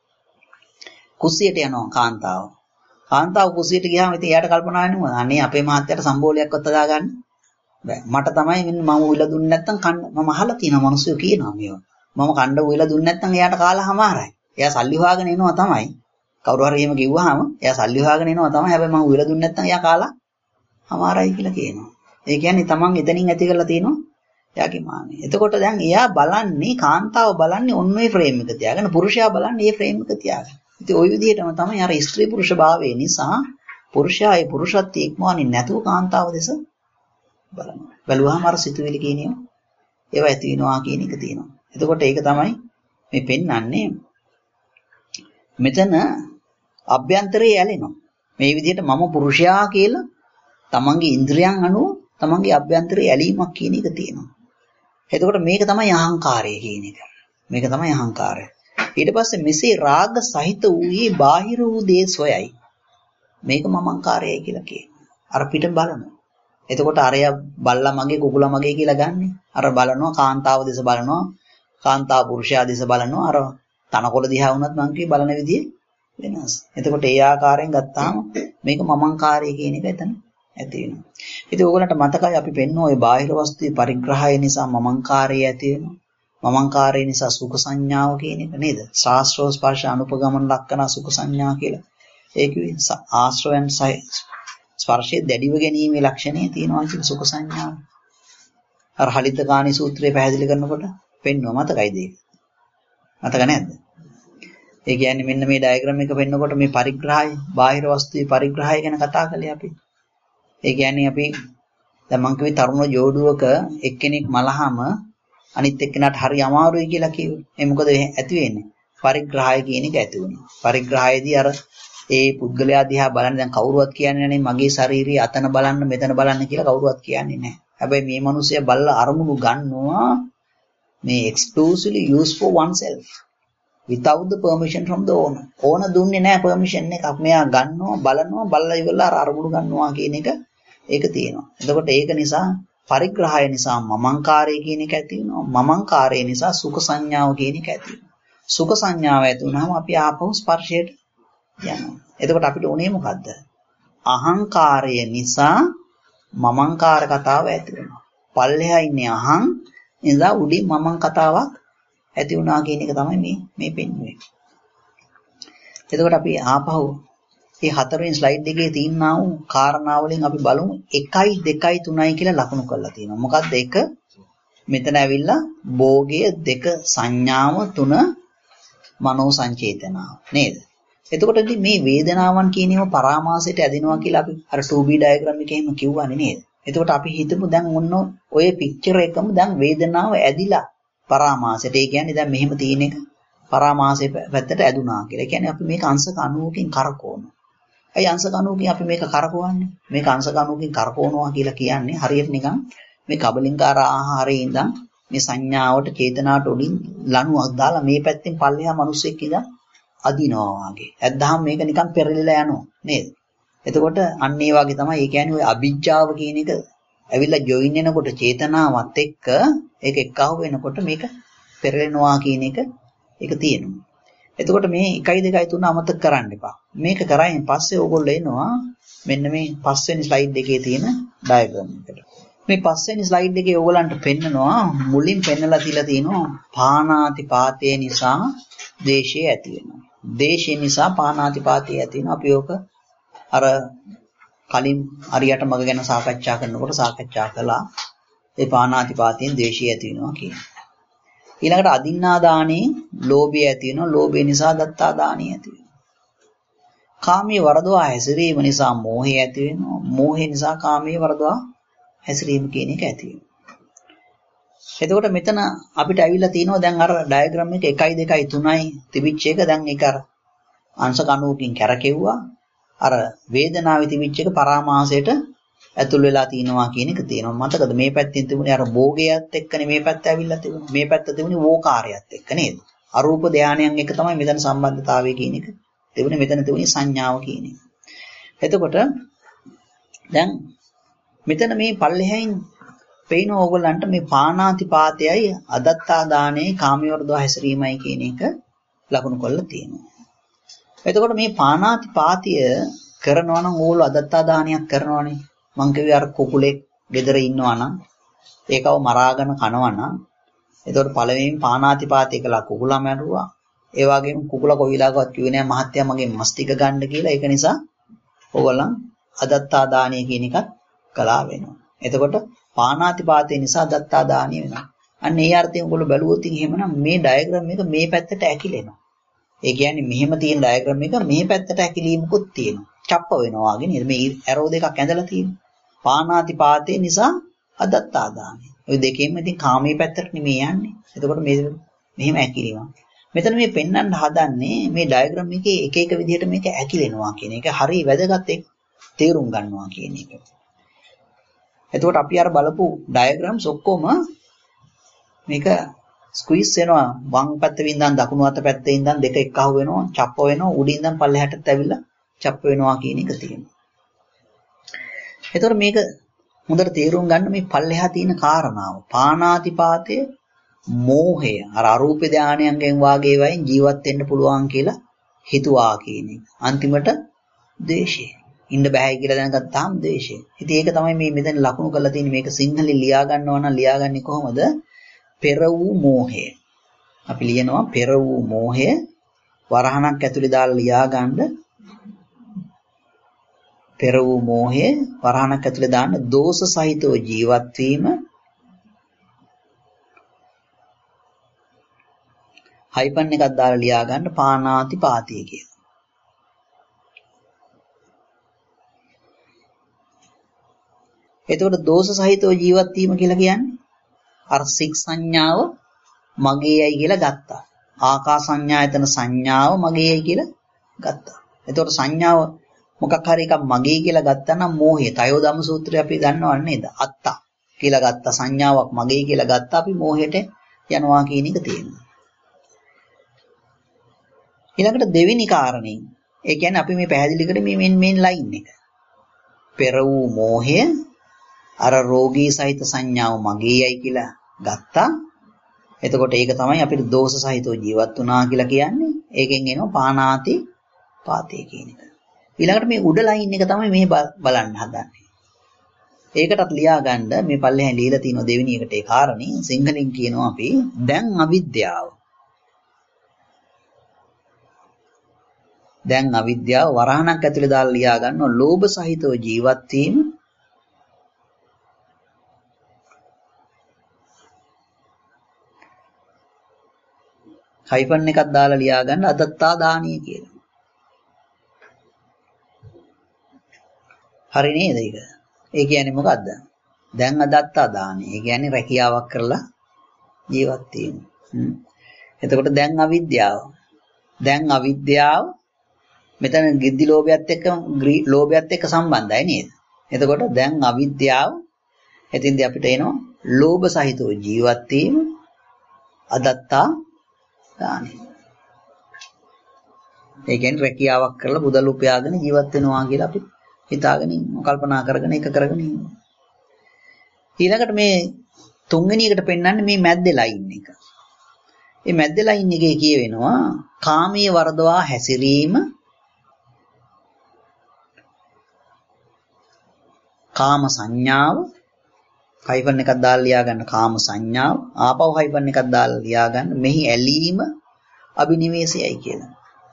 කුස්සියට යනවා කාන්තාව. කාන්තාව කුස්සියට ගියාම ඉතින් එයාට කල්පනා වෙනවා අනේ අපේ මහත්තයාට සම්බෝලයක්වත් හදාගන්න බෑ. මට තමයි මෙන්න මම උවිලා දුන්නේ නැත්තම් කන්න මම අහලා තියෙනවා මිනිස්සු කියනවා මේවා. මම කණ්ඩ උවිලා දුන්නේ නැත්තම් එයාට කාලා හමාරයි. එයා සල්ලි හොයාගෙන එනවා තමයි. කවුරු හරි එහෙම කිව්වහම එයා සල්ලි හොයාගෙන එනවා තමයි. හැබැයි මම උවිලා දුන්නේ නැත්තම් එයා කාලා හමාරයි කියලා කියනවා. ඒ කියන්නේ තමන් එතනින් ඇති කරලා තියෙනවා එයාගේ මානෙ. එතකොට දැන් එයා බලන්නේ කාන්තාව බලන්නේ ඔන්න ඔය ෆ්‍රේම් එක තියාගෙන පුරුෂයා බලන්නේ මේ ෆ්‍රේම් එක තියාගෙන. ඉතින් ওই විදිහටම තමයි අර ස්ත්‍රී පුරුෂ භාවය නිසා පුරුෂයා ඒ පුරුෂත්වයේ ඉක්මවන්නේ නැතුව කාන්තාව දෙස බලනවා. බැලුවාම අර සිතුවිලි කියන ඒවා ඒවා ඇති වෙනවා කියන එක තියෙනවා. එතකොට ඒක තමයි මේ පෙන්වන්නේ මෙතන අභ්‍යන්තරයේ ඇලෙනවා. මේ විදිහට මම පුරුෂයා කියලා තමන්ගේ ඉන්ද්‍රියයන් අනුව තමන්ගේ අභ්‍යන්තරයේ ඇලීමක් කියන එක තියෙනවා. එතකොට මේක තමයි අහංකාරය කියන එක. මේක තමයි අහංකාරය. ඊට පස්සේ මෙසේ රාග සහිත වූයේ බාහිර වූ දේ සොයයි. මේක මමංකාරයයි කියලා කියනවා. අර පිට බලනවා. එතකොට අරය බල්ලා මගේ කුකුලා මගේ කියලා ගන්නෙ. අර බලනවා කාන්තාව දෙස බලනවා. කාන්තාව පුරුෂයා දෙස බලනවා. අර තනකොළ දිහා වුණත් මං කිය බලන විදිය වෙනස්. එතකොට ඒ ආකාරයෙන් ගත්තාම මේක මමංකාරය කියන එක එතන ඇති වෙනවා. ඉතින් ඕගොල්ලන්ට මතකයි අපි පෙන්න ඔය බාහිර වස්තුවේ පරිග්‍රහය නිසා මමංකාරය ඇති වෙනවා. මමංකාරය නිසා සුඛ සංඥාව කියන එක නේද? ශාස්ත්‍රෝ ස්පර්ශ අනුපගමන ලක්කන සුඛ සංඥා කියලා. ඒක ආශ්‍රයන් ස්පර්ශයේ දැඩිව ගැනීමේ ලක්ෂණය තියෙනවා කියන සුඛ සංඥාව. අර හලිතකාණී සූත්‍රය පැහැදිලි කරනකොට පෙන්වුවා මතකයිද ඒක? මතක නැද්ද? ඒ කියන්නේ මෙන්න මේ ඩයග්‍රෑම් එක පෙන්නකොට මේ පරිග්‍රහය, බාහිර වස්තුවේ පරිග්‍රහය ගැන කතා කළේ අපි. ඒ කියන්නේ අපි දැන් මං කිව්වේ තරුණ ජෝඩුවක එක්කෙනෙක් මලහම අනිත් එක්කෙනාට හරි අමාරුයි කියලා කිව්වේ. ඒ මොකද ඇති වෙන්නේ? පරිග්‍රහය කියන එක ඇති වුණා. පරිග්‍රහයේදී අර ඒ පුද්ගලයා දිහා බලන්න දැන් කවුරුවත් කියන්නේ නැහැ මගේ ශාරීරිය අතන බලන්න මෙතන බලන්න කියලා කවුරුවත් කියන්නේ නැහැ. හැබැයි මේ මිනිස්සයා බලලා අරමුණු ගන්නවා මේ exclusively used for oneself without the permission from the owner. ඕන දුන්නේ නැහැ permission එකක්. මෙයා ගන්නවා බලනවා බලලා ඉවරලා අර අරමුණු ගන්නවා කියන එක ඒක තියෙනවා. එතකොට ඒක නිසා පරිග්‍රහය නිසා මමංකාරය කියන එක ඇති වෙනවා. මමංකාරය නිසා සුඛ සංඥාව කියන එක ඇති වෙනවා. සුඛ සංඥාව ඇති වුනහම අපි ආපහු ස්පර්ශයට යනවා. එතකොට අපිට උනේ මොකද්ද? අහංකාරය නිසා මමංකාර කතාව ඇති වෙනවා. පල්ලෙහා ඉන්නේ අහං ඉඳලා උඩින් මමං කතාවක් ඇති වුණා කියන එක තමයි මේ මේ පෙන්වන්නේ. එතකොට අපි ආපහු මේ හතරවෙනි ස්ලයිඩ් එකේ තියෙනා වූ කාරණා වලින් අපි බලමු එකයි දෙකයි තුනයි කියලා ලකුණු කරලා තියෙනවා. මොකද්ද එක? මෙතන ඇවිල්ලා භෝගය දෙක සංඥාව තුන මනෝ සංචේතනාව නේද? එතකොට ඉතින් මේ වේදනාවන් කියන ඒවා පරාමාසයට ඇදෙනවා කියලා අපි අර two B ඩයග්‍රෑම් එකේ එහෙම කිව්වනේ නේද? එතකොට අපි හිතමු දැන් ඔන්න ඔය පික්චර් එකම දැන් වේදනාව ඇදිලා පරාමාසයට. ඒ කියන්නේ දැන් මෙහෙම තියෙන එක පරාමාසයේ පැත්තට ඇදුනා කියලා. ඒ කියන්නේ අපි මේක අංශක අණුවකින් කරකවනවා. ඇයි අංශක අණුවකින් අපි මේක කරකවන්නේ? මේක අංශක අණුවකින් කරකවනවා කියලා කියන්නේ හරියට නිකන් මේ කබලින්කාර ආහාරයේ ඉඳන් මේ සංඥාවට චේතනාවට උඩින් ලණුවක් දාලා මේ පැත්තෙන් පල්ලෙහා මිනිස්සෙක් ඉඳන් අදිනවා වගේ. ඇද්දාම මේක නිකන් පෙරලිලා යනවා නේද? එතකොට අන්න ඒ වගේ තමයි ඒ කියන්නේ ඔය අභිජ්ජාව කියන එක ඇවිල්ලා ජොයින් වෙනකොට චේතනාවත් එක්ක ඒක එක්කහුව වෙනකොට මේක පෙරලෙනවා කියන එක ඒක තියෙනවා. එතකොට මේ එකයි දෙකයි තුන අමතක කරන්න එපා. මේක කරායින් පස්සේ ඕගොල්ලෝ එනවා මෙන්න මේ පස්වෙනි ස්ලයිඩ් එකේ තියෙන ඩයග්‍රෑම් එකට. මේ පස්වෙනි ස්ලයිඩ් එකේ ඕගොල්ලන්ට පෙන්නනවා මුලින් පෙන්නලා තියලා තියෙනවා පාණාතිපාතය නිසා ද්වේෂය ඇති වෙනවා. ද්වේෂය නිසා පාණාතිපාතය ඇති වෙනවා. අපි ඕක අර කලින් හරියට මග ගැන සාකච්ඡා කරනකොට සාකච්ඡා කළා. ඒ පාණාතිපාතයෙන් ද්වේෂය ඇති වෙනවා කියන්නේ. ඊළඟට අදින්නා දානේ ලෝභය ඇති වෙනවා. ලෝභය නිසා දත්තා දානේ ඇති වෙනවා. කාමයේ වරදවා හැසිරීම නිසා මෝහය ඇති වෙනවා. මෝහය නිසා කාමයේ වරදවා හැසිරීම කියන එක ඇති වෙනවා. එතකොට මෙතන අපිට ඇවිල්ලා තියෙනවා දැන් අර ඩයග්‍රෑම් එක එකයි දෙකයි තුනයි තිබිච්ච එක දැන් ඒක අර අංශ කණුවකින් කැරකෙව්වා. අර වේදනාවේ තිබිච්ච එක පරාමාසයට ඇතුල් වෙලා තිනවා කියන එක තියෙනවා. මතකද මේ පැත්තෙන් තිබුණේ අර භෝගයත් එක්කනේ මේ පැත්ත ඇවිල්ලා තිබුණේ. මේ පැත්ත තිබුණේ වෝකාරයත් එක්ක නේද? අරූප ධානයන් එක තමයි මෙතන සම්බන්ධතාවය කියන එක තිබුණේ. මෙතන තිබුණේ සංඥාව කියන එක. එතකොට දැන් මෙතන මේ පල්ලෙහෙන් පේන ඕගොල්ලන්ට මේ පාණාතිපාතයයි අදත්තා දානේ කාමවර්ධව හැසිරීමයි කියන එක ලකුණු කරලා තියෙනවා. එතකොට මේ පාණාතිපාතිය කරනවා නම් ඕගොල්ලෝ අදත්තා දානයක් කරනවානේ. මං කිව්වේ අර කුකුලෙක් ගෙදර ඉන්නවා නම් ඒකව මරාගෙන කනවා නම් එතකොට පළවෙනිම පාණාතිපාතය කළා කුකුලා මැරුවා. ඒ වගේම කුකුලා කොවිලාකවත් කිව්වේ නෑ මහත්තයා මගේ මස් ටික ගන්න කියලා. ඒක නිසා ඕගොල්ලන් අදත්තා දානය කියන එකත් කළා වෙනවා. එතකොට පාණාතිපාතය නිසා අදත්තා දානය වෙනවා. අන්න ඒ අර්ථයෙන් ඔයගොල්ලෝ බැලුවොත් එහෙමනම් මේ ඩයග්‍රෑම් එක මේ පැත්තට ඇකිලෙනවා. ඒ කියන්නේ මෙහෙම තියෙන ඩයග්‍රෑම් එක මේ පැත්තට ඇකිලීමකුත් තියෙනවා. චප්ප වෙනවා වගේ නේද? මේ ඇරෝ දෙකක් ඇඳලා තියෙනවා. පාණාතිපාතය නිසා අදත්තා දානය. ඔය දෙකෙන්ම ඉතින් කාමයේ පැත්තට නෙමෙයි යන්නේ. එතකොට මේ මෙහෙම ඇකිලීමක්. මෙතන මේ පෙන්වන්න හදන්නේ මේ ඩයග්‍රෑම් එකේ එක එක විදිහට මේක ඇකිලෙනවා කියන එක. හරිය වැදගත් ඒක තේරුම් ගන්නවා කියන එක. එතකොට අපි අර බලපු ඩයග්‍රෑම්ස් ඔක්කොම මේක ස්ක්වීස් වෙනවා. වම් පැත්තේ ඉඳන් දකුණු අත පැත්තේ ඉඳන් දෙක එක්කහුව වෙනවා, චප්ප වෙනවා, උඩින් ඉඳන් පල්ලෙහාටත් ඇවිල්ලා චප්ප වෙනවා කියන එක තියෙනවා. එතකොට මේක හොඳට තේරුම් ගන්න මේ පල්ලෙහා තියෙන කාරණාව. පාණාතිපාතය, මෝහය, අර අරූප ධානයන්ගෙන් වාගේ වයින් ජීවත් වෙන්න පුළුවන් කියලා හිතුවා කියන එක. අන්තිමට ද්වේෂය. ඉන්න බෑ කියලා දැනගත්තාම ද්වේෂය. ඉතින් ඒක තමයි මේ මෙතන ලකුණු කරලා තියෙන්නේ. මේක සිංහලෙන් ලියා ගන්නවා නම් ලියාගන්නේ කොහොමද? පෙර වූ මෝහය. අපි ලියනවා පෙර වූ මෝහය වරහණක් ඇතුලේ දාලා ලියා ගන්න. පෙර වූ මෝහය වරහණක් ඇතුලේ දාන්න දෝෂ සහිතව ජීවත් වීම. හයිපන් එකක් දාලා ලියා ගන්න පාණාතිපාතය කියලා. එතකොට දෝෂ සහිතව ජීවත් වීම කියලා කියන්නේ අර සික් සංඥාව මගේයයි කියලා ගත්තා. ආකා සංඥායතන සංඥාව මගේයයි කියලා ගත්තා. එතකොට සංඥාව මොකක් හරි එකක් මගේ කියලා ගත්තා නම් මෝහය. තයෝ ධම්ම සූත්‍රය අපි දන්නව නේද? අත්තා කියලා ගත්තා. සංඥාවක් මගේ කියලා ගත්තා. අපි මෝහයට යනවා කියන එක තියෙනවා. ඊළඟට දෙවෙනි කාරණේ. ඒ කියන්නේ අපි මේ පැහැදිලි කරේ මේ මෙන් මෙන් ලයින් එක. පෙර වූ මෝහය අර රෝගී සහිත සංඥාව මගේයයි කියලා ගත්තා. එතකොට ඒක තමයි අපිට දෝෂ සහිතව ජීවත් වුණා කියලා කියන්නේ. ඒකෙන් එනවා පාණාති පාතේ කියන එක. ඊළඟට මේ උඩ ලයින් එක තමයි මේ බලන්න හදන්නේ. ඒකටත් ලියා ගන්න මේ පල්ලෙහාන් ලියලා තියෙන දෙවෙනි එකට ඒ කාරණේ සිංහලෙන් කියනවා අපි දැන් අවිද්‍යාව. දැන් අවිද්‍යාව වරහණක් ඇතුලේ දාලා ලියා ගන්නවා ලෝභ සහිතව ජීවත් වීම. හයිපන් එකක් දාලා ලියා ගන්න අදත්තා දානීය කියලා. හරි නේද ඒක? ඒ කියන්නේ මොකද්ද? දැන් අදත්තා දානීය. ඒ කියන්නේ රැකියාවක් කරලා ජීවත් වීම. එතකොට දැන් අවිද්‍යාව. දැන් අවිද්‍යාව මෙතන ගිද්දි ලෝභයත් එක්ක ලෝභයත් එක්ක සම්බන්ධයි නේද? එතකොට දැන් අවිද්‍යාව එතින්දී අපිට එනවා ලෝභ සහිතව ජීවත් වීම අදත්තා දානීය. ඒ කියන්නේ රැකියාවක් කරලා මුදල් උපයාගෙන ජීවත් වෙනවා කියලා අපි හිතාගෙන ඉන්නවා. කල්පනා කරගෙන එක කරගෙන ඉන්නවා. ඊළඟට මේ තුන්වෙනි එකට පෙන්වන්නේ මේ මැද්දේ ලයින් එක. මේ මැද්දේ ලයින් එකේ කියවෙනවා කාමයේ වර්ධවා හැසිරීම කාම සංඥාව හයිෆන් එකක් දාලා ලියා ගන්න කාම සංඥාව ආපහු හයිෆන් එකක් දාලා ලියා ගන්න මෙහි ඇලීම අබිනිවේෂයයි කියලා.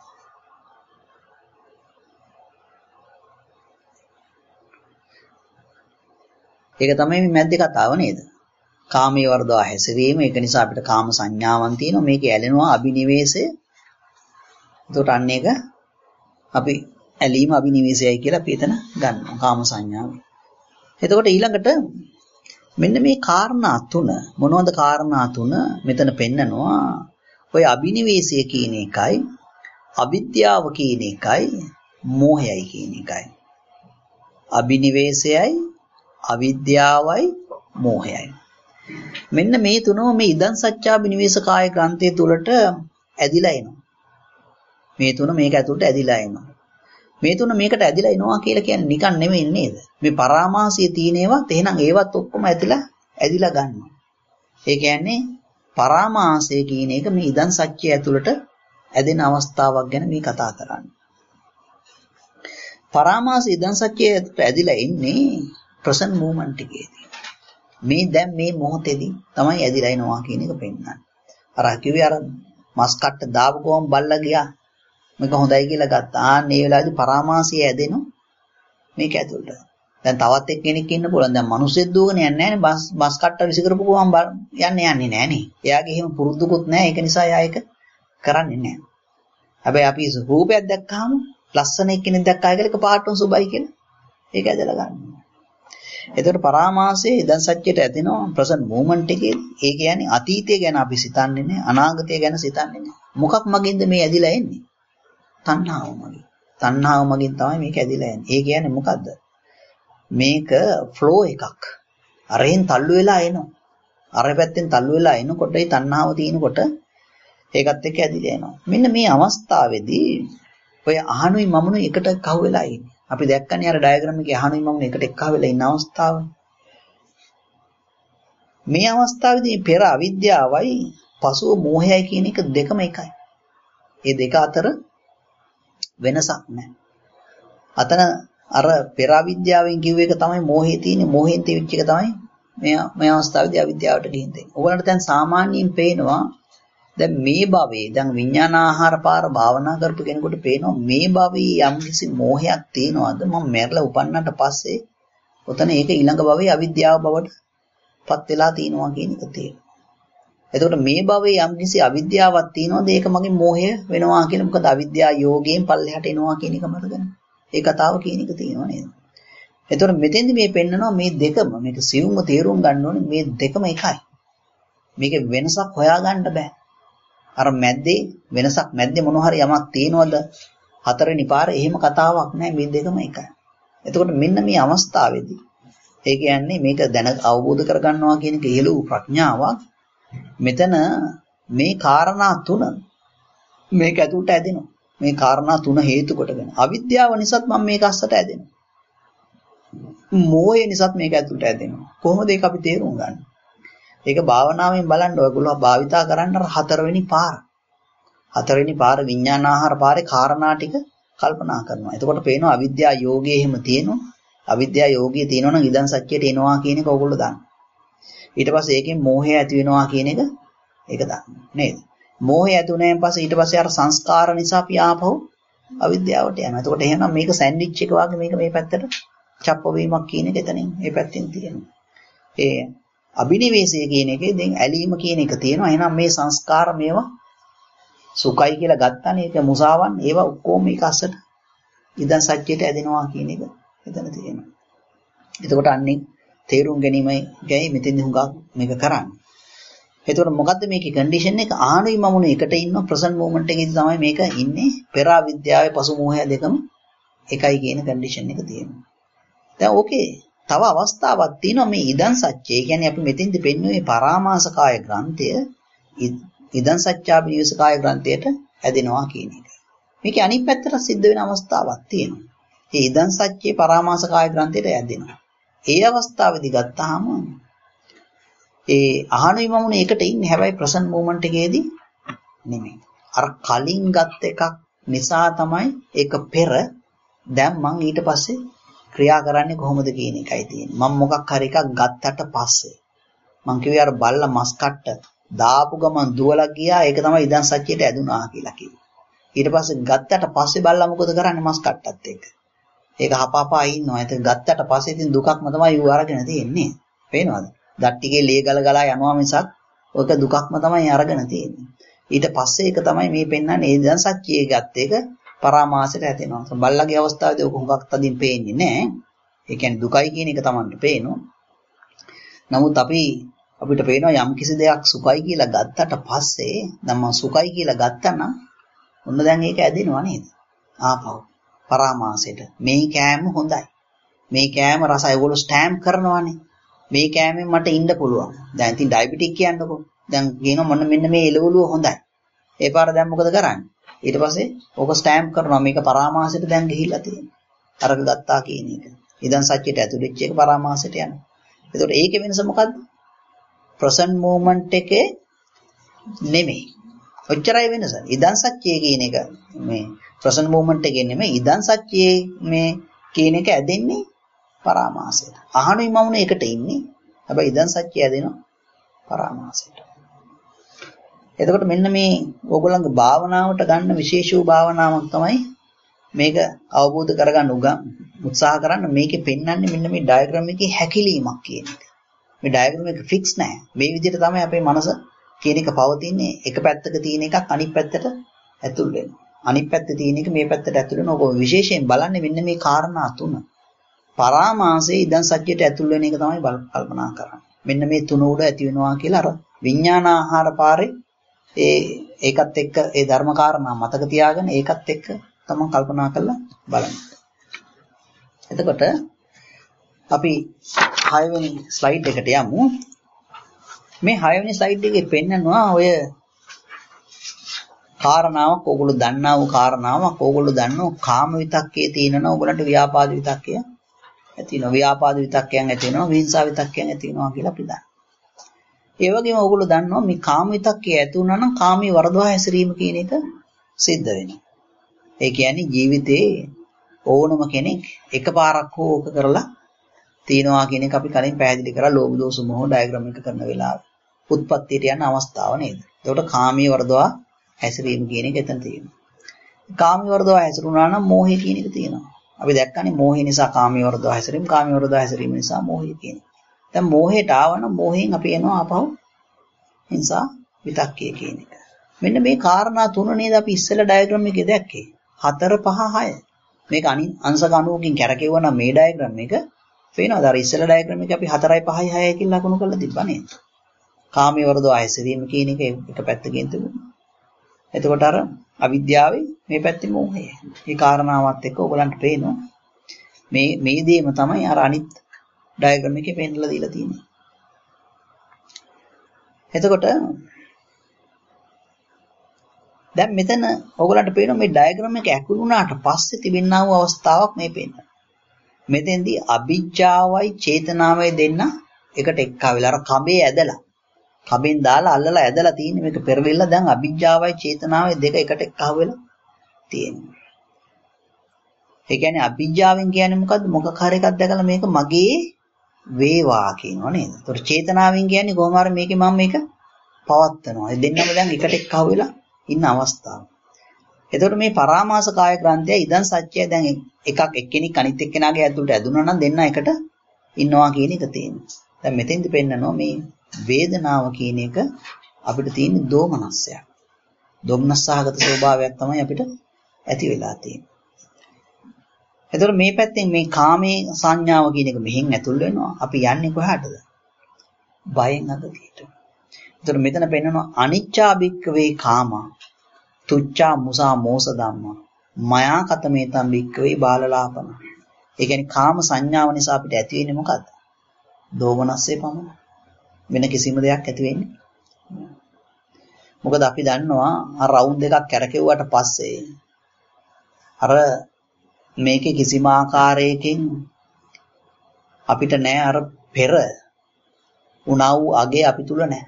ඒක තමයි මේ මැද්දේ කතාව නේද? කාමයේ වර්ධවා හැසිරීම ඒක නිසා අපිට කාම සංඥාවන් තියෙනවා මේකේ ඇලෙනවා අබිනිවේෂය. එතකොට අන්න ඒක අපි ඇලීම අබිනිවේෂයයි කියලා අපි එතන ගන්නවා කාම සංඥාව. එතකොට ඊළඟට මෙන්න මේ කාරණා තුන මොනවද කාරණා තුන මෙතන පෙන්නනවා ඔය අබිනිවේෂය කියන එකයි අවිද්‍යාව කියන එකයි මෝහයයි කියන එකයි. අබිනිවේෂයයි අවිද්‍යාවයි මෝහයයි. මෙන්න මේ තුනම මේ ඉදන් සත්‍යාබිනිවේෂ කාය ග්‍රන්ථය තුලට ඇදිලා එනවා. මේ තුන මේක ඇතුළට ඇදිලා එනවා. මේ තුන මේකට ඇදිලා එනවා කියලා කියන්නේ නිකන් නෙමෙයි නේද? මේ පරාමාසයේ තියෙන ඒවාත් එහෙනම් ඒවත් ඔක්කොම ඇදිලා ඇදිලා ගන්නවා. ඒ කියන්නේ පරාමාසය කියන එක මේ ඉදන් සත්‍යය ඇතුළට ඇදෙන අවස්ථාවක් ගැන මේ කතා කරන්නේ. පරාමාස ඉදන් සත්‍යය ඇතුළට ඇදිලා ඉන්නේ ප්‍රසන්ට් මොමන්ට් එකේදී. මේ දැන් මේ මොහොතේදී තමයි ඇදිලා එනවා කියන එක පෙන්නන්නේ. අර කිව්වේ අර මස් කට්ට දාපු ගමන් බල්ලා ගියා. මේක හොඳයි කියලා ගත්තා. ආන් මේ වෙලාවේදී පරාමාසය ඇදෙනවා මේක ඇතුළට. දැන් තවත් එක්කෙනෙක් ඉන්න පුළුවන්. දැන් මිනිස්සෙක් දුවගෙන යන්නේ නැහැ නේ. බස් බස් කට්ට විසි කරපු ගමන් යන්නේ යන්නේ නැහැ නේ. එයාගේ එහෙම පුරුද්දුකුත් නැහැ. ඒක නිසා එයා ඒක කරන්නේ නැහැ. හැබැයි අපි රූපයක් දැක්කහම ලස්සන එක්කෙනෙක් දැක්කා කියලා එක පාටම සුබයි කියලා ඒක ඇදලා ගන්නවා. එතකොට පරාමාසයේ ඉදන් සත්‍යයට ඇදෙනවා ප්‍රසන්ට් මොමන්ට් එකේ. ඒ කියන්නේ අතීතය ගැන අපි සිතන්නේ නැහැ, අනාගතය ගැන සිතන්නේ නැහැ. මොකක් මගින්ද මේ ඇදිලා එන්නේ? තණ්හාව මගින්. තණ්හාව මගින් තමයි මේක ඇදිලා එන්නේ. ඒ කියන්නේ මොකද්ද? මේක ෆ්ලෝ එකක්. අරෙන් තල්ලු වෙලා එනවා. අර පැත්තෙන් තල්ලු වෙලා එනකොට ඒ තණ්හාව තියෙනකොට ඒකත් එක්ක ඇදිලා එනවා. මෙන්න මේ අවස්ථාවේදී ඔය අහනුයි මමනුයි එකට කහුව වෙලා ඉන්නේ. අපි දැක්කනේ අර ඩයග්‍රෑම් එකේ අහනුයි මමනුයි එකට එක්කව වෙලා ඉන්න අවස්ථාව. මේ අවස්ථාවේදී පෙර අවිද්‍යාවයි පසුව මෝහයයි කියන එක දෙකම එකයි. මේ දෙක අතර වෙනසක් නැහැ. අතන අර පෙර අවිද්‍යාවෙන් කිව්ව එක තමයි මෝහේ තියෙන්නේ. මෝහෙන් තියවිච්ච එක තමයි මේ මේ අවස්ථාවේදී අවිද්‍යාවට ගිහින් තියෙන්නේ. ඔයගලන්ට දැන් සාමාන්‍යයෙන් පේනවා දැන් මේ භවයේ දැන් විඥානාහාර පාර භාවනා කරපු කෙනෙකුට පේනවා මේ භවයේ යම්කිසි මෝහයක් තියෙනවද මම මැරලා උපන්නට පස්සේ ඔතන ඒක ඊළඟ භවයේ අවිද්‍යාව බවට පත් වෙලා තියෙනවා කියන එක තියෙනවා. එතකොට මේ භවයේ යම්කිසි අවිද්‍යාවක් තියෙනවද ඒක මගේ මෝහය වෙනවා කියලා මොකද අවිද්‍යා යෝගයෙන් පල්ලෙහාට එනවා කියන එක මතකද? ඒ කතාව කියන එක තියෙනවා නේද? එතකොට මෙතෙන්දි මේ පෙන්නනවා මේ දෙකම මේක සියුම්ව තේරුම් ගන්න ඕනේ මේ දෙකම එකයි. මේකේ වෙනසක් හොයාගන්න බෑ. අර මැද්දේ වෙනසක් මැද්දේ මොන හරි යමක් තියෙනවද හතරවෙනි පාරේ එහෙම කතාවක් නැහැ මේ දෙකම එකයි. එතකොට මෙන්න මේ අවස්ථාවේදී ඒ කියන්නේ මේක දැන අවබෝධ කරගන්නවා කියන එක ඉහළ වූ ප්‍රඥාවක්. මෙතන මේ කාරණා තුන මේක ඇතුළට ඇදෙනවා. මේ කාරණා තුන හේතු කොටගෙන අවිද්‍යාව නිසාත් මම මේක අස්සට ඇදෙනවා. මෝහය නිසාත් මේක ඇතුළට ඇදෙනවා. කොහොමද ඒක අපි තේරුම් ගන්නේ? ඒක භාවනාවෙන් බලන්න ඔයගොල්ලෝ භාවිතා කරන්න අර හතරවෙනි පාර. හතරවෙනි පාර විඥානාහාර පාරේ කාරණා ටික කල්පනා කරනවා. එතකොට පේනවා අවිද්‍යා යෝගයේ එහෙම තියෙනවා. අවිද්‍යා යෝගයේ තියෙනවා නම් ඉදන් සත්‍යයට එනවා කියන එක ඔයගොල්ලෝ දන්නවා. ඊට පස්සේ ඒකෙන් මෝහය ඇති වෙනවා කියන එක ඒක දන්නවා නේද? මෝහය ඇති වුණාන් පස්සේ ඊට පස්සේ අර සංස්කාර නිසා අපි ආපහු අවිද්‍යාවට යනවා. එතකොට එහෙනම් මේක සෑන්ඩ්විච් එක වගේ මේක මේ පැත්තට චප්ප වීමක් කියන එක එතනින් මේ පැත්තෙන් තියෙනවා. ඒ අබිනිවේෂය කියන එකේ දැන් ඇලීම කියන එක තියෙනවා. එහෙනම් මේ සංස්කාර මේවා සුඛයි කියලා ගත්තානේ ඒක මුසාවන් ඒවා ඔක්කොම මේක අස්සට ඉදන් සත්‍යයට ඇදෙනවා කියන එක එතන තියෙනවා. එතකොට අන්නේ තේරුම් ගැනීමයි ගයි මෙතෙන්දි හුඟක් මේක කරන්නේ. එතකොට මොකද්ද මේකේ කන්ඩිෂන් එක? ආනුයි මමුණු එකට ඉන්න ප්‍රසන්ට් මොමන්ට් එකේදී තමයි මේක ඉන්නේ. පෙර අවිද්‍යාවේ පසු මෝහය දෙකම එකයි කියන කන්ඩිෂන් එක තියෙනවා. දැන් ඕකේ තව අවස්ථාවක් තියෙනවා මේ ඉදන් සත්‍යය. ඒ කියන්නේ අපි මෙතෙන්දි පෙන්වුවේ පරාමාසකාය ග්‍රන්ථය ඉදන් සත්‍යාබිනිවේෂකාය ග්‍රන්ථයට ඇදෙනවා කියන එක. මේකේ අනිත් පැත්තට සිද්ධ වෙන අවස්ථාවක් තියෙනවා. ඒ ඉදන් සත්‍යයේ පරාමාස කාය ග්‍රන්ථයට ඇදෙනවා. ඒ අවස්ථාවේදී ගත්තාම ඒ අහන විමමුණ එකට ඉන්නේ. හැබැයි ප්‍රසන්ට් මොමන්ට් එකේදී නෙමෙයි. අර කලින් ගත් එකක් නිසා තමයි ඒක පෙර දැන් මං ඊට පස්සේ ක්‍රියා කරන්නේ කොහොමද කියන එකයි තියෙන්නේ. මම මොකක් හරි එකක් ගත්තට පස්සේ මං කිව්වේ අර බල්ලා මස් කට්ට දාපු ගමන් දුවලා ගියා. ඒක තමයි ඉදන් සත්‍යයට ඇදුනා කියලා කිව්වේ. ඊට පස්සේ ගත්තට පස්සේ බල්ලා මොකද කරන්නේ මස් කට්ටත් එක්ක? ඒක හපාපා ඉන්නවා. ඒක ගත්තට පස්සේ ඉතින් දුකක්ම තමයි ඌ අරගෙන තියෙන්නේ. පේනවද? දත් ටිකේ ලේ ගල ගලා යනවා මිසක් ඔක දුකක්ම තමයි අරගෙන තියෙන්නේ. ඊට පස්සේ ඒක තමයි මේ පෙන්වන්නේ ඉදන් සත්‍යයේ ගත්ත එක පරාමාසයට ඇතෙනවා. බල්ලාගේ අවස්ථාවේදී ඔක හුඟක් තදින් පේන්නේ නැහැ. ඒ කියන්නේ දුකයි කියන එක Tamanට පේනවා. නමුත් අපි අපිට පේනවා යම් කිසි දෙයක් සුඛයි කියලා ගත්තට පස්සේ දැන් මම සුඛයි කියලා ගත්තා නම් ඔන්න දැන් ඒක ඇදෙනවා නේද? ආපහු පරාමාසයට. මේ කෑම හොඳයි. මේ කෑම රසයි. ඒගොල්ලෝ ස්ටෑම්ප් කරනවානේ. මේ කෑමෙන් මට ඉන්න පුළුවන්. දැන් ඉතින් ඩයබටික් කියන්නකෝ. දැන් කියනවා මොන මෙන්න මේ එළවලුව හොඳයි. ඒ පාර දැන් මොකද කරන්නේ? ඊට පස්සේ ඕක ස්ටෑම්ප් කරනවා. මේක පරාමාසයට දැන් ගිහිල්ලා තියෙනවා. අරක ගත්තා කියන එක. ඉදන් සත්‍යයට ඇතුළු වෙච්ච එක පරාමාසයට යනවා. එතකොට ඒකේ වෙනස මොකද්ද? ප්‍රසන්ට් මොමන්ට් එකේ නෙමෙයි. ඔච්චරයි වෙනස. ඉදන් සත්‍යයේ කියන එක මේ ප්‍රසන්ට් මොමන්ට් එකේ නෙමෙයි. ඉදන් සත්‍යයේ මේ කියන එක ඇදෙන්නේ පරාමාසයට. අහනුයි මමුනේ එකට ඉන්නේ. හැබැයි ඉදන් සත්‍යය ඇදෙනවා පරාමාසයට. එතකොට මෙන්න මේ ඕගොල්ලන්ගේ භාවනාවට ගන්න විශේෂ වූ භාවනාවක් තමයි මේක අවබෝධ කරගන්න උත්සාහ කරන්න. මේකේ පෙන්වන්නේ මෙන්න මේ ඩයග්‍රෑම් එකේ හැකිලීමක් කියන එක. මේ ඩයග්‍රෑම් එක ෆික්ස් නැහැ. මේ විදිහට තමයි අපේ මනස කියන එක පවතින්නේ. එක පැත්තක තියෙන එකක් අනිත් පැත්තට ඇතුල් වෙනවා. අනිත් පැත්තේ තියෙන එක මේ පැත්තට ඇතුල් වෙනවා. ඔක විශේෂයෙන් බලන්නේ මෙන්න මේ කාරණා තුන. පරාමාසයේ ඉදන් සත්‍යයට ඇතුල් වෙන එක තමයි කල්පනා කරන්නේ. මෙන්න මේ තුන උඩ ඇති වෙනවා කියලා අර විඥාන ආහාර පාරේ ඒ ඒකත් එක්ක ඒ ධර්ම කාරණා මතක තියාගෙන ඒකත් එක්ක තමයි කල්පනා කරලා බලන්න. එතකොට අපි හය වෙනි ස්ලයිඩ් එකට යමු. මේ හය වෙනි ස්ලයිඩ් එකේ පෙන්නනවා ඔය කාරණාවක් ඕගොල්ලෝ දන්නා වූ කාරණාවක්. ඕගොල්ලෝ දන්නෝ කාම විතක්කයේ තියෙනවා. ඕගොල්ලන්ට ව්‍යාපාද විතක්කය ඇති වෙනවා. ව්‍යාපාද විතක්කයන් ඇති වෙනවා. විහිංසා විතක්කයන් ඇති වෙනවා කියලා අපි දන්නවා. ඒ වගේම ඕගොල්ලෝ දන්නවා මේ කාම විතක්කේ ඇති වුණා නම් කාමී වර්ධවා හැසිරීම කියන එක සිද්ධ වෙනවා. ඒ කියන්නේ ජීවිතේ ඕනම කෙනෙක් එකපාරක් හෝ ඕක කරලා තියනවා කියන එක අපි කලින් පැහැදිලි කරා. ලෝභ දෝෂ මොහ ඩයග්‍රෑම් එක කරන වෙලාවේ උත්පත්තියට යන අවස්ථාව නේද? ඒකට කාමී වර්ධවා හැසිරීම කියන එක එතන තියෙනවා. කාමී වර්ධවා හැසිරුණා නම් මෝහය කියන එක තියෙනවා. අපි දැක්කනේ මෝහය නිසා කාමී වර්ධවා හැසිරීම, කාමී වර්ධවා හැසිරීම නිසා මෝහය කියන එක. දැන් මෝහයට ආවනම් මෝහයෙන් අපි එනවා ආපහු හිංසා විතක්කය කියන එක. මෙන්න මේ කාරණා තුන නේද අපි ඉස්සෙල්ලා ඩයග්‍රෑම් එකේ දැක්කේ. හතර පහ හය. මේක අනිත් අංශක අණුවකින් කැරකෙවුවා නම් මේ ඩයග්‍රෑම් එක පේනවද? අර ඉස්සෙල්ලා ඩයග්‍රෑම් එකේ අපි හතරයි පහයි හයයි කියලා ලකුණු කරලා තිබ්බා නේද? කාමී වර්ධවා හැසිරීම කියන එක එක පැත්තකින් තිබුණා. එතකොට අර අවිද්‍යාවේ මේ පැත්තේ මෝහය. මේ කාරණාවත් එක්ක ඔයගලන්ට පේනවා මේ මේ දේම තමයි අර අනිත් ඩයග්‍රෑම් එකේ පෙන්නලා දීලා තියෙන්නේ. එතකොට දැන් මෙතන ඔයගලන්ට පේනවා මේ ඩයග්‍රෑම් එක ඇකුළු වුණාට පස්සේ තිබෙනා වූ අවස්ථාවක් මේ පේනවා. මෙතෙන්දී අවිජ්ජාවයි චේතනාවයි දෙන්න එකට එක්ක වෙලා අර කඹේ ඇදලා කබෙන් දාලා අල්ලලා ඇදලා තියෙන මේක පෙරවිල්ල දැන් අවිජ්ජාවයි චේතනාවයි දෙක එකට එක්ක වෙලා තියෙනවා. ඒ කියන්නේ අවිජ්ජාවෙන් කියන්නේ මොකද්ද? මොකක් හරි එකක් දැකලා මේක මගේ වේවා කියනවා නේද? ඒතකොට චේතනාවෙන් කියන්නේ කොහොම හරි මේකේ මම මේක පවත්නවා. ඒ දෙන්නම දැන් එකට එක්ක වෙලා ඉන්න අවස්ථාව. එතකොට මේ පරාමාස කාය ග්‍රන්ථය ඉදන් සත්‍යය දැන් එකක් එක්කෙනෙක් අනිත් එක්කෙනාගේ ඇතුළට ඇදුනා නම් දෙන්න එකට ඉන්නවා කියන එක තියෙනවා. දැන් මෙතෙන්දි පෙන්නනවා මේ වේදනාව කියන එක අපිට තියෙන දෝමනස්සයක්. දෝමනස්සහගත ස්වභාවයක් තමයි අපිට ඇති වෙලා තියෙන්නේ. එතකොට මේ පැත්තෙන් මේ කාමයේ සංඥාව කියන එක මෙහෙන් ඇතුල් වෙනවා. අපි යන්නේ කොහාටද? බයෙන් අගතියට. එතකොට මෙතන පෙන්නනවා අනිච්චා භික්ඛවේ කාමා තුච්ඡා මුසා මෝස ධම්මා මයා කතමේතම් භික්ඛවේ බාලලාපන. ඒ කියන්නේ කාම සංඥාව නිසා අපිට ඇති වෙන්නේ මොකද්ද? දෝමනස්සේ පමණයි. වෙන කිසිම දෙයක් ඇති වෙන්නේ. මොකද අපි දන්නවා අර රවුන්ඩ් එකක් කැරකෙව්වට පස්සේ අර මේකේ කිසිම ආකාරයකින් අපිට නෑ අර පෙර උනා වූ අගේ අපි තුල නෑ.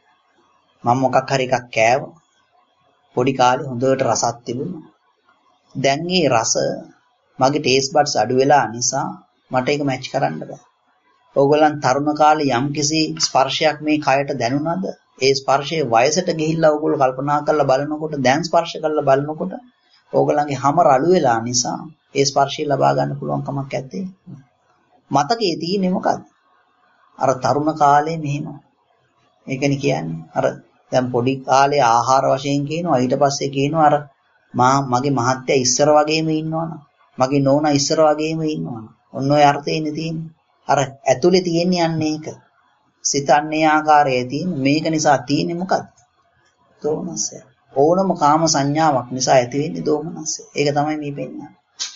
මම මොකක් හරි එකක් කෑවා. පොඩි කාලේ හොඳට රසක් තිබුණා. දැන් මේ රස මගේ ටේස්ට් බඩ්ස් අඩු වෙලා නිසා මට ඒක මැච් කරන්න බෑ. ඕගොල්ලන් තරුණ කාලේ යම්කිසි ස්පර්ශයක් මේ කයට දැනුණාද? ඒ ස්පර්ශයේ වයසට ගිහිල්ලා ඕගොල්ලෝ කල්පනා කරලා බලනකොට දැන් ස්පර්ශ කරලා බලනකොට ඕගොල්ලන්ගේ හැම රළු වෙලා නිසා ඒ ස්පර්ශය ලබා ගන්න පුළුවන් කමක් නැත්තේ. මතකයේ තියෙන්නේ මොකද්ද? අර තරුණ කාලේ මෙහෙම. ඒකනේ කියන්නේ. අර දැන් පොඩි කාලේ ආහාර වශයෙන් කියනවා ඊට පස්සේ කියනවා අර මා මගේ මහත්තයා ඉස්සර වගේම ඉන්නවනම් මගේ නෝනා ඉස්සර වගේම ඉන්නවනම් ඔන්න ඔය අර්ථයනේ තියෙන්නේ. අර ඇතුලේ තියෙන්නේ යන්නේ ඒක. සිතන්නේ ආකාරයේ තියෙන මේක නිසා තියෙන්නේ මොකද්ද? දෝමනසය. ඕනම කාම සංඥාවක් නිසා ඇති වෙන්නේ දෝමනසය. ඒක තමයි මේ පෙන්නන්නේ.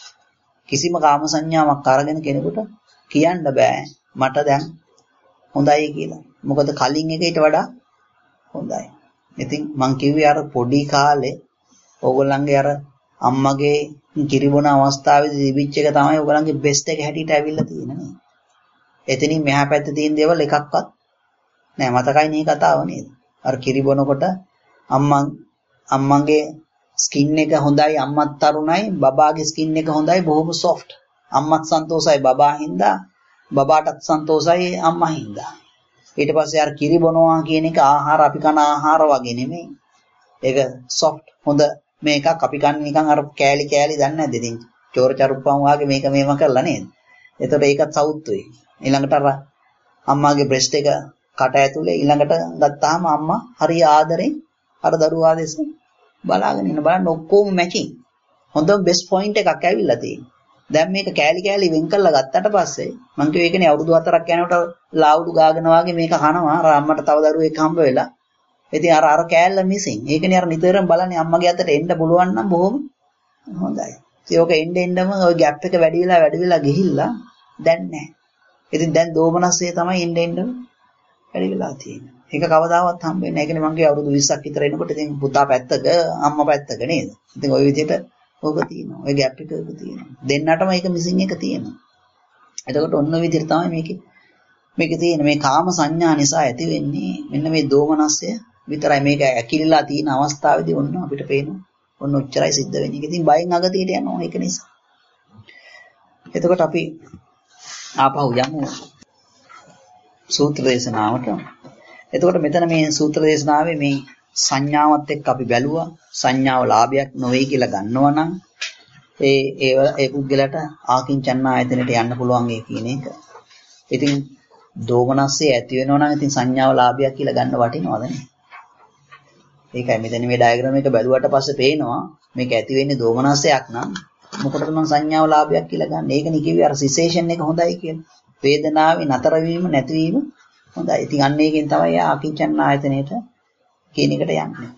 කිසිම කාම සංඥාවක් අරගෙන කෙනෙකුට කියන්න බෑ මට දැන් හොඳයි කියලා. මොකද කලින් එක ඊට වඩා හොඳයි. ඉතින් මං කිව්වේ අර පොඩි කාලේ ඕගොල්ලන්ගේ අර අම්මගේ කිරිබොන අවස්ථාවේදී තිබිච්ච එක තමයි ඕගොල්ලන්ගේ බෙස්ට් එක හැටියට ඇවිල්ලා තියෙන්නේ නේ. එතනින් මෙහා පැත්තේ තියෙන දේවල් එකක්වත් නෑ. මතකයි මේ කතාව නේද? අර කිරිබොනකොට අම්මා අම්මගේ ස්කින් එක හොඳයි, අම්මත් තරුණයි, බබාගේ ස්කින් එක හොඳයි, බොහොම සොෆ්ට්. අම්මත් සන්තෝෂයි බබා හින්දා, බබාටත් සන්තෝෂයි අම්මා හින්දා. ඊට පස්සේ අර කිරි බොනවා කියන එක ආහාර අපි කන ආහාර වගේ නෙමෙයි. ඒක සොෆ්ට් හොඳ මේකක් අපි කන්නේ නිකන් අර කෑලි කෑලි දන්නේ නැද්ද? ඉතින් චෝර චරුප්පම් වාගේ මේක මේව කරලා නේද? එතකොට ඒකත් සවුත්තුයි. ඊළඟට අර අම්මාගේ බ්‍රෙස්ට් එක කට ඇතුලේ ඊළඟට ගත්තාම අම්මා හරි ආදරෙන් අර දරුවා දෙස බලාගෙන ඉන්න බලන්න ඔක්කොම මැචින්. හොඳ බෙස්ට් පොයින්ට් එකක් ඇවිල්ලා තියෙනවා. දැන් මේක කෑලි කෑලි වෙන් කරලා ගත්තට පස්සේ මං කිව්ව ඒකනේ අවුරුදු හතරක් යනකොට ලාවුඩු ගාගෙන වගේ මේක කනවා. අර අම්මට තව දරුවෙක් හම්බ වෙලා. ඉතින් අර අර කෑල්ල මිසින්. ඒකනේ අර නිතරම බලන්නේ අම්මගේ අතට එන්න පුළුවන් නම් බොහොම හොඳයි. ඉතින් ඕක එන්න එන්නම ওই ગેප් එක වැඩි වෙලා වැඩි වෙලා ගිහිල්ලා දැන් නැහැ. ඉතින් දැන් දෝමනස්සේ තමයි එන්න එන්න වැඩි වෙලා තියෙන්නේ. ඒක කවදාවත් හම්බ වෙන්නේ නැහැ. ඒකනේ මං කිව්ව අවුරුදු විස්සක් විතර එනකොට ඉතින් පුතා පැත්තක අම්මා පැත්තක නේද? ඉතින් ওই විදිහට ඕක තියෙනවා. ওই ગેප් එක ඕක තියෙනවා. දෙන්නටම ඒක මිසින් එක තියෙනවා. එතකොට ඔන්න ඔය විදිහට තමයි මේකේ මේකේ තියෙන මේ කාම සංඥා නිසා ඇති වෙන්නේ මෙන්න මේ දෝමනස්සය විතරයි. මේක ඇකිලිලා තියෙන අවස්ථාවේදී ඔන්න අපිට පේනවා. ඔන්න ඔච්චරයි සිද්ධ වෙන්නේ. ඉතින් බයෙන් අගතියට යනවා ඒක නිසා. එතකොට අපි ආපහු යමු සූත්‍ර දේශනාවට. එතකොට මෙතන මේ සූත්‍ර දේශනාවේ මේ සංඥාවත් එක්ක අපි බැලුවා. සංඥාව ලාභයක් නොවේ කියලා ගන්නවා නම් ඒ ඒ ඒ පුද්ගලට ආකින්චන්න ආයතනයට යන්න පුළුවන් ඒ කියන එක. ඉතින් දෝමනස්සේ ඇති වෙනවා නම් ඉතින් සංඥාව ලාභයක් කියලා ගන්න වටිනවද නේ? ඒකයි මෙතන මේ ඩයග්‍රෑම් එක බැලුවට පස්සේ පේනවා මේක ඇති වෙන්නේ දෝමනස්සයක් නම් මොකටද මම සංඥාව ලාභයක් කියලා ගන්න. ඒකනේ කිව්වේ අර සිසේෂන් එක හොඳයි කියලා. වේදනාවේ නතර වීම නැතිවීම හොඳයි. ඉතින් අන්න ඒකෙන් තමයි ආකින්චන්න ආයතනයට කියන එකට යන්නේ.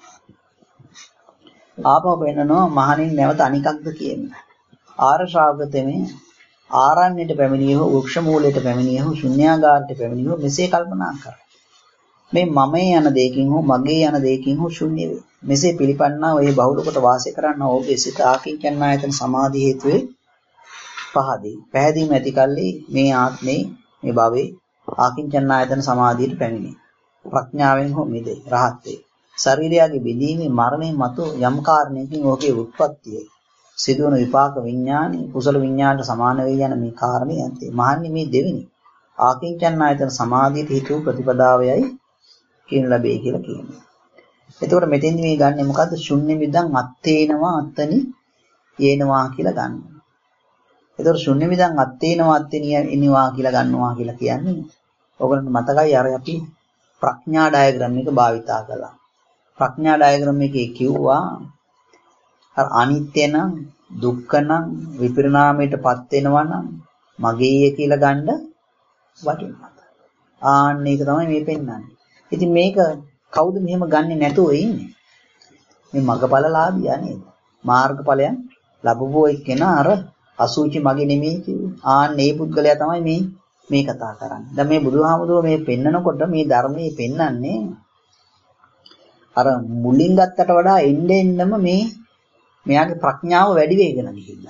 ආපහු වෙනනවා මහණින් නැවත අනිකක්ද කියන්නේ. ආර ශ්‍රාවකතෙමේ ආරණ්‍යයට පැමිණියහු වෘක්ෂ මූලයට පැමිණියහු ශුන්‍යාගාරයට පැමිණියහු මෙසේ කල්පනා කර. මේ මමේ යන දෙයකින් හෝ මගේ යන දෙයකින් හෝ ශුන්‍ය වේ. මෙසේ පිළිපන්නා ඔය බහුල කොට වාසය කරන්න ඕගේ සිත ආකින්චන්න ආයතන සමාධි හේතුවේ පහදී. පැහැදීම ඇති කල්ලි මේ ආත්මේ මේ භවයේ ආකින්චන්න ආයතන සමාධියට පැමිණේ. ප්‍රඥාවෙන් හෝ මිදේ රහත් වේ. ශරීරයගේ බෙදීමේ මරණය මතු යම් කාරණයකින් ඔහුගේ උත්පත්තිය සිදුවන විපාක විඥානි කුසල විඥානට සමාන වේ යන මේ කාරණේ යන්තේ. මහන්නේ මේ දෙවෙනි ආකින්චන්න ආයතන සමාධියට හේතු ප්‍රතිපදාවයයි කියන ලැබේ කියලා කියනවා. එතකොට මෙතෙන්දි මේ ගන්නෙ මොකද්ද? ශුන්‍ය මිදං අත්තේනවා අත්තනි යේනවා කියලා ගන්නවා. එතකොට ශුන්‍ය මිදං අත්තේනවා අත්තනි එනවා කියලා ගන්නවා කියලා කියන්නේ ඔයගොල්ලන්ට මතකයි අර අපි ප්‍රඥා ඩයග්‍රෑම් එක භාවිතා කළා. ප්‍රඥා ඩයග්‍රෑම් එකේ කිව්වා අර අනිත්‍ය නම් දුක්ඛ නම් විපරිණාමයටපත් වෙනවා නම් මගේ කියලා ගන්න වටිනවා. ආන්න ඒක තමයි මේ පෙන්වන්නේ. ඉතින් මේක කවුද මෙහෙම ගන්නෙ නැතුව ඉන්නේ? මේ මගපලලාභියා නේද? මාර්ගඵලයන් ලැබුවෝ එක්කෙනා අර අසුචි මගේ නෙමෙයි කිව්වේ. ආන්න ඒ පුද්ගලයා තමයි මේ මේ කතා කරන්නේ. දැන් මේ බුදුහාමුදුරුවෝ මේ පෙන්නකොට මේ ධර්මයේ පෙන්නන්නේ අර මුලින් ගත්තට වඩා එන්න එන්නම මේ මෙයාගේ ප්‍රඥාව වැඩි වෙගෙන ගිහිල්ලා.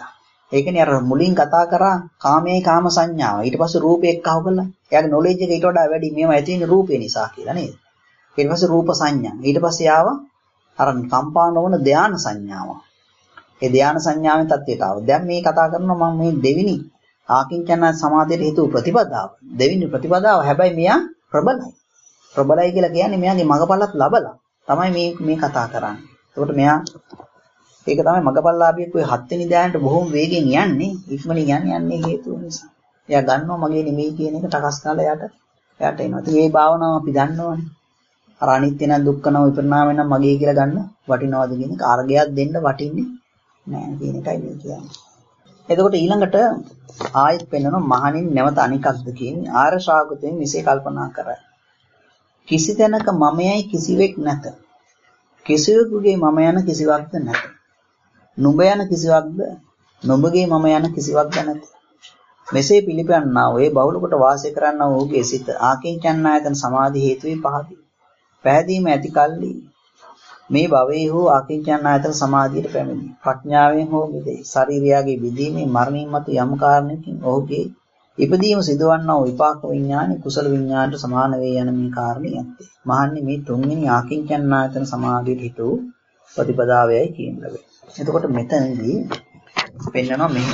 ඒ කියන්නේ අර මුලින් කතා කරා කාමයේ කාම සංඥාව. ඊට පස්සේ රූපේ එක්ක අහු කළා. එයාගේ නොලෙජ් එක ඊට වඩා වැඩි. මේවා ඇති වෙන්නේ රූපේ නිසා කියලා නේද? ඊට පස්සේ රූප සංඥා. ඊට පස්සේ ආවා අර කම්පා නොවන ධාන සංඥාව. ඒ ධාන සංඥාවෙන් තත්ත්වයට ආවා. දැන් මේ කතා කරනවා මම මේ දෙවිනි ආකින්චන සමාධියට හේතු ප්‍රතිපදාව. දෙවිනි ප්‍රතිපදාව හැබැයි මෙයා ප්‍රබලයි. ප්‍රබලයි කියලා කියන්නේ මෙයාගේ මගපලත් ලබලා තමයි මේ මේ කතා කරන්නේ. ඒකට මෙයා ඒක තමයි මගපල්ලාභියෙක් ඔය හත් වෙනි ධානයට බොහොම වේගෙන් යන්නේ. ඉක්මනින් යන්නේ යන්නේ හේතුව නිසා. එයා ගන්නවා මගේ නෙමෙයි කියන එක ටකස් කාලා යට යට එනවා. ඉතින් මේ භාවනාව අපි දන්නවනේ. අර අනිත්‍ය නම් දුක්ඛ නම් විපරිණාම නම් මගේ කියලා ගන්න වටිනවද කියන එක අර්ගයක් දෙන්න වටින්නේ නෑ කියන එකයි මේ කියන්නේ. එතකොට ඊළඟට ආයෙත් පෙන්වනවා මහණින් නැවත අනිකක්ද කියන්නේ ආර්ය ශ්‍රාවකයන් මෙසේ කල්පනා කරයි. කිසි තැනක මමයයි කිසිවෙක් නැත. කිසිවෙකුගේ මම යන කිසිවක්ද නැත. නුඹ යන කිසිවක්ද නුඹගේ මම යන කිසිවක්ද නැත. මෙසේ පිළිපන්නා වේ බහුල කොට වාසය කරන්නා වූගේ සිත ආකින්චන්නායතන සමාධි හේතු වේ පහදී. පැහැදීම ඇති කල්ලි මේ භවයේ හෝ ආකින්චන්නායතන සමාධියට පැමිණි. ප්‍රඥාවෙන් හෝ මිදේ. ශරීරයගේ විදීමේ මරණින් මතු යම් කාරණයකින් ඔහුගේ ඉපදීම සිදුවන්නා වූ විපාක විඥානි කුසල විඥානට සමාන වේ යන මේ කාරණේ ඇත්තේ. මහන්නේ මේ තුන්වෙනි ආකින්චන්නායතන සමාධියට හිතු ප්‍රතිපදාවයයි කියන ලබේ. එතකොට මෙතනදී පෙන්නනවා මෙහෙම.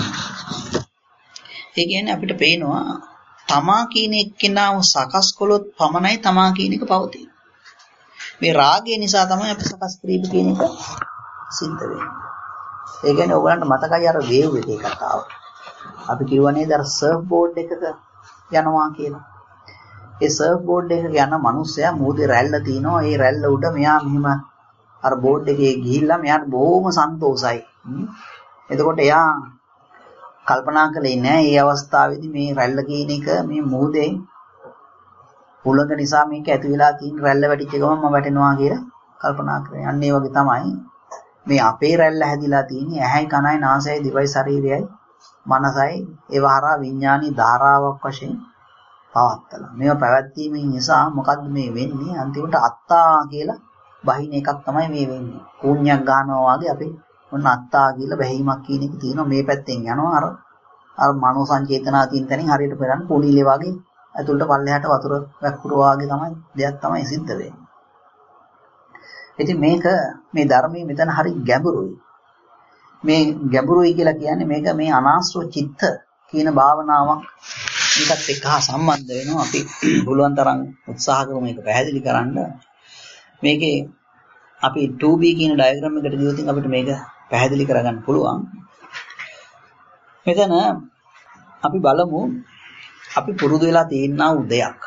ඒ කියන්නේ අපිට පේනවා තමා කියන එක්කෙනාව සකස් කළොත් පමණයි තමා කියන එක පවතින. මේ රාගය නිසා තමයි අපි සකස් කිරීම කියන එක සිද්ධ වෙන්නේ. ඒ කියන්නේ ඔයගලන්ට මතකයි අර වේව් එකේ කතාව. අපි කිව්වා නේද අර සර්ෆ් බෝඩ් එකක යනවා කියලා. ඒ සර්ෆ් බෝඩ් එකක යන මිනිස්සයා මූදේ රැල්ල තිනවා. ඒ රැල්ල උඩ මෙයා මෙහිම අර බෝඩ් එකේ ගිහිල්ලා මෙයාට බොහොම සන්තෝසයි. එතකොට එයා කල්පනා කළේ නෑ මේ අවස්ථාවේදී මේ රැල්ල කියන එක මේ මූදේ උලඟ නිසා මේක ඇති වෙලා තියෙන රැල්ල වැටිච්ච ගමන් මම වැටෙනවා කියලා කල්පනා කරේ. අන්න ඒ වගේ තමයි මේ අපේ රැල්ල හැදිලා තියෙන්නේ ඇහැයි කනයි නාසයයි දිවයි ශරීරයයි මනසයි ඒවා හරහා විඥානී ධාරාවක් වශයෙන් පවත්තලා. මේවා පැවැත්වීමෙන් නිසා මොකද්ද මේ වෙන්නේ? අන්තිමට අත්තා කියලා බහින එකක් තමයි මේ වෙන්නේ. කූණ්‍යක් ගන්නවා වගේ අපි ඔන්න අත්තා කියලා බැහිමක් කියන එක තියෙනවා. මේ පැත්තෙන් යනවා අර අර මනෝ සංචේතනා තියෙන තැනින් හරියට පෙරන් කුණීලේ වගේ ඇතුළට පල්ලෙහාට වතුර වැක්කුරා වගේ තමයි දෙයක් තමයි සිද්ධ වෙන්නේ. ඉතින් මේක මේ ධර්මයේ මෙතන හරි ගැඹුරුයි. මේ ගැඹුරුයි කියලා කියන්නේ මේක මේ අනාශ්‍රව චිත්ත කියන භාවනාවක් මේකත් එක්ක සම්බන්ධ වෙනවා. අපි පුළුවන් තරම් උත්සාහ කරමු මේක පැහැදිලි කරන්න. මේකේ අපි two B කියන ඩයග්‍රෑම් එකට ගියොත් අපිට මේක පැහැදිලි කරගන්න පුළුවන්. මෙතන අපි බලමු අපි පුරුදු වෙලා තියෙනා වූ දෙයක්.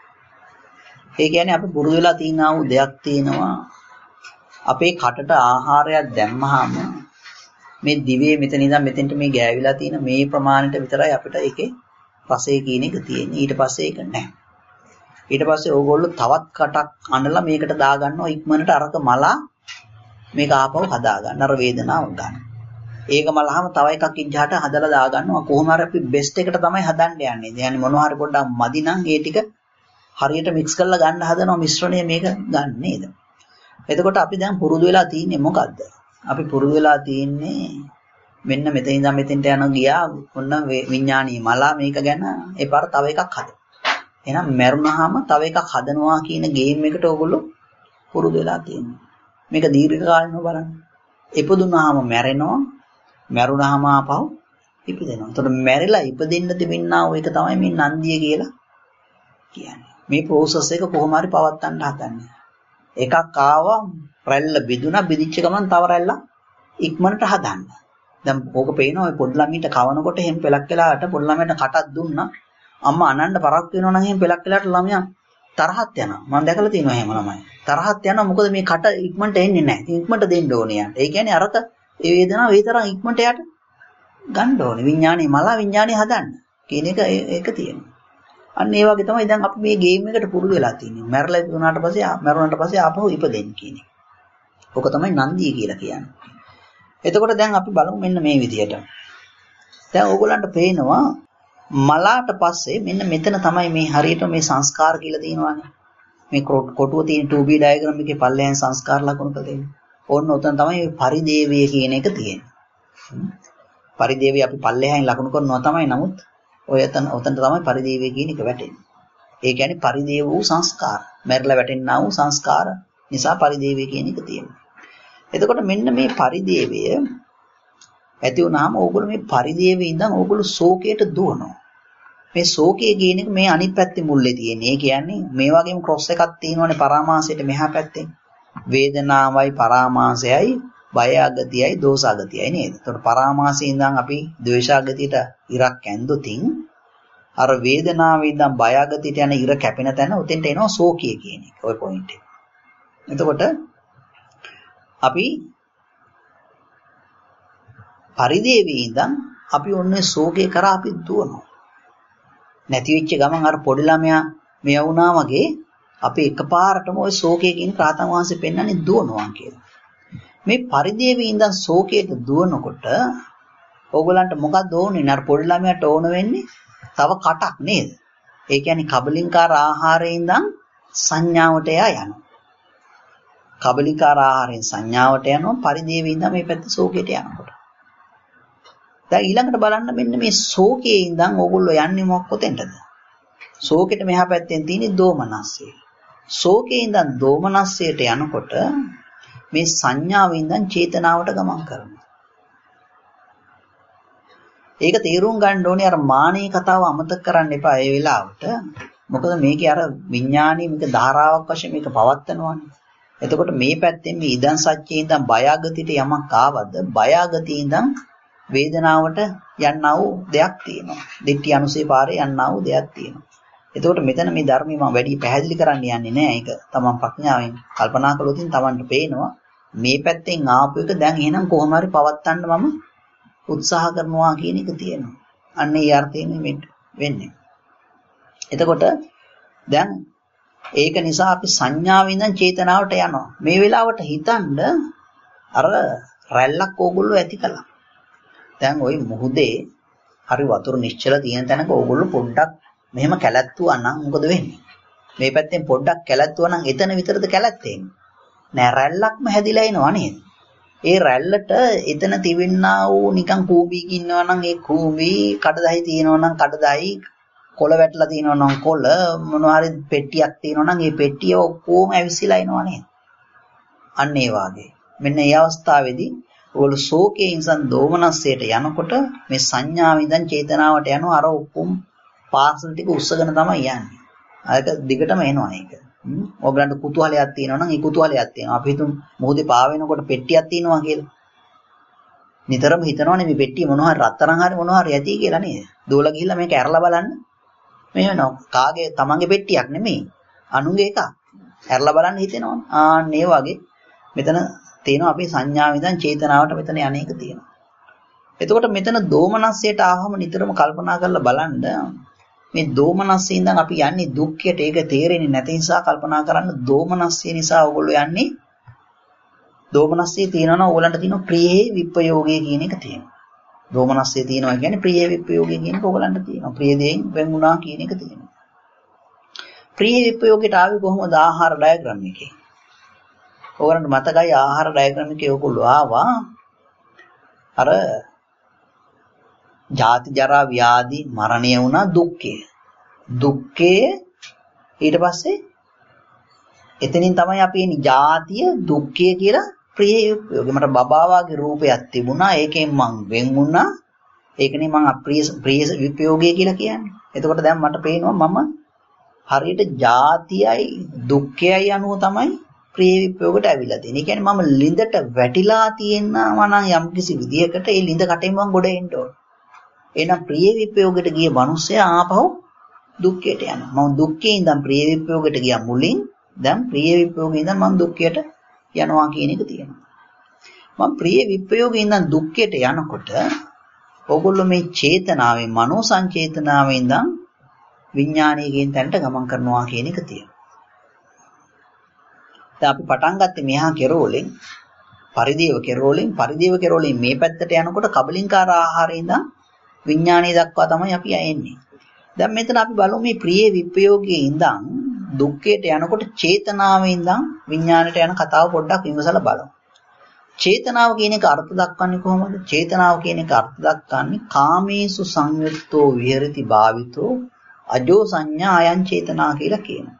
ඒ කියන්නේ අපි පුරුදු වෙලා තියෙනා වූ දෙයක් තියෙනවා. අපේ කටට ආහාරයක් දැම්මහම මේ දිවේ මෙතන ඉඳන් මෙතෙන්ට මේ ගෑවිලා තියෙන මේ ප්‍රමාණයට විතරයි අපිට ඒකේ රසය කියන එක තියෙන්නේ. ඊට පස්සේ ඒක නැහැ. ඊට පස්සේ ඕගොල්ලෝ තවත් කටක් අනලා මේකට දාගන්නවා ඉක්මනට අරක මලා මේක ආපහු හදා ගන්න. අර වේදනාව ගන්න. ඒක මලහම තව එකක් ඉජ්ජහට හදලා දාගන්නවා. කොහොම හරි අපි බෙස්ට් එකට තමයි හදන්න යන්නේ. يعني මොනවා හරි පොඩ්ඩක් මදි නම් ඒ ටික හරියට මික්ස් කරලා ගන්න හදනවා මිශ්‍රණය මේක ගන්න නේද? එතකොට අපි දැන් පුරුදු වෙලා තියෙන්නේ මොකද්ද? අපි පුරුදු වෙලා තියෙන්නේ මෙන්න මෙතන ඉඳන් මෙතෙන්ට යන ගියා ඔන්න විඥානීය මලා මේක ගැන එපාර තව එකක් හද. එහෙනම් මරුණාම තව එකක් හදනවා කියන ගේම් එකට ඕගොල්ලෝ පුරුදු වෙලා තියෙනවා. මේක දීර්ඝ කාලිනව බලන්න. ඉපදුනාම මැරෙනවා. මරුණාම ආපහු ඉපදෙනවා. එතකොට මැරිලා ඉපදෙන්න තිබෙනා ඔය එක තමයි මේ නන්දිය කියලා කියන්නේ. මේ process එක කොහොම හරි පවත්වන්න හදන්නේ. එකක් ආවා රැල්ල බිදුණා බිදිච්ච ගමන් තව රැල්ල ඉක්මනට හදන්න. දැන් ඕක පේනවා ඔය පොඩි ළමයින්ට කවනකොට එහෙම පෙලක් වෙලාවට පොඩි ළමයින්ට කටක් දුන්නා අම්මා අනන්න පරක් වෙනවා නම් එහෙම පෙලක් වෙලාවට ළමයා තරහත් යනවා. මම දැකලා තියෙනවා එහෙම ළමයි. තරහත් යනවා මොකද මේ කට ඉක්මනට එන්නේ නැහැ. ඉක්මනට දෙන්න ඕනේ යාට. ඒ කියන්නේ අරක ඒ වේදනාව ඒ තරම් ඉක්මනට යාට ගන්න ඕනේ. විඥානේ මලා විඥානේ හදන්න කියන එක ඒක තියෙනවා. අන්න ඒ වගේ තමයි දැන් අපි මේ ගේම් එකට පුරුදු වෙලා තියෙන්නේ. මැරලා ඉපදුනාට පස්සේ මැරුණාට පස්සේ ආපහු ඉපදෙන්න කියන එක. ඕක තමයි නන්දිය කියලා කියන්නේ. එතකොට දැන් අපි බලමු මෙන්න මේ විදිහට. දැන් ඕගොල්ලන්ට පේනවා මලාට පස්සේ මෙන්න මෙතන තමයි මේ හරියට මේ සංස්කාර කියලා තියෙනවානේ. මේ කොටුව තියෙන two B ඩයග්‍රෑම් එකේ පල්ලෙයන් සංස්කාර ලකුණු තියෙනවා. ඕන්න උතන තමයි පරිදේවය කියන එක තියෙන්නේ. පරිදේවය අපි පල්ලෙහායින් ලකුණු කරනවා තමයි. නමුත් ඔය එතන ඔතන තමයි පරිදේවය කියන එක වැටෙන්නේ. ඒ කියන්නේ පරිදේව වූ සංස්කාර. මැරිලා වැටෙනා වූ සංස්කාර නිසා පරිදේවය කියන එක තියෙනවා. එතකොට මෙන්න මේ පරිදේවය ඇති වුණාම ඕගොල්ලෝ මේ පරිදේවේ ඉඳන් ඕගොල්ලෝ ශෝකයට දුවනවා. මේ ශෝකය කියන එක මේ අනිත් පැත්තේ මුල්ලේ තියෙන්නේ. ඒ කියන්නේ මේ වගේම ක්‍රොස් එකක් තියෙනවනේ පරාමාසයට මෙහා පැත්තේ. වේදනාවයි පරාමාසයයි බයගතියයි දෝසාගතියයි නේද? එතකොට පරාමාසයේ ඉඳන් අපි ද්වේෂාගතියට ඉරක් ඇන්දොතින් අර වේදනාවේ ඉඳන් බයගතියට යන ඉර කැපෙන තැන උතෙන්ට එනවා ශෝකය කියන එක. ওই පොයින්ට් එක. එතකොට අපි පරිදේවී ඉඳන් අපි ඔන්නේ ශෝකේ කරා අපි දුවනවා. නැති වෙච්ච ගමන් අර පොඩි ළමයා මෙය වුණා වගේ අපි එකපාරටම ওই ශෝකයේ කියන රාතන් වහන්සේ පෙන්වන්නේ දුවනවා කියලා. මේ පරිදේවී ඉඳන් ශෝකයට දුවනකොට ඕගලන්ට මොකක්ද ඕනේ? අර පොඩි ළමයාට ඕන වෙන්නේ තව කටක් නේද? ඒ කියන්නේ කබලින්කාර ආහාරයෙන් ඉඳන් සංඥාවට යනවා. කබලින්කාර ආහාරයෙන් සංඥාවට යනවා පරිදේවී ඉඳන් මේ පැත්ත ශෝකයට යනකොට. දැන් ඊළඟට බලන්න මෙන්න මේ ශෝකයේ ඉඳන් ඕගොල්ලෝ යන්නේ මොකක් කොතෙන්ටද? ශෝකෙට මෙහා පැත්තෙන් තියෙන දෝමනස්සය. ශෝකයේ ඉඳන් දෝමනස්සයට යනකොට මේ සංඥාවෙන් ඉඳන් චේතනාවට ගමන් කරනවා. ඒක තේරුම් ගන්න ඕනේ අර මානී කතාව අමතක කරන්න එපා ඒ වෙලාවට. මොකද මේකේ අර විඥානීය මේක ධාරාවක් වශයෙන් මේක පවත්නවානේ. එතකොට මේ පැත්තෙන් මේ ඉදන් සත්‍යයේ ඉඳන් බයගතියට යමක් ආවද බයගතියේ ඉඳන් වේදනාවට යන්නා වූ දෙයක් තියෙනවා. දිට්ඨි අනුසේ පාරේ යන්නා වූ දෙයක් තියෙනවා. එතකොට මෙතන මේ ධර්මය මම වැඩි පැහැදිලි කරන්න යන්නේ නැහැ. ඒක තමන් ප්‍රඥාවෙන් කල්පනා කළොත් තමන්ට පේනවා මේ පැත්තෙන් ආපු එක දැන් එහෙනම් කොහොම හරි පවත්තන්න මම උත්සාහ කරනවා කියන එක තියෙනවා. අන්න ඒ අර්ථයෙන් මේ වෙන්නේ. එතකොට දැන් ඒක නිසා අපි සංඥාවෙන් ඉඳන් චේතනාවට යනවා. මේ වෙලාවට හිතන්න අර රැල්ලක් ඕගොල්ලෝ ඇති කළා. දැන් ওই මුහුදේ හරි වතුර නිශ්චල තියෙන තැනක ඕගොල්ලෝ පොඩ්ඩක් මෙහෙම කැලැත්තුවා නම් මොකද වෙන්නේ? මේ පැත්තෙන් පොඩ්ඩක් කැලැත්තුවා නම් එතන විතරද කැලැත් එන්නේ? නෑ රැල්ලක්ම හැදිලා එනවා නේද? ඒ රැල්ලට එතන තිබෙන්නා වූ නිකන් කූඹියක ඉන්නවා නම් ඒ කූඹි කඩදායි තියෙනවා නම් කඩදායි කොළ වැටලා තියෙනවා නම් කොළ මොනවා හරි පෙට්ටියක් තියෙනවා නම් ඒ පෙට්ටිය ඔක්කොම ඇවිස්සලා එනවා නේද? අන්න ඒ වාගේ. මෙන්න මේ අවස්ථාවේදී ඔයගොල්ලෝ ශෝකයේ ඉඳන් දෝමනස්සයට යනකොට මේ සංඥාව ඉඳන් චේතනාවට යනවා අර ඔක්කොම පාර්සල් ටික උස්සගෙන තමයි යන්නේ. ආයක දිගටම එනවා ඒක. ඔයගලන්ට කුතුහලයක් තියෙනවා නම් ඒ කුතුහලයක් තියෙනවා. අපි හිතමු මොහොතේ පා වෙනකොට පෙට්ටියක් තියෙනවා කියලා. නිතරම හිතනවානේ මේ පෙට්ටිය මොනවා හරි රත්තරන් හරි මොනවා හරි ඇති කියලා නේද? දෝලා ගිහිල්ලා මේක ඇරලා බලන්න. මේ වෙනවා කාගේ තමන්ගේ පෙට්ටියක් නෙමෙයි. අනුන්ගේ එකක්. ඇරලා බලන්න හිතෙනවා. ආන්න ඒ වගේ මෙතන තියෙනවා අපි සංඥාව ඉඳන් චේතනාවට මෙතන යන්නේක තියෙනවා. එතකොට මෙතන දෝමනස්සයට ආවම නිතරම කල්පනා කරලා බලන්න මේ දෝමනස්සේ ඉඳන් අපි යන්නේ දුක්ඛයට. ඒක තේරෙන්නේ නැති නිසා කල්පනා කරන්න දෝමනස්සේ නිසා ඕගොල්ලෝ යන්නේ දෝමනස්සේ තියෙනවා ඕගොල්ලන්ට තියෙනවා ප්‍රියේ විප්පයෝගය කියන එක තියෙනවා. දෝමනස්සේ තියෙනවා කියන්නේ ප්‍රියේ විප්පයෝගය කියන එක ඕගොල්ලන්ට තියෙනවා. ප්‍රිය දෙයින් වෙන් වුණා කියන එක තියෙනවා. ප්‍රියේ විප්පයෝගයට ආවේ කොහොමද? ආහාර ඩයග්‍රෑම් එකේ. ඕගොල්ලන්ට මතකයි ආහාර ඩයග්‍රෑම් එකේ ඕගොල්ලෝ ආවා අර ජාති ජරා ව්‍යාධි මරණය වුණා දුක්ඛය. දුක්ඛය ඊට පස්සේ එතනින් තමයි අපි එන්නේ ජාතිය දුක්ඛය කියලා ප්‍රිය යෝග. මට බබාවාගේ රූපයක් තිබුණා. ඒකෙන් මං වෙන් වුණා. ඒකනේ මං අප්‍රිය ප්‍රිය විපයෝගය කියලා කියන්නේ. එතකොට දැන් මට පේනවා මම හරියට ජාතියයි දුක්ඛයයි අනුව තමයි ප්‍රිය විපයෝගයට ඇවිල්ලා තියෙන්නේ. ඒ කියන්නේ මම ලිඳට වැටිලා තියෙනවා නම් යම්කිසි විදියකට ඒ ලිඳ කටෙන් මං ගොඩ එන්න ඕන. එහෙනම් ප්‍රිය විපයෝගයට ගිය මිනිස්සයා ආපහු දුක්ඛයට යනවා. මම දුක්ඛේ ඉඳන් ප්‍රිය විපයෝගයට ගියා මුලින්. දැන් ප්‍රිය විපයෝගේ ඉඳන් මම දුක්ඛයට යනවා කියන එක තියෙනවා. මම ප්‍රිය විපයෝගේ ඉඳන් දුක්ඛයට යනකොට ඕගොල්ලෝ මේ චේතනාවෙන් මනෝ සංචේතනාවෙන් ඉඳන් විඥානීය කියන තැනට ගමන් කරනවා කියන එක තියෙනවා. දැන් අපි පටන් ගත්තේ මෙහා කෙරෝලෙන් පරිදේව කෙරෝලෙන් පරිදේව කෙරෝලෙන් මේ පැත්තට යනකොට කබලින්කාර ආහාරයෙන් ඉඳන් විඥානීය දක්වා තමයි අපි යන්නේ. දැන් මෙතන අපි බලමු මේ ප්‍රිය විපයෝගයේ ඉඳන් දුක්ඛයට යනකොට චේතනාවේ ඉඳන් විඥාණයට යන කතාව පොඩ්ඩක් විමසලා බලමු. චේතනාව කියන එක අර්ථ දක්වන්නේ කොහොමද? චේතනාව කියන එක අර්ථ දක්වන්නේ කාමේසු සංයුක්තෝ විහෙරති භාවිතෝ අජෝ සංඥා අයං චේතනා කියලා කියනවා.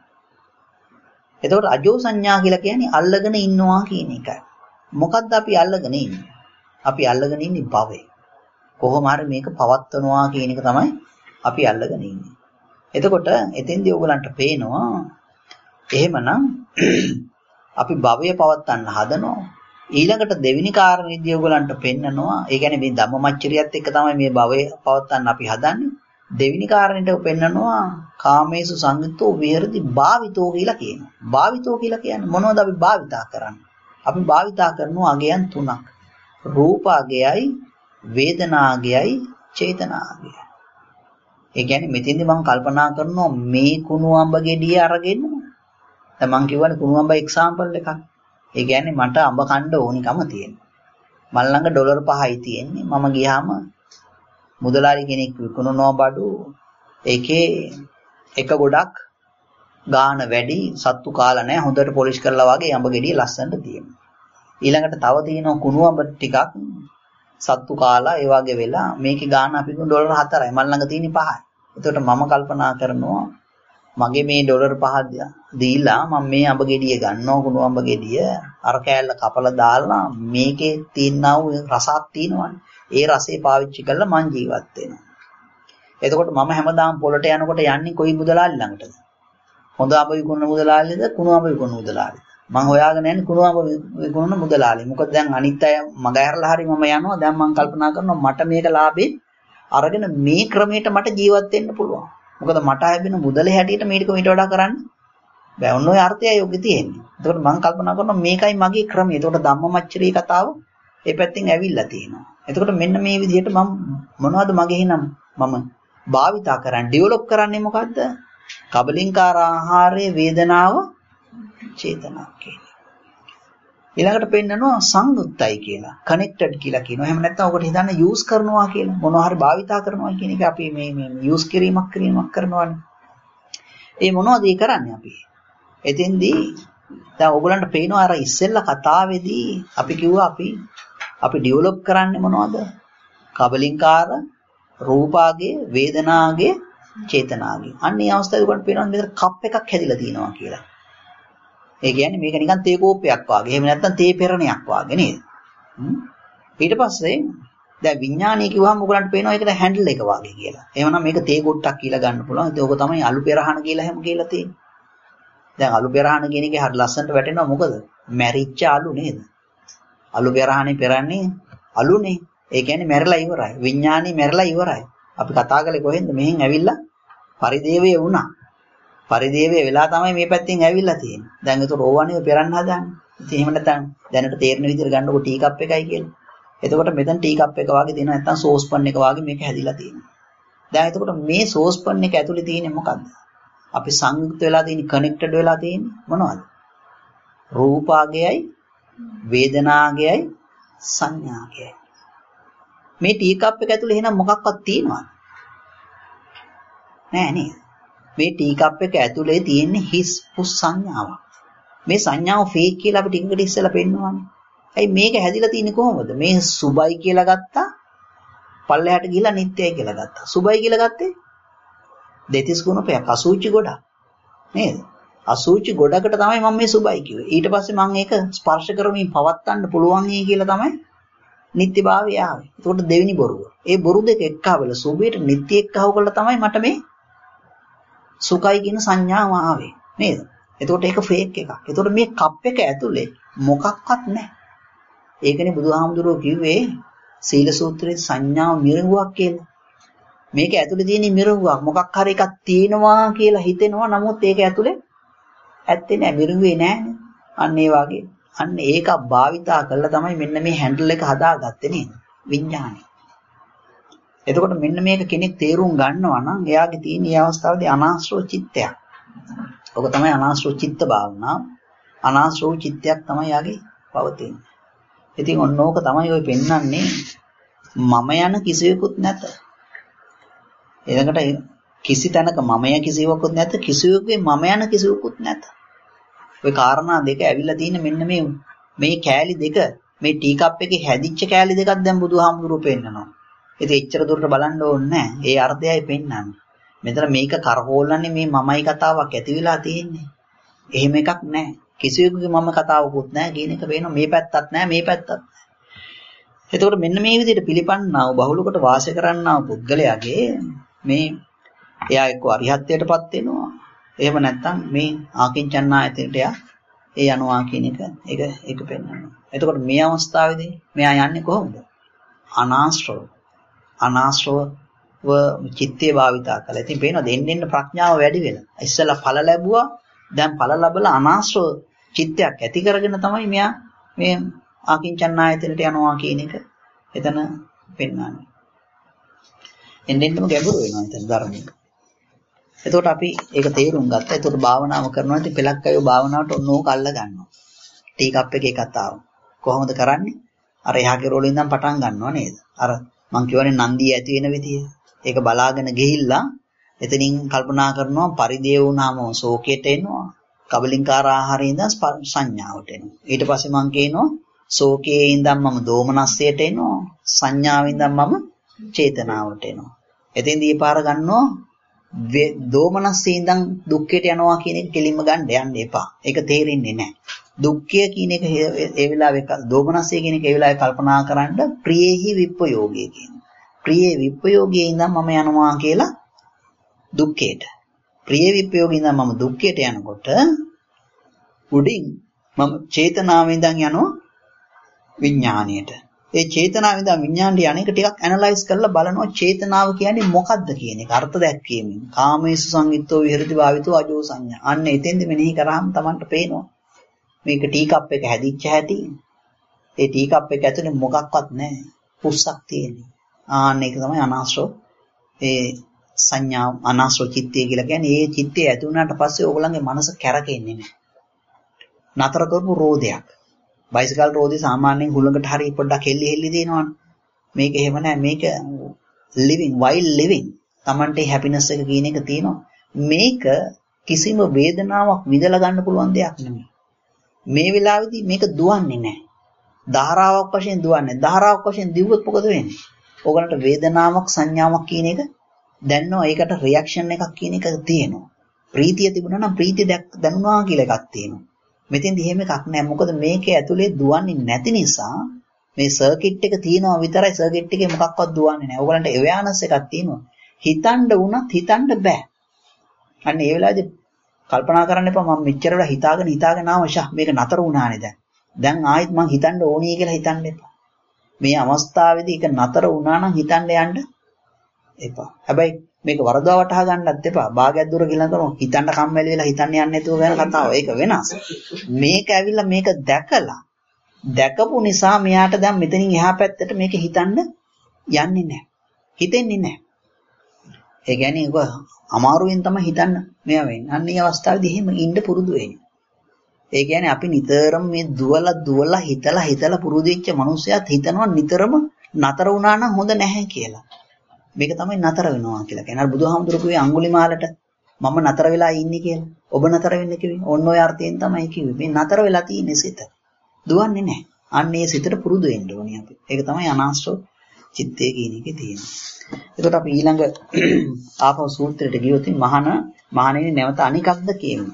එතකොට අජෝ සංඥා කියලා කියන්නේ අල්ලගෙන ඉන්නවා කියන එකයි. මොකද්ද අපි අල්ලගෙන ඉන්නේ? අපි අල්ලගෙන ඉන්නේ භවය. කොහොම හරි මේක පවත්වනවා කියන එක තමයි අපි අල්ලගෙන ඉන්නේ. එතකොට එතෙන්දී ඕගලන්ට පේනවා එහෙමනම් අපි භවය පවත්වන්න හදනවා. ඊළඟට දෙවෙනි කාරණේදී ඕගලන්ට පෙන්නනවා. ඒ කියන්නේ මේ ධම්මමච්චරියත් එක්ක තමයි මේ භවය පවත්වන්න අපි හදන්නේ. දෙවෙනි කාරණේට පෙන්නනවා කාමේසු සංයුක්තෝ විහෙරති භාවිතෝ කියලා කියනවා. භාවිතෝ කියලා කියන්නේ මොනවද අපි භාවිතා කරන්නේ? අපි භාවිතා කරනවා අගයන් තුනක්. රූපාගයයි, වේදනාගයයි, චේතනාගයයි. ඒ කියන්නේ මෙතෙන්දී මම කල්පනා කරනවා මේ කුණු අඹ ගෙඩිය අරගෙන දැන් මම කියවනේ කුණු අඹ එක්සැම්පල් එකක්. ඒ කියන්නේ මට අඹ කන්න ඕනිකම තියෙනවා. මල් ළඟ ඩොලර් පහයි තියෙන්නේ. මම ගියාම මුදලාලි කෙනෙක් විකුණනවා බඩු. ඒකේ එක ගොඩක් ගාන වැඩි සත්තු කාලා නැහැ. හොඳට පොලිෂ් කරලා වගේ අඹ ගෙඩිය ලස්සනට තියෙනවා. ඊළඟට තව තියෙනවා කුණු අඹ ටිකක් සත්තු කාලා ඒ වගේ වෙලා මේකේ ගාන අපි ඩොලර් හතරයි. මල් ළඟ තියෙන්නේ පහයි. එතකොට මම කල්පනා කරනවා මගේ මේ ඩොලර් පහ දීලා මම මේ අඹ ගෙඩිය ගන්නවා කුණු අඹ ගෙඩිය අර කෑල්ල කපලා දාලා මේකේ තියෙනා වූ රසක් තියෙනවනේ. ඒ රසය පාවිච්චි කරලා මං ජීවත් වෙනවා. එතකොට මම හැමදාම පොළට යනකොට යන්නේ කොයි මුදලාලි ළඟටද? හොඳ අඹ විකුණන මුදලාලිද කුණු අඹ විකුණන මුදලාලිද? මං හොයාගෙන යන්නේ කුණු අඹ විකුණන මුදලාලි. මොකද දැන් අනිත් අය මග ඇරලා හරි මම යනවා. දැන් මං කල්පනා කරනවා මට මේක ලාභේ අරගෙන මේ ක්‍රමයට මට ජීවත් වෙන්න පුළුවන්. මොකද මට ලැබෙන මුදලේ හැටියට මේක මීට වඩා කරන්න බෑ. ඔන්න ඔය අර්ථයයි යොග්ග තියෙන්නේ. එතකොට මම කල්පනා කරනවා මේකයි මගේ ක්‍රමය. එතකොට ධම්මමච්චරී කතාව ඒ පැත්තෙන් ඇවිල්ලා තියෙනවා. එතකොට මෙන්න මේ විදිහට මම මොනවද මගේ හිනම් මම භාවිතා කරන්නේ ඩෙවලොප් කරන්නේ මොකද්ද? කබලින්කාර ආහාරයේ වේදනාව චේතනා කියලා. ඊළඟට පෙන්නනවා සංයුක්තයි කියලා. කනෙක්ටඩ් කියලා කියනවා. එහෙම නැත්නම් ඔකට හිතන්න යූස් කරනවා කියලා. මොනවා හරි භාවිතා කරනවා කියන එක අපි මේ මේ යූස් කිරීමක් කිරීමක් කරනවානේ. ඒ මොනවද ඒ කරන්නේ අපි? එතෙන්දී දැන් ඔයගලන්ට පේනවා අර ඉස්සෙල්ලා කතාවේදී අපි කිව්වා අපි අපි ඩෙවලොප් කරන්නේ මොනවද? කබලින්කාර රූපාගේ වේදනාගේ චේතනාගේ. අන්න ඒ අවස්ථාවේ ඔයගලන්ට පේනවා මෙතන කප් එකක් හැදිලා තියෙනවා කියලා. ඒ කියන්නේ මේක නිකන් තේ කෝප්පයක් වගේ. එහෙම නැත්නම් තේ පෙරණයක් වගේ නේද? ඊට පස්සේ දැන් විඥානය කිව්වම ඔයගලන්ට පේනවා ඒකට හැන්ඩල් එක වගේ කියලා. එහෙමනම් මේක තේ කොට්ටක් කියලා ගන්න පුළුවන්. ඉතින් ඕක තමයි අලු පෙරහන කියලා හැම කියලා තියෙන්නේ. දැන් අලු පෙරහන කියන එකේ හරි ලස්සනට වැටෙනවා මොකද? මැරිච්ච අලු නේද? අලු පෙරහනේ පෙරන්නේ අලුනේ. ඒ කියන්නේ මැරලා ඉවරයි. විඥානේ මැරලා ඉවරයි. අපි කතා කරලේ කොහෙන්ද? මෙහෙන් ඇවිල්ලා පරිදේවය වුණා. පරිදේවය වෙලා තමයි මේ පැත්තෙන් ඇවිල්ලා තියෙන්නේ. දැන් ඒතකොට ඕවනේ පෙරන්න හදාන්නේ. ඉතින් එහෙම නැත්නම් දැනට තේරෙන විදිහට ගන්නකො ටී කප් එකයි කියලා. එතකොට මෙතන ටී කප් එක වගේ දෙනවා නැත්නම් සෝස් පන් එක වගේ මේක හැදිලා තියෙනවා. දැන් එතකොට මේ සෝස් පන් එක ඇතුලේ තියෙන්නේ මොකද්ද? අපි සංයුක්ත වෙලා තියෙන්නේ කනෙක්ටඩ් වෙලා තියෙන්නේ මොනවද? රූපාගයයි වේදනාගයයි සංඥාගයයි. මේ ටී කප් එක ඇතුලේ එහෙනම් මොකක්වත් තියෙනවද? නෑ නේද? මේ ටී කප් එක ඇතුලේ තියෙන්නේ හිස් පුස් සංඥාවක්. මේ සංඥාව ෆේක් කියලා අපි ටිකකට ඉස්සෙල්ලා පෙන්නවනේ. ඇයි මේක හැදිලා තියෙන්නේ කොහොමද? මේ සුබයි කියලා ගත්තා පල්ලෙහාට ගිහලා නිට්ටයයි කියලා ගත්තා. සුබයි කියලා ගත්තේ දෙතිස් ගුණපයක් අසුචි ගොඩක් නේද? අසුචි ගොඩකට තමයි මම මේ සුබයි කිව්වේ. ඊට පස්සේ මම ඒක ස්පර්ශ කරමින් පවත්වන්න පුළුවන් නේ කියලා තමයි නිට්ටයභාවය ආවේ. ඒකට දෙවෙනි බොරුව. ඒ බොරු දෙක එක්කවල සුබයට නිට්ටය එක්කව කළා තමයි මට මේ සුඛයි කියන සංඥාව ආවේ නේද? එතකොට ඒක ෆේක් එකක්. එතකොට මේ කප් එක ඇතුලේ මොකක්වත් නැහැ. ඒකනේ බුදුහාමුදුරුවෝ කිව්වේ සීල සූත්‍රයේ සංඥාව මිරිඟුවක් කියලා. මේක ඇතුලේ තියෙන මිරිඟුවක් මොකක් හරි එකක් තියෙනවා කියලා හිතෙනවා. නමුත් ඒක ඇතුලේ ඇත්තේ නැහැ. මිරිඟුවේ නැහැනේ. අන්න ඒ වගේ. අන්න ඒක භාවිතා කළා තමයි මෙන්න මේ හැන්ඩල් එක හදාගත්තේ නේද? විඥානය. එතකොට මෙන්න මේක කෙනෙක් තේරුම් ගන්නවා නම් එයාගේ තියෙන මේ අවස්ථාවේදී අනාශ්‍රව චිත්තයක්. ඔක තමයි අනාශ්‍රව චිත්ත භාවනාව. අනාශ්‍රව චිත්තයක් තමයි යාගේ පවතින්නේ. ඉතින් ඔන්න ඕක තමයි ඔය පෙන්වන්නේ මම යන කිසිවෙකුත් නැත. ඊළඟට කිසි තැනක මමය කිසිවකුත් නැත, කිසිවෙකුගේ මම යන කිසිවකුත් නැත. ඔය කාරණා දෙක ඇවිල්ලා තියෙන මෙන්න මේ මේ කෑලි දෙක මේ ටී කප් එකේ හැදිච්ච කෑලි දෙකක් දැන් බුදුහාමුදුරුවෝ පෙන්නනවා. ඉතින් එච්චර දුරට බලන්න ඕනේ නැහැ. ඒ අර්ථයයි පෙන්නන්නේ. මෙතන මේක කරහොල්ලන්නේ මේ මමයි කතාවක් ඇති වෙලා තියෙන්නේ. එහෙම එකක් නැහැ. කිසිවෙකුගේ මම කතාවකුත් නැහැ කියන එක පේනවා. මේ පැත්තත් නැහැ මේ පැත්තත් නැහැ. එතකොට මෙන්න මේ විදිහට පිළිපන්නා වූ බහුලකට වාසය කරන්නා වූ පුද්ගලයාගේ මේ එයා එක්ක අරිහත්ත්වයටපත් වෙනවා. එහෙම නැත්නම් මේ ආකින්චන්නායතයට යා ඒ යනවා කියන එක ඒක ඒක පෙන්වනවා. එතකොට මේ අවස්ථාවේදී මෙයා යන්නේ කොහොමද? අනාශ්‍රව. අනාශ්‍රව චිත්තේ භාවිතා කළා. ඉතින් පේනවා දෙන්න දෙන්න ප්‍රඥාව වැඩි වෙලා. ඉස්සෙල්ලා ඵල ලැබුවා. දැන් ඵල ලැබලා අනාශ්‍රව චිත්තයක් ඇති කරගෙන තමයි මෙයා මේ ආකින්චන්නායතයට යනවා කියන එක එතන පෙන්වන්නේ. එන්නෙන්නම ගැඹුරු වෙනවා එතන ධර්මයේ. එතකොට අපි ඒක තේරුම් ගත්තා. එතකොට භාවනාව කරනවා. ඉතින් පෙලක් අයෝ භාවනාවට ඔන්න ඕක අල්ල ගන්නවා. ටී කප් එකේ කතාව. කොහොමද කරන්නේ? අර එහා කෙරෝලේ ඉඳන් පටන් ගන්නවා නේද? අර මං කියවනේ නන්දිය ඇති වෙන විදිය. ඒක බලාගෙන ගිහිල්ලා එතනින් කල්පනා කරනවා පරිදේව වුණාම ශෝකයට එනවා. කබලින්කාර ආහාරයෙන් ඉඳන් සංඥාවට එනවා. ඊට පස්සේ මං කියනවා ශෝකයේ ඉඳන් මම දෝමනස්සයට එනවා. සංඥාවෙන් ඉඳන් මම චේතනාවට එනවා. එතෙන්දී පාර ගන්නවා දෝමනස්සේ ඉඳන් දුක්ඛයට යනවා කියන එක කෙලින්ම ගන්න යන්න එපා. ඒක තේරෙන්නේ නැහැ. දුක්ඛය කියන එක ඒ වෙලාවේ දෝමනස්සේ කියන එක ඒ වෙලාවේ කල්පනා කරන්න ප්‍රියේහි විප්පයෝගය කියන. ප්‍රියේ විප්පයෝගයේ ඉඳන් මම යනවා කියලා දුක්ඛයට. ප්‍රියේ විප්පයෝගයේ ඉඳන් මම දුක්ඛයට යනකොට උඩින් මම චේතනාවෙන් ඉඳන් යනවා විඥාණයට. ඒ චේතනාව ඉඳන් විඥාණයට යන්නේක ටිකක් ඇනලයිස් කරලා බලනවා චේතනාව කියන්නේ මොකක්ද කියන එක අර්ථ දැක්වීමෙන්. කාමේසු සංගිත්තෝ විහෙරති භාවිතෝ අජෝ සංඥා. අන්න එතෙන්ද මෙනෙහි කරාම Tamanට පේනවා. මේක ටී කප් එක හැදිච්ච හැටි. ඒ ටී කප් එක ඇතුලේ මොකක්වත් නැහැ. පුස්සක් තියෙන්නේ. ආන්න ඒක තමයි අනාශ්‍රව. ඒ සංඥා අනාශ්‍රව චිත්තය කියලා කියන්නේ ඒ චිත්තය ඇති වුණාට පස්සේ ඕගොල්ලන්ගේ මනස කැරකෙන්නේ නැහැ. නතර කරපු රෝදයක්. බයිසිකල් රෝදේ සාමාන්‍යයෙන් හුලඟට හරි පොඩ්ඩක් හෙල්ලි හෙල්ලි දෙනවනේ. මේක එහෙම නැහැ. මේක living while living. Tamante happiness එක කියන එක තියෙනවා. මේක කිසිම වේදනාවක් විඳලා ගන්න පුළුවන් දෙයක් නෙමෙයි. මේ වෙලාවේදී මේක දුවන්නේ නැහැ. ධාරාවක් වශයෙන් දුවන්නේ. ධාරාවක් වශයෙන් දිව්වොත් මොකද වෙන්නේ? ඕගලන්ට වේදනාවක් සංඥාවක් කියන එක දැනනවා. ඒකට රියැක්ෂන් එකක් කියන එක තියෙනවා. ප්‍රීතිය තිබුණා නම් ප්‍රීතිය දැනුණා කියලා එකක් තියෙනවා. මෙතෙන්දී එහෙම එකක් නැහැ. මොකද මේකේ ඇතුලේ දුවන්නේ නැති නිසා මේ සර්කිට් එක තියෙනවා විතරයි. සර්කිට් එකේ මොකක්වත් දුවන්නේ නැහැ. ඕගලන්ට අවයානස් එකක් තියෙනවා. හිතන්න වුණත් හිතන්න බෑ. අන්න ඒ වෙලාවේදී කල්පනා කරන්න එපා මම මෙච්චර වෙලා හිතාගෙන හිතාගෙන ආව ෂා මේක නතර වුණානේ දැන්. දැන් ආයෙත් මං හිතන්න ඕනේ කියලා හිතන්න එපා. මේ අවස්ථාවේදී ඒක නතර වුණා නම් හිතන්න යන්න එපා. හැබැයි මේක වරදවා වටහා ගන්නත් එපා. භාගයක් දුර ගිලන කරනවා හිතන්න කම්මැලි වෙලා හිතන්න යන්නේ නැතුව වෙන කතාව. ඒක වෙනස්. මේක ඇවිල්ලා මේක දැකලා දැකපු නිසා මෙයාට දැන් මෙතනින් එහා පැත්තට මේක හිතන්න යන්නේ නැහැ. හිතෙන්නේ නැහැ. ඒ කියන්නේ ඔබ අමාරුවෙන් තමයි හිතන්න මෙයා වෙන්නේ. අන්න ඒ අවස්ථාවේදී එහෙම ඉන්න පුරුදු වෙන්න. ඒ කියන්නේ අපි නිතරම මේ දුවලා දුවලා හිතලා හිතලා පුරුදු වෙච්ච මනුස්සයාත් හිතනවා නිතරම නතර වුණා නම් හොඳ නැහැ කියලා. මේක තමයි නතර වෙනවා කියලා කියන්නේ. අර බුදුහාමුදුරු කිව්වේ අඟුලිමාලට මම නතර වෙලා ඉන්නේ කියලා. ඔබ නතර වෙන්න කිව්වේ. ඔන්න ඔය අර්ථයෙන් තමයි කිව්වේ. මේ නතර වෙලා තියෙන්නේ සිත. දුවන්නේ නැහැ. අන්න ඒ සිතට පුරුදු වෙන්න ඕනේ අපි. ඒක තමයි අනාශ්‍රව චිත්තය කියන එකේ තියෙන්නේ. එතකොට අපි ඊළඟ ආපහු සූත්‍රයට ගියොත් මහාන මහණෙනි නැවත අනිකක්ද කියමු.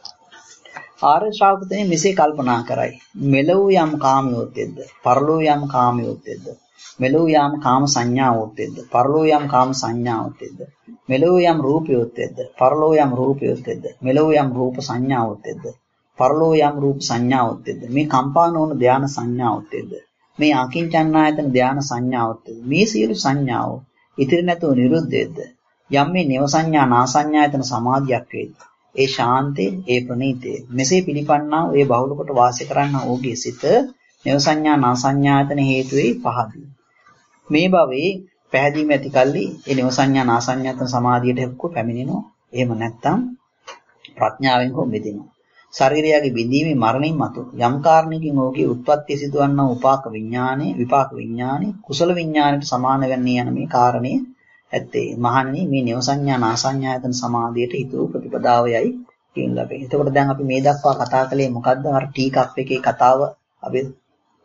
ආර්ය ශ්‍රාවකයන් මෙසේ කල්පනා කරයි. මෙලොව යම් කාමියොත්ෙද්ද, පරලොව යම් කාමියොත්ෙද්ද, මෙලොව යම් කාම සංඥාවොත්ෙද්ද, පරලොව යම් කාම සංඥාවොත්ෙද්ද, මෙලොව යම් රූපයොත්ෙද්ද, පරලොව යම් රූපයොත්ෙද්ද, මෙලොව යම් රූප සංඥාවොත්ෙද්ද, පරලොව යම් රූප සංඥාවොත්ෙද්ද, මේ කම්පා නොවන ධාන සංඥාවොත්ෙද්ද, මේ ආකින්චන්නායතන ධාන සංඥාවොත්ෙද්ද, මේ සියලු සංඥාව ඉතිරි නැතුව නිරුද්ධ වෙද්ද, යම් මේ නව සංඥා නා සංඥායතන සමාධියක් වේද, ඒ ශාන්තේ ඒ ප්‍රණීතේ මෙසේ පිළිපන්නා ඒ බහුල කොට වාසය කරන්නා ඕගේ සිත නව සංඥා නා සංඥායතන හේතු වේ පහදී. මේ භවයේ පැහැදීම ඇති කල්ලි ඒ නව සංඥා නා සංඥායතන සමාධියට එක්ක පැමිණෙනවා. එහෙම නැත්නම් ප්‍රඥාවෙන් හෝ මෙදිනවා. ශරීරයගේ බිඳීමේ මරණින් මතු යම් කාරණයකින් ඕගේ උත්පත්ති සිදුවන්නා උපාක විඥානේ විපාක විඥානේ කුසල විඥානයට සමාන වෙන්නේ යන මේ කාරණේ ඇත්තේ මහණනි මේ නව සංඥා නා සංඥායතන සමාධියට හිතූ ප්‍රතිපදාවයයි කියන ලබේ. එතකොට දැන් අපි මේ දක්වා කතා කළේ මොකද්ද? අර ටී කප් එකේ කතාව අපි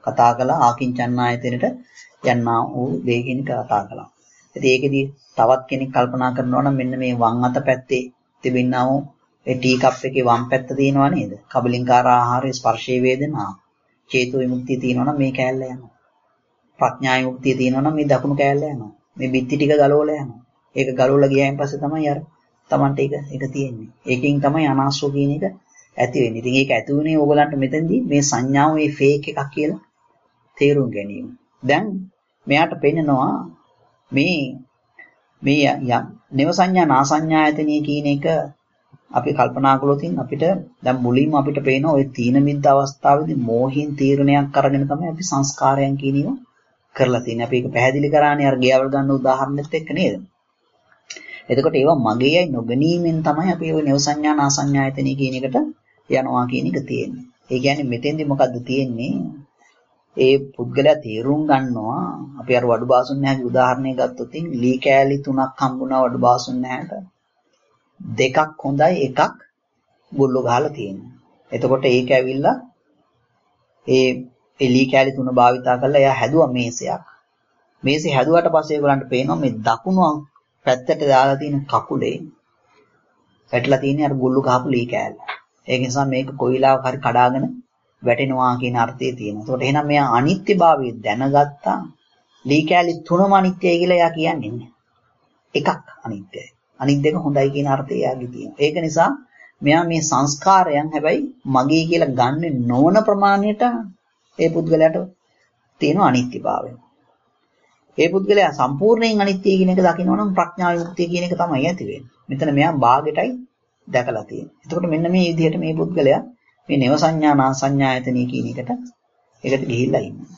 කතා කළා ආකින්චන්නායතනෙට යන්නා වූ දේ කියන එක කතා කළා. ඉතින් ඒකෙදි තවත් කෙනෙක් කල්පනා කරනවා නම් මෙන්න මේ වම් අත පැත්තේ තිබෙනා වූ ඒ ටී කප් එකේ වම් පැත්ත තියෙනවා නේද? කබලින්කාර ආහාරයේ ස්පර්ශයේ වේදනා චේතු විමුක්තිය තියෙනවා නම් මේ කෑල්ල යනවා. ප්‍රඥා විමුක්තිය තියෙනවා නම් මේ දකුණු කෑල්ල යනවා. මේ බිත්ති ටික ගලවලා යනවා. ඒක ගලවලා ගියායින් පස්සේ තමයි අර Tamante එක ඒක තියෙන්නේ. ඒකෙන් තමයි අනාස්ව කියන එක ඇති වෙන්නේ. ඉතින් ඒක ඇති වුණේ ඕගලන්ට මෙතෙන්දී මේ සංඥාව මේ ෆේක් එකක් කියලා තේරුම් ගැනීම. දැන් මෙයාට පෙන්නනවා මේ මේ යම් නව සංඥා නා සංඥායතනිය කියන එක අපි කල්පනා කළොත් අපිට දැන් මුලින්ම අපිට පේන ওই තීන මිද්ද අවස්ථාවේදී මෝහින් තීරණයක් අරගෙන තමයි අපි සංස්කාරයන් කියන ඒවා කරලා තියෙන්නේ. අපි ඒක පැහැදිලි කරානේ අර ගියවල් ගන්න උදාහරණෙත් එක්ක නේද? එතකොට ඒවා මගේයි නොගැනීමෙන් තමයි අපි ওই නව සංඥා නා සංඥායතනිය කියන එකට යනවා කියන එක තියෙන්නේ. ඒ කියන්නේ මෙතෙන්දී මොකද්ද තියෙන්නේ? ඒ පුද්ගලයා තීරුම් ගන්නවා අපි අර වඩු බාසුන් නැහැගේ උදාහරණය ගත්තොත් ලී කෑලි තුනක් හම්බුණා වඩු බාසුන් නැහැට දෙකක් හොඳයි එකක් ගොල්ලෝ ගහලා තියෙනවා. එතකොට ඒක ඇවිල්ලා ඒ එලී කෑලි තුන භාවිතා කරලා එයා හැදුවා මේසයක්. මේසෙ හැදුවට පස්සේ ඒගොල්ලන්ට පේනවා මේ දකුණු පැත්තට දාලා තියෙන කකුලේ වැටලා තියෙන අර ගොල්ලෝ ගහපු ලී කෑල්ල. ඒක නිසා මේක කොයිලාවක් හරි කඩාගෙන වැටෙනවා කියන අර්ථය තියෙනවා. ඒකට එහෙනම් මෙයා අනිත්‍යභාවය දැනගත්තා. ලී කෑලි තුනම අනිත්‍යයි කියලා එයා කියන්නේ නැහැ. එකක් අනිත්‍යයි. අනිත් දෙක හොඳයි කියන අර්ථය එයාගේ තියෙනවා. ඒක නිසා මෙයා මේ සංස්කාරයන් හැබැයි මගේ කියලා ගන්නෙ නොවන ප්‍රමාණයට ඒ පුද්ගලයාට තියෙන අනිත්‍යභාවය. ඒ පුද්ගලයා සම්පූර්ණයෙන් අනිත්‍ය කියන එක දකිනවා නම් ප්‍රඥා විමුක්තිය කියන එක තමයි ඇති වෙන්නේ. මෙතන මෙයා භාගයටයි දැකලා තියෙන්නේ. එතකොට මෙන්න මේ විදිහට මේ පුද්ගලයා මේ නව සංඥා නා සංඥායතනිය කියන එකට ඒකට ගිහිල්ලා ඉන්නවා.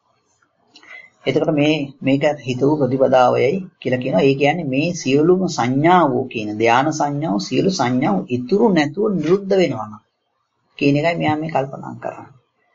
එතකොට මේ මේක හිතව ප්‍රතිපදාවයයි කියලා කියනවා. ඒ කියන්නේ මේ සියලුම සංඥාවෝ කියන ධානා සංඥාව සියලු සංඥාව ඉතුරු නැතුව නිරුද්ධ වෙනවා නම් කියන එකයි මෙයා මේ කල්පනා කරන්නේ.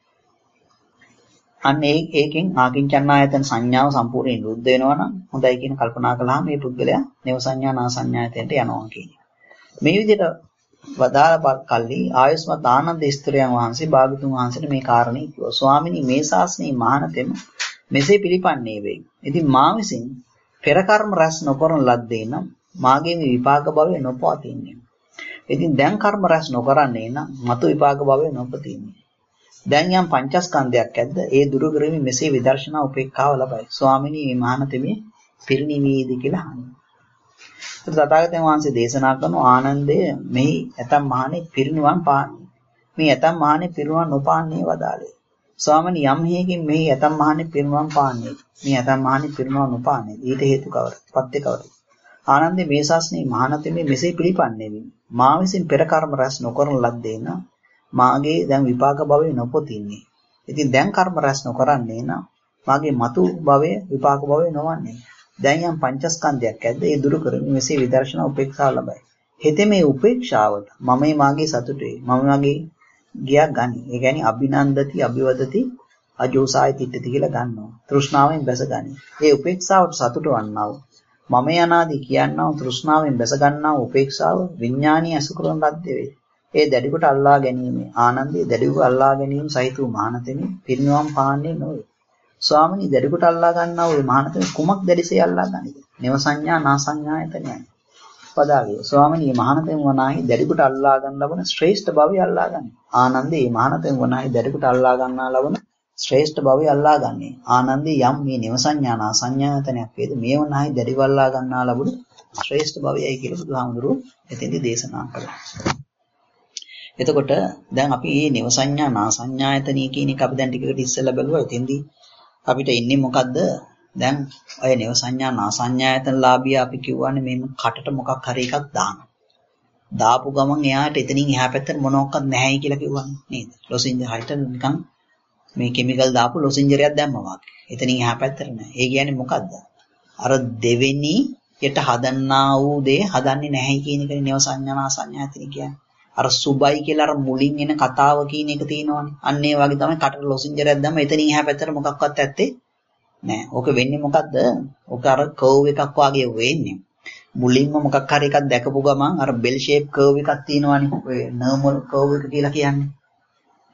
අන්න ඒ ඒකෙන් ආකින්චන්නායතන සංඥාව සම්පූර්ණයෙන් නිරුද්ධ වෙනවා නම් හොඳයි කියන කල්පනා කළාම මේ පුද්ගලයා නව සංඥා නා සංඥායතනට යනවා කියන්නේ. මේ විදිහට වදාළ කල්ලි ආයුෂ්මත් ආනන්ද ස්ත්‍රයන් වහන්සේ භාගතුන් වහන්සේට මේ කාරණේ කිව්වා. ස්වාමිනී මේ ශාසනයේ මහානතෙම මෙසේ පිළිපන්නේ වෙයි. ඉතින් මා විසින් පෙර කර්ම රැස් නොකරන ලද්දේ නම් මාගේ මේ විපාක භවය නොපවතින්නේ. ඉතින් දැන් කර්ම රැස් නොකරන්නේ නම් මතු විපාක භවය නොපතින්නේ. දැන් යම් පංචස්කන්ධයක් ඇද්ද ඒ දුරු කරමින් මෙසේ විදර්ශනා උපේක්ඛාව ලබයි. ස්වාමිනී මේ මහානතෙමේ පිරිණිවීද කියලා අහනවා. තථාගතයන් වහන්සේ දේශනා කරන ආනන්දය මෙහි ඇතම් මහණේ පිරිනුවන් පාන්නේ. මේ ඇතම් මහණේ පිරිනුවන් නොපාන්නේ වදාළේ. ස්වාමීනි යම් හේකින් මෙහි ඇතම් මහණේ පිරිනුවන් පාන්නේ. මේ ඇතම් මහණේ පිරිනුවන් නොපාන්නේ. ඊට හේතු කවරද? පත්‍ය කවරද? ආනන්දේ මේ ශාස්ත්‍රයේ මහානතෙමේ මෙසේ පිළිපන්නේ වෙමි. මා විසින් පෙර කර්ම රැස් නොකරන ලද්දේ නම් මාගේ දැන් විපාක භවයේ නොපොතින්නේ. ඉතින් දැන් කර්ම රැස් නොකරන්නේ නම් මාගේ මතු භවයේ විපාක භවයේ නොවන්නේ. දැන් යම් පංචස්කන්ධයක් ඇද්ද ඒ දුරු කරමින් මෙසේ විදර්ශනා උපේක්ෂාව ලබයි. හෙතේ මේ උපේක්ෂාවට මමයි මාගේ සතුටේ මම මාගේ ගියක් ගනි. ඒ කියන්නේ අභිනන්දති අභිවදති අජෝසාය තිට්ඨති කියලා ගන්නවා. තෘෂ්ණාවෙන් බැස ගනි. ඒ උපේක්ෂාවට සතුට වන්නා වූ මම යනාදී කියනවා තෘෂ්ණාවෙන් බැස ගන්නා වූ උපේක්ෂාව විඥානීය අසු කරන ලද්දේ වේ. ඒ දැඩි කොට අල්ලා ගැනීම ආනන්දයේ දැඩි කොට අල්ලා ගැනීම සහිත වූ මහානතෙමි පිරිනිවන් පාන්නේ නොවේ. ස්වාමිනී දැඩි කොට අල්ලා ගන්නා වූ මහානතෙමි කුමක් දැඩිසේ අල්ලා ගනිද? නව සංඥා නා සංඥායතනයයි. පදාගේ ස්වාමිනී මහානතෙමි වනාහි දැඩි කොට අල්ලා ගන්න ලබන ශ්‍රේෂ්ඨ භවය අල්ලා ගනි. ආනන්දේ මහානතෙමි වනාහි දැඩි කොට අල්ලා ගන්නා ලබන ශ්‍රේෂ්ඨ භවය අල්ලා ගන්නේ. ආනන්දේ යම් මේ නව සංඥා නා සංඥායතනයක් වේද මේ වනාහි දැඩි වල්ලා ගන්නා ලබන ශ්‍රේෂ්ඨ භවයයි කියලා බුදුහාමුදුරුවෝ එතෙන්දී දේශනා කළා. එතකොට දැන් අපි මේ නව සංඥා නා සංඥායතනිය කියන එක අපි දැන් ටිකකට ඉස්සෙල්ලා බැලුවා. එතෙන්දී අපිට ඉන්නේ මොකද්ද? දැන් ඔය නව සංඥා නා සංඥායතන ලාභිය අපි කියවන්නේ මේ කටට මොකක් හරි එකක් දානවා. දාපු ගමන් එයාට එතනින් එහා පැත්තට මොනවත් නැහැයි කියලා කිව්වන්නේ නේද? ලොසින්ජර් හරියට නිකන් මේ කිමිකල් දාපු ලොසින්ජරයක් දැම්මා වගේ. එතනින් එහා පැත්තට නැහැ. ඒ කියන්නේ මොකද්ද? අර දෙවෙනි යට හදන්නා වූ දේ හදන්නේ නැහැයි කියන එකනේ නව සංඥා නා සංඥායතන කියන්නේ. අර සුබයි කියලා අර මුලින් එන කතාව කියන එක තියෙනවනේ. අන්න ඒ වගේ තමයි කටට ලොසින්ජරයක් දැම්ම එතනින් එහා පැත්තට මොකක්වත් ඇත්තේ නෑ. ඕක වෙන්නේ මොකද්ද? ඕක අර කර්ව් එකක් වගේ වෙන්නේ. මුලින්ම මොකක් හරි එකක් දැකපු ගමන් අර බෙල් ෂේප් කර්ව් එකක් තියෙනවනේ. ඔය නෝමල් කර්ව් එක කියලා කියන්නේ.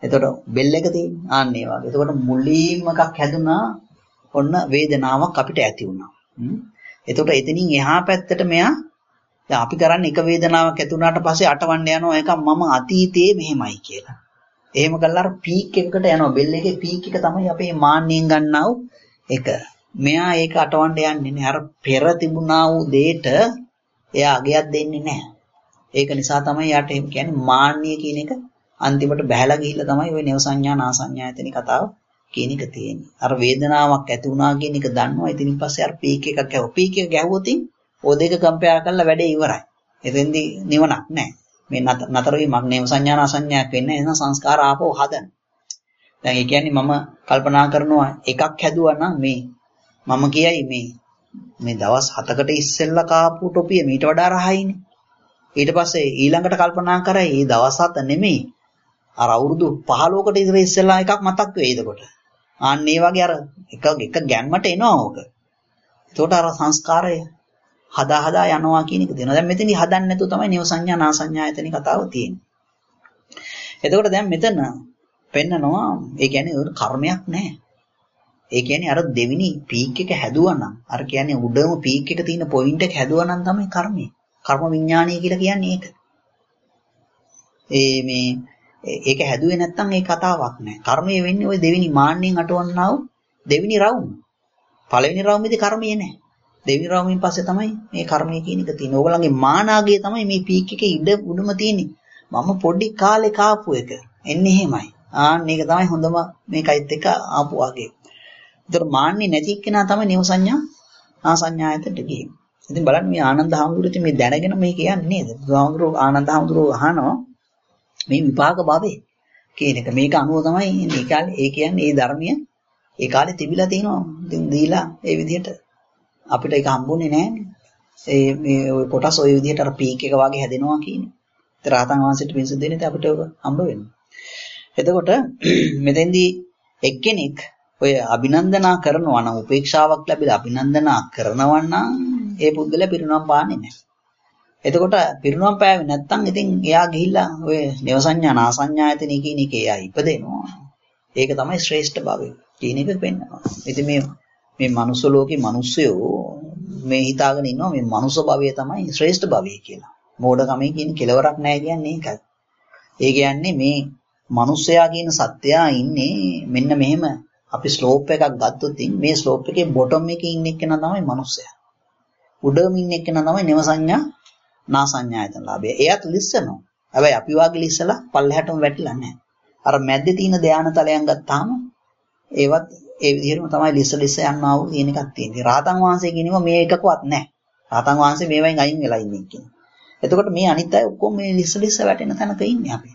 එතකොට බෙල් එක තියෙන්නේ. ආන්න ඒ වගේ. එතකොට මුලින්ම එකක් හැදුනා ඔන්න වේදනාවක් අපිට ඇති වුණා. එතකොට එතනින් එහා පැත්තට මෙයා දැන් අපි කරන්නේ එක වේදනාවක් ඇති වුණාට පස්සේ අටවන්න යනවා එක මම අතීතයේ මෙහෙමයි කියලා. එහෙම කළා අර පීක් එකකට යනවා. බෙල් එකේ පීක් එක තමයි අපේ මාන්නෙන් ගන්නා වූ එක. මෙයා ඒක අටවන්න යන්නේ නැහැ. අර පෙර තිබුණා වූ දෙයට එයා අගයක් දෙන්නේ නැහැ. ඒක නිසා තමයි යාට එහෙම කියන්නේ මාන්නය කියන එක අන්තිමට බහැලා ගිහිල්ලා තමයි ওই නව සංඥා නා සංඥා ඇතනි කතාව කියන එක තියෙන්නේ. අර වේදනාවක් ඇති වුණා කියන එක දන්නවා. ඉතින් පස්සේ අර පීක් එකක් ගැහුවා. පීක් එක ගැහුවොත් ඔය දෙක කම්පෙයාර් කරලා වැඩේ ඉවරයි. එතෙන්දී නිවනක් නැහැ. මේ නතර වීමක් නේම සංඥා නා සංඥාවක් වෙන්නේ නැහැ. එහෙනම් සංස්කාර ආපහු හදන්න. දැන් ඒ කියන්නේ මම කල්පනා කරනවා එකක් හැදුවා නම් මේ මම කියයි මේ මේ දවස් හතකට ඉස්සෙල්ලා කාපු ටොපිය මීට වඩා රහයිනේ. ඊට පස්සේ ඊළඟට කල්පනා කරයි මේ දවස් හත නෙමෙයි අර අවුරුදු පහළොවකට ඉතර ඉස්සෙල්ලා එකක් මතක් වෙයිද කොට. ආන්න ඒ වගේ අර එක එක ගැම්මට එනවා ඕක. ඒකට අර සංස්කාරය හදා හදා යනවා කියන එක දෙනවා. දැන් මෙතනදී හදන්නේ නැතුව තමයි නිව සංඥා නා සංඥා ඇතනි කතාව තියෙන්නේ. එතකොට දැන් මෙතන පෙන්නනවා ඒ කියන්නේ ඒක කර්මයක් නැහැ. ඒ කියන්නේ අර දෙවිනි පීක් එක හැදුවා නම් අර කියන්නේ උඩම පීක් එක තියෙන පොයින්ට් එක හැදුවා නම් තමයි කර්මය. කර්ම විඥානය කියලා කියන්නේ ඒක. ඒ මේ ඒක හැදුවේ නැත්නම් ඒ කතාවක් නැහැ. කර්මය වෙන්නේ ওই දෙවිනි මාන්නෙන් අටවන්නා වූ දෙවිනි රවුම. පළවෙනි රවුමේදී කර්මය නැහැ. දෙවිනි රවුමින් පස්සේ තමයි මේ කර්මය කියන එක තියෙන්නේ. ඕගොල්ලන්ගේ මානාගේ තමයි මේ පීක් එකේ ඉඩ උඩම තියෙන්නේ. මම පොඩි කාලේ කාපු එක. එන්නේ එහෙමයි. ආන්න ඒක තමයි හොඳම මේකයිත් එක ආපු වගේ. ඒතර මාන්නේ නැති එක්කෙනා තමයි නිව සංඥා ආසඤ්ඤායතට ගියේ. ඉතින් බලන්න මේ ආනන්ද හාමුදුරුවෝ මේ දැනගෙන මේ කියන්නේ නේද? බුදුහාමුදුරුවෝ ආනන්ද හාමුදුරුවෝ අහනවා මේ විපාක භවයේ කියන එක. මේක අනුව තමයි මේ කාලේ ඒ කියන්නේ ඒ ධර්මය ඒ කාලේ තිබිලා තිනවා. ඉතින් දීලා ඒ විදිහට අපිට ඒක හම්බුනේ නැහැනේ. ඒ මේ ඔය කොටස් ඔය විදිහට අර පීක් එක වගේ හැදෙනවා කියන්නේ. ඒත් රාතන් වහන්සේට පිංසු දෙන්නේ අපිට ඔක හම්බ වෙනවා. එතකොට මෙතෙන්දී එක්කෙනෙක් ඔය අභිනන්දනා කරනවා නම් උපේක්ෂාවක් ලැබිලා අභිනන්දනා කරනවා නම් ඒ පුද්ගලයා පිරිනොම් පාන්නේ නැහැ. එතකොට පිරිනොම් පෑවේ නැත්නම් ඉතින් එයා ගිහිල්ලා ඔය නව සංඥා නා සංඥා ඇතනි කියන එක එයා ඉපදෙනවා. ඒක තමයි ශ්‍රේෂ්ඨ භාවය කියන එක පෙන්නනවා. ඉතින් මේ මේ මනුස්ස ලෝකේ මිනිස්සුયો මේ හිතාගෙන ඉන්නවා මේ මනුස්ස භාවය තමයි ශ්‍රේෂ්ඨ භාවය කියලා. මෝඩකමේ කියන කෙලවරක් නැහැ කියන්නේ ඒකයි. ඒ කියන්නේ මේ මිනිස්සයා කියන සත්‍යයා ඉන්නේ මෙන්න මෙහෙම අපි ස්ලෝප් එකක් ගත්තොත් මේ ස්ලෝප් එකේ බොටම් එකේ ඉන්න එක්කෙනා තමයි මිනිස්සයා. උඩම ඉන්න එක්කෙනා තමයි නව සංඥා නා සංඥා ආයතන ලාභය. එයාත් ලිස්සනවා. හැබැයි අපි වාගේ ලිස්සලා පල්ලෙහාටම වැටිලා නැහැ. අර මැද්දේ තියෙන ධානා තලයන් ගත්තාම ඒවත් ඒ විදිහටම තමයි ලිස්ස ලිස්ස යනවා වූ කියන එකක් තියෙනවා. රාතන් වහන්සේ කියනවා මේ එකකවත් නැහැ. රාතන් වහන්සේ මේවෙන් අයින් වෙලා ඉන්නේ කියන. එතකොට මේ අනිත් අය ඔක්කොම මේ ලිස්ස ලිස්ස වැටෙන තැනක ඉන්නේ අපි.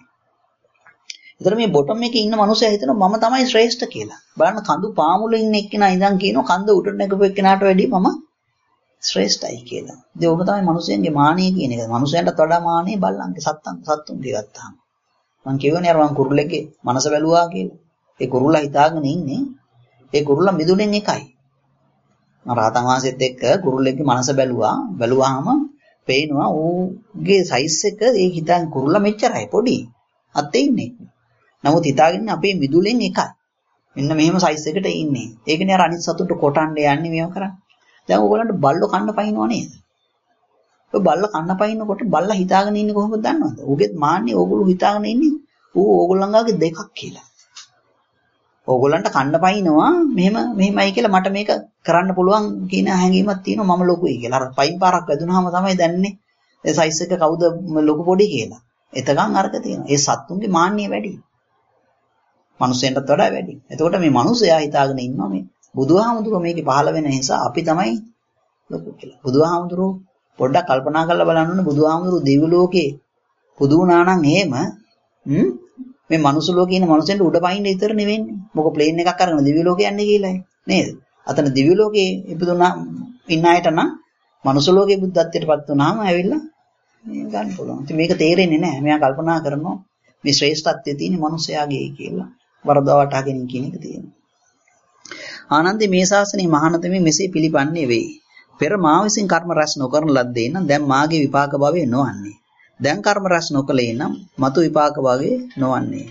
ඒතර මේ බොටම් එකේ ඉන්න මනුස්සයා හිතනවා මම තමයි ශ්‍රේෂ්ඨ කියලා. බලන්න කඳු පාමුල ඉන්න එක්කෙනා ඉඳන් කියනවා කඳ උඩට නැගපු එක්කෙනාට වැඩිය මම ශ්‍රේෂ්ඨයි කියලා. ඉතින් ඕක තමයි මනුස්සයන්ගේ මානිය කියන එක. මනුස්සයන්ටත් වඩා මානිය බල්ලන්ගේ සත්තන් සත්තුන්ගේ ගත්තාම. මම කියවනේ අර මං කුරුල්ලෙක්ගේ මනස බැලුවා කියලා. ඒ කුරුල්ලා හිතාගෙන ඉන්නේ ඒ කුරුල්ලා මිදුලෙන් එකයි. මම රාතන් වහන්සේත් එක්ක කුරුල්ලෙක්ගේ මනස බැලුවා. බැලුවාම පේනවා ඌගේ සයිස් එක ඒ හිතන් කුරුල්ලා මෙච්චරයි පොඩි. අතේ ඉන්නේ. නමුත් හිතාගෙන අපේ මිදුලෙන් එකයි. මෙන්න මෙහෙම සයිස් එකට ඉන්නේ. ඒකනේ අර අනිත් සතුන්ට කොටන්න යන්නේ මේව කරන්නේ. දැන් ඕගොල්ලන්ට බල්ලෝ කන්න පයින්නව නේද? ඔය බල්ල කන්න පයින්නකොට බල්ලා හිතාගෙන ඉන්නේ කොහොමද දන්නවද? ඌගෙත් මාන්නේ ඕගොල්ලෝ හිතාගෙන ඉන්නේ ඌ ඕගොල්ලන්ගේ දෙකක් කියලා. ඕගොල්ලන්ට කන්න පයින්නවා මෙහෙම මෙහෙමයි කියලා මට මේක කරන්න පුළුවන් කියන හැඟීමක් තියෙනවා මම ලොකුයි කියලා. අර පයින් පාරක් වැදුනහම තමයි දැනන්නේ ඒ සයිස් එක කවුද ලොකු පොඩි කියලා. එතකන් අර්ථ තියෙනවා. ඒ සත්තුන්ගේ මාන්නේ වැඩි. මිනිස්සුන්ටත් වඩා වැඩි. එතකොට මේ මිනිස්සයා හිතාගෙන ඉන්නවා මේ බුදුහාමුදුරුවෝ මේකේ පහළ වෙන නිසා අපි තමයි ලොකු කියලා. බුදුහාමුදුරුවෝ පොඩ්ඩක් කල්පනා කරලා බලන්න ඕනේ බුදුහාමුදුරුවෝ දිව්‍ය ලෝකේ පුදු වුණා නම් එහෙම හ්ම් මේ මනුස්ස ලෝකේ ඉන්න මිනිස්සුන්ට උඩ පයින්න විතර නෙවෙන්නේ. මොකද ප්ලේන් එකක් අරගෙන දිව්‍ය ලෝකේ යන්නේ කියලා නේද? අතන දිව්‍ය ලෝකේ ඉපදුනා ඉන්න අයට නම් මනුස්ස ලෝකේ බුද්ධත්වයටපත් වුණාම ඇවිල්ලා මේ ගන්න පුළුවන්. ඉතින් මේක තේරෙන්නේ නැහැ. මෙයා කල්පනා කරනවා මේ ශ්‍රේෂ්ඨත්වයේ තියෙන මිනිස්යාගේ කියලා. වරදවට අහගෙන කියන එක තියෙනවා. ආනන්දේ මේ ශාසනයේ මහානතමේ මෙසේ පිළිපන්නේ වෙයි. පෙර මා විසින් කර්ම රැස් නොකරන ලද්දේ නම් දැන් මාගේ විපාක භවයේ නොවන්නේ. දැන් කර්ම රැස් නොකලේ නම් මතු විපාක භවයේ නොවන්නේ.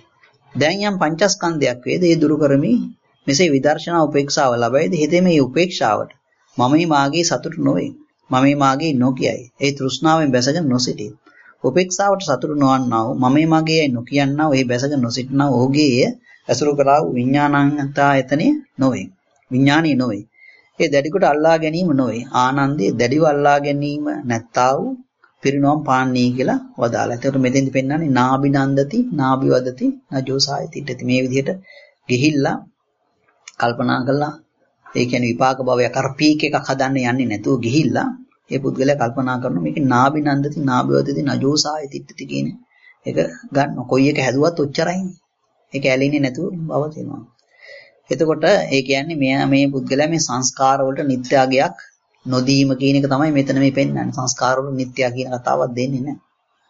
දැන් යම් පංචස්කන්ධයක් වේද ඒ දුරු කරමි මෙසේ විදර්ශනා උපේක්ෂාව ලබයිද හිතේ මේ උපේක්ෂාවට මමයි මාගේ සතුට නොවේ. මමයි මාගේ නොකියයි. ඒ තෘෂ්ණාවෙන් බැසගෙන නොසිටී. උපේක්ෂාවට සතුට නොවන්නා වූ මමයි මාගේ නොකියන්නා වූ ඒ බැසගෙන නොසිටනා ඔහුගේ අසුරු කරා වූ විඥානංතා එතනේ නොවේ. විඥානීය නොවේ. ඒ දැඩි කොට අල්ලා ගැනීම නොවේ. ආනන්දේ දැඩිව අල්ලා ගැනීම නැත්තා වූ පිරිනොම් පාන්නී කියලා වදාලා. ඒකට මෙතෙන්දි පෙන්නන්නේ නාබිනන්දති නාබිවදති නජෝසායතිටති. මේ විදිහට ගිහිල්ලා කල්පනා කළා. ඒ කියන්නේ විපාක භවයක් අර පීක් එකක් හදන්න යන්නේ නැතුව ගිහිල්ලා ඒ පුද්ගලයා කල්පනා කරනවා මේකේ නාබිනන්දති නාබිවදති නජෝසායතිටති කියන එක ගන්න. කොයි එක හැදුවත් ඔච්චරයිනේ. ඒක ඇලෙන්නේ නැතුව බව තියෙනවා. එතකොට ඒ කියන්නේ මෙයා මේ පුද්ගලයා මේ සංස්කාර වලට නිත්‍යාගයක් නොදීම කියන එක තමයි මෙතන මේ පෙන්නන්නේ. සංස්කාර වල නිත්‍යා කියන කතාවක් දෙන්නේ නැහැ.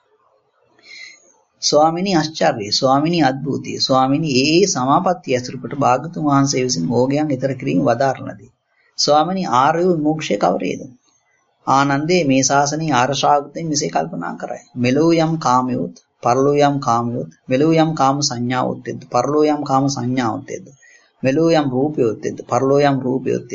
ස්වාමිනී ආශ්චර්යයි, ස්වාමිනී අද්භූතයි, ස්වාමිනී ඒ සමාපත්තිය ඇසුරුකොට භාගතුන් වහන්සේ විසින් ඕගයන් ඊතර කිරීම වදාරනදී. ස්වාමිනී ආර්ය මොක්ෂය කවරේද? ආනන්දේ මේ ශාසනයේ ආර්ය ශ්‍රාවකයන් මෙසේ කල්පනා කරයි. මෙලෝ යම් කාමයොත්, පරලෝ යම් කාමයොත්, මෙලෝ යම් කාම සංඥාවොත්, පරලෝ යම් කාම සංඥාවොත්, මෙලෝ යම් රූපයොත්, පරලෝ යම් රූපයොත්,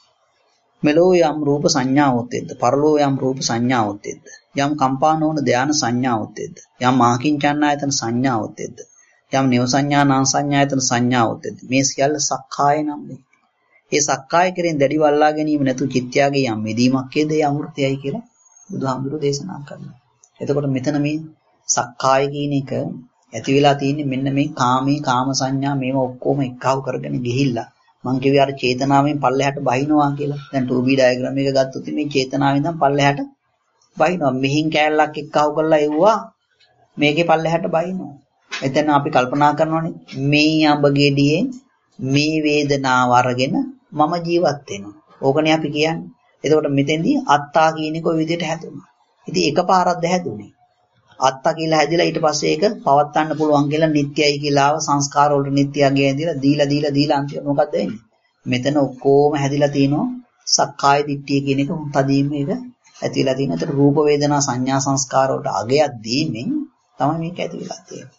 මෙලෝ යම් රූප සංඥාවොත්, පරලෝ යම් රූප සංඥාවොත්, යම් කම්පා නොවන ධාන සංඥාවොත්, යම් ආකින්චන්නායතන සංඥාවොත්, යම් නේව සංඥා නාම සංඥායතන සංඥාවොත්, මේ සියල්ල සක්කාය නම් වේ. ඒ සක්කාය කෙරෙන් දැඩි වල්ලා ගැනීම නැතු චිත්තයාගේ යම් මෙදීමක් හේද ඒ අමෘතයයි කියලා බුදුහාමුදුරුවෝ දේශනා කරනවා. එතකොට මෙතන මේ සක්කාය කියන එක ඇති වෙලා තියෙන්නේ මෙන්න මේ කාමී කාම සංඥා මේවා ඔක්කොම එක්කව කරගෙන ගිහිල්ලා මං කිව්වේ අර චේතනාවෙන් පල්ලෙහාට බහිනවා කියලා. දැන් ටූ බී ඩයග්‍රෑම් එක ගත්තොත් මේ චේතනාවෙන් ඉඳන් පල්ලෙහාට බහිනවා. මෙහින් කෑල්ලක් එක්කව කරලා එව්වා මේකේ පල්ලෙහාට බහිනවා. එතන අපි කල්පනා කරනවානේ මේ අඹ ගෙඩියෙන් මේ වේදනාව අරගෙන මම ජීවත් වෙනවා. ඕකනේ අපි කියන්නේ. එතකොට මෙතෙන්දී අත්තා කියන එක ওই විදිහට හැදුණා. ඉතින් එකපාරක්ද හැදුනේ. අත්තා කියලා හැදිලා ඊට පස්සේ ඒක පවත්වන්න පුළුවන් කියලා නිට්ටයයි කියලා ආව සංස්කාර වලට නිට්ටයගේ ඇඳිලා දීලා දීලා දීලා අන්තිමට මොකද්ද වෙන්නේ? මෙතන ඔක්කොම හැදිලා තිනවා සක්කාය දිට්ඨිය කියන එක තදීම එක ඇතිලා තියෙන. ඒතර රූප වේදනා සංඥා සංස්කාර වලට අගයක් දීමෙන් තමයි මේක ඇතිලා තියෙන්නේ.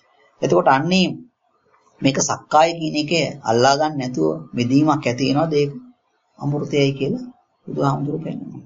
එතකොට අන්නේ මේක සක්කාය කියන එක අල්ලා ගන්න නැතුව මෙදීමක් ඇති වෙනවද ඒක අමෘතයයි කියලා බුදුහාමුදුරු පෙන්නනවා.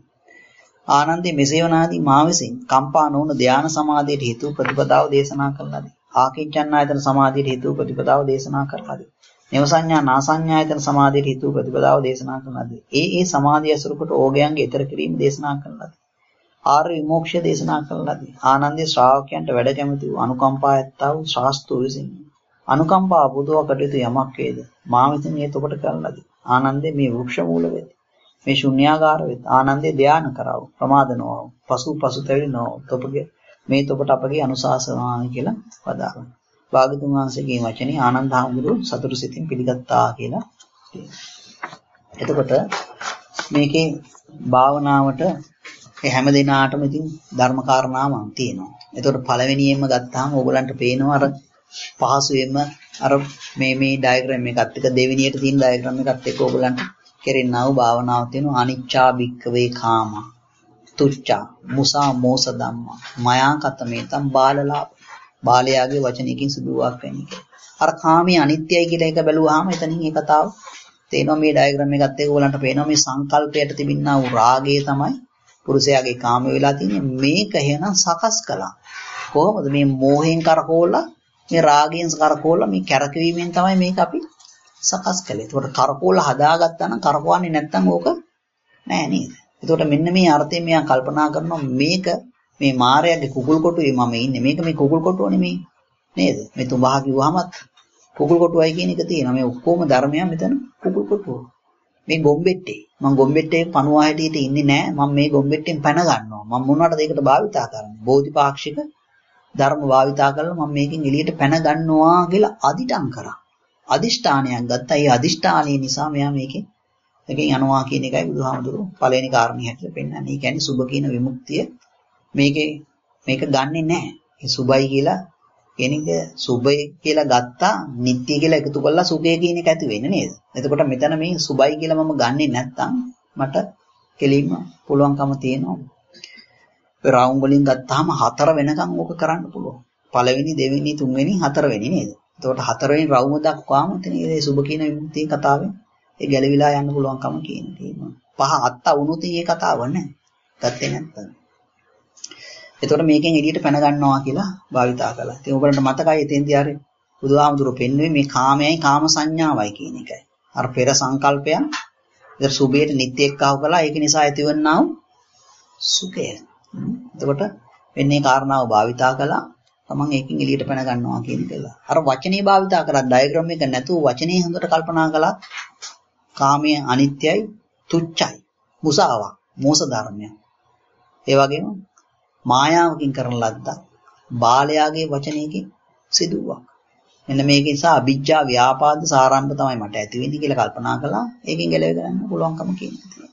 ආනන්දේ මෙසේ වනාදී මා විසින් කම්පා නොවන ධානා සමාධියට හේතු ප්‍රතිපදාව දේශනා කළාදී. ආකින්චන්නායතන සමාධියට හේතු ප්‍රතිපදාව දේශනා කළාදී. නේව සංඥා නාසඤ්ඤායතන සමාධියට හේතු ප්‍රතිපදාව දේශනා කළාදී. ඒ ඒ සමාධිය අසුර කොට ඕගයන්ගේ ඊතර කිරීම දේශනා කළාදී. ආර්ය විමෝක්ෂය දේශනා කළාදී. ආනන්දේ ශ්‍රාවකයන්ට වැඩ කැමති වූ අනුකම්පා ඇත්තා වූ ශාස්ත්‍ර විසින් අනුකම්පා බුදව කටයුතු යමක් වේද මා විසින් ඒ තොපට කළාදී. ආනන්දේ මේ වෘක්ෂ මූල වෙත මේ ශුන්‍යාගාර වෙත ආනන්දේ ධානය කරව ප්‍රමාද නොව පසු පසුතැවිලි නොව තොපගේ මේ තොපට අපගේ අනුශාසනායි කියලා වදාළා. භාගතුන් වහන්සේගේ වචනේ ආනන්ද හාමුදුරුවෝ සතුටු සිතින් පිළිගත්තා කියලා කියනවා. එතකොට මේකේ භාවනාවට ඒ හැම දිනාටම ඉතින් ධර්ම කාරණාවක් තියෙනවා. එතකොට පළවෙනියෙන්ම ගත්තාම ඕගලන්ට පේනවා අර පහසුවෙන්ම අර මේ මේ ඩයග්‍රෑම් එකත් එක්ක දෙවෙනියට තියෙන ඩයග්‍රෑම් එකත් එක්ක ඕගලන්ට කෙරෙන්නා වූ භාවනාව තියෙනවා. අනිච්චා භික්ඛවේ කාම තුච්චා මුසා මෝස ධම්මා මයා කතමේතම් බාලලා බාලයාගේ වචනයකින් සිදුවක් වෙන්නේ කියලා. අර කාමී අනිත්‍යයි කියලා එක බැලුවාම එතනින් මේ කතාව තේනවා. මේ ඩයග්‍රෑම් එකත් එක්ක ඕගලන්ට පේනවා මේ සංකල්පයට තිබින්නා වූ රාගය තමයි පුරුෂයාගේ කාම වෙලා තියෙන්නේ. මේක එහෙනම් සකස් කළා. කොහොමද මේ මෝහයෙන් කරකෝලා මේ රාගයෙන් කරකෝලා මේ කැරකවීමෙන් තමයි මේක අපි සකස් කළේ. ඒකට කරකෝලා හදාගත්තා නම් කරකවන්නේ නැත්තම් ඕක නෑ නේද? ඒකට මෙන්න මේ අර්ථයෙන් මෙයා කල්පනා කරනවා මේක මේ මායාවේ කුකුල් කොටුවේ මම ඉන්නේ. මේක මේ කුකුල් කොටුව නෙමෙයි නේද? මේ තුඹහා කිව්වහමත් කුකුල් කොටුවයි කියන එක තියෙනවා. මේ ඔක්කොම ධර්මයන් මෙතන කුකුල් කොටුව. මේ ගොම්බෙට්ටේ මම ගොම්බෙට්ටේ පණුවා හැටියට ඉන්නේ නෑ. මම මේ ගොම්බෙට්ටෙන් පැන ගන්නවා. මම මොනවටද ඒකට භාවිතා කරන්නේ? බෝධිපාක්ෂික ධර්ම භාවිතා කරලා මම මේකෙන් එළියට පැන ගන්නවා කියලා අදිටම් කරා. අදිෂ්ඨානයක් ගත්තා. ඒ අදිෂ්ඨානය නිසා මෙයා මේකෙන් එකෙන් යනවා කියන එකයි බුදුහාමුදුරුවෝ පළවෙනි කාරණේ හැටියට පෙන්නන්නේ. ඒ කියන්නේ සුභ කියන විමුක්තිය මේකේ මේක ගන්නෙ නැහැ. ඒ සුභයි කියලා කෙනෙක් සුභය කියලා ගත්තා නිට්ටය කියලා එකතු කරලා සුභය කියන එක ඇති වෙන්නේ නේද? එතකොට මෙතන මේ සුභයි කියලා මම ගන්නෙ නැත්තම් මට කෙලින්ම පුළුවන්කම තියෙනවා. රවුම් වලින් ගත්තාම හතර වෙනකන් ඕක කරන්න පුළුවන්. පළවෙනි දෙවෙනි තුන්වෙනි හතරවෙනි නේද? එතකොට හතරවෙනි රවුම දක්වාම ඉතින් මේ සුභ කියන විමුක්තිය කතාවෙන් ඒ ගැලවිලා යන්න පුළුවන්කම කියන තියෙනවා. පහ අත්ත වුණොත් මේ කතාව නැහැ. ගත්තේ නැත්නම්. එතකොට මේකෙන් එළියට පැන ගන්නවා කියලා භාවිතා කළා. ඉතින් ඔයගලන්ට මතකයි එතෙන්දී ආරේ බුදුහාමුදුරුවෝ පෙන්වුවේ මේ කාමයයි කාම සංඥාවයි කියන එකයි. අර පෙර සංකල්පයන් ඉතින් සුභයට නිත්‍ය එක්කව කළා. ඒක නිසා ඇතිවන්නා වූ සුඛය. එතකොට වෙන්නේ කාරණාව භාවිතා කළා. තමන් ඒකෙන් එළියට පැන ගන්නවා කියන එක. අර වචනේ භාවිතා කරා ඩයග්‍රෑම් එක නැතුව වචනේ හොඳට කල්පනා කළා. කාමයේ අනිත්‍යයි, තුච්චයි, මුසාවක්, මෝස ධර්මයක්. ඒ වගේම මායාවකින් කරන ලද්දා බාලයාගේ වචනයකින් සිදුවක්. මෙන්න මේක නිසා අවිජ්ජා ව්‍යාපාද සාරාම්භ තමයි මට ඇති වෙන්නේ කියලා කල්පනා කළා. ඒකෙන් ගැලව ගන්න පුළුවන්කම කියන්නේ.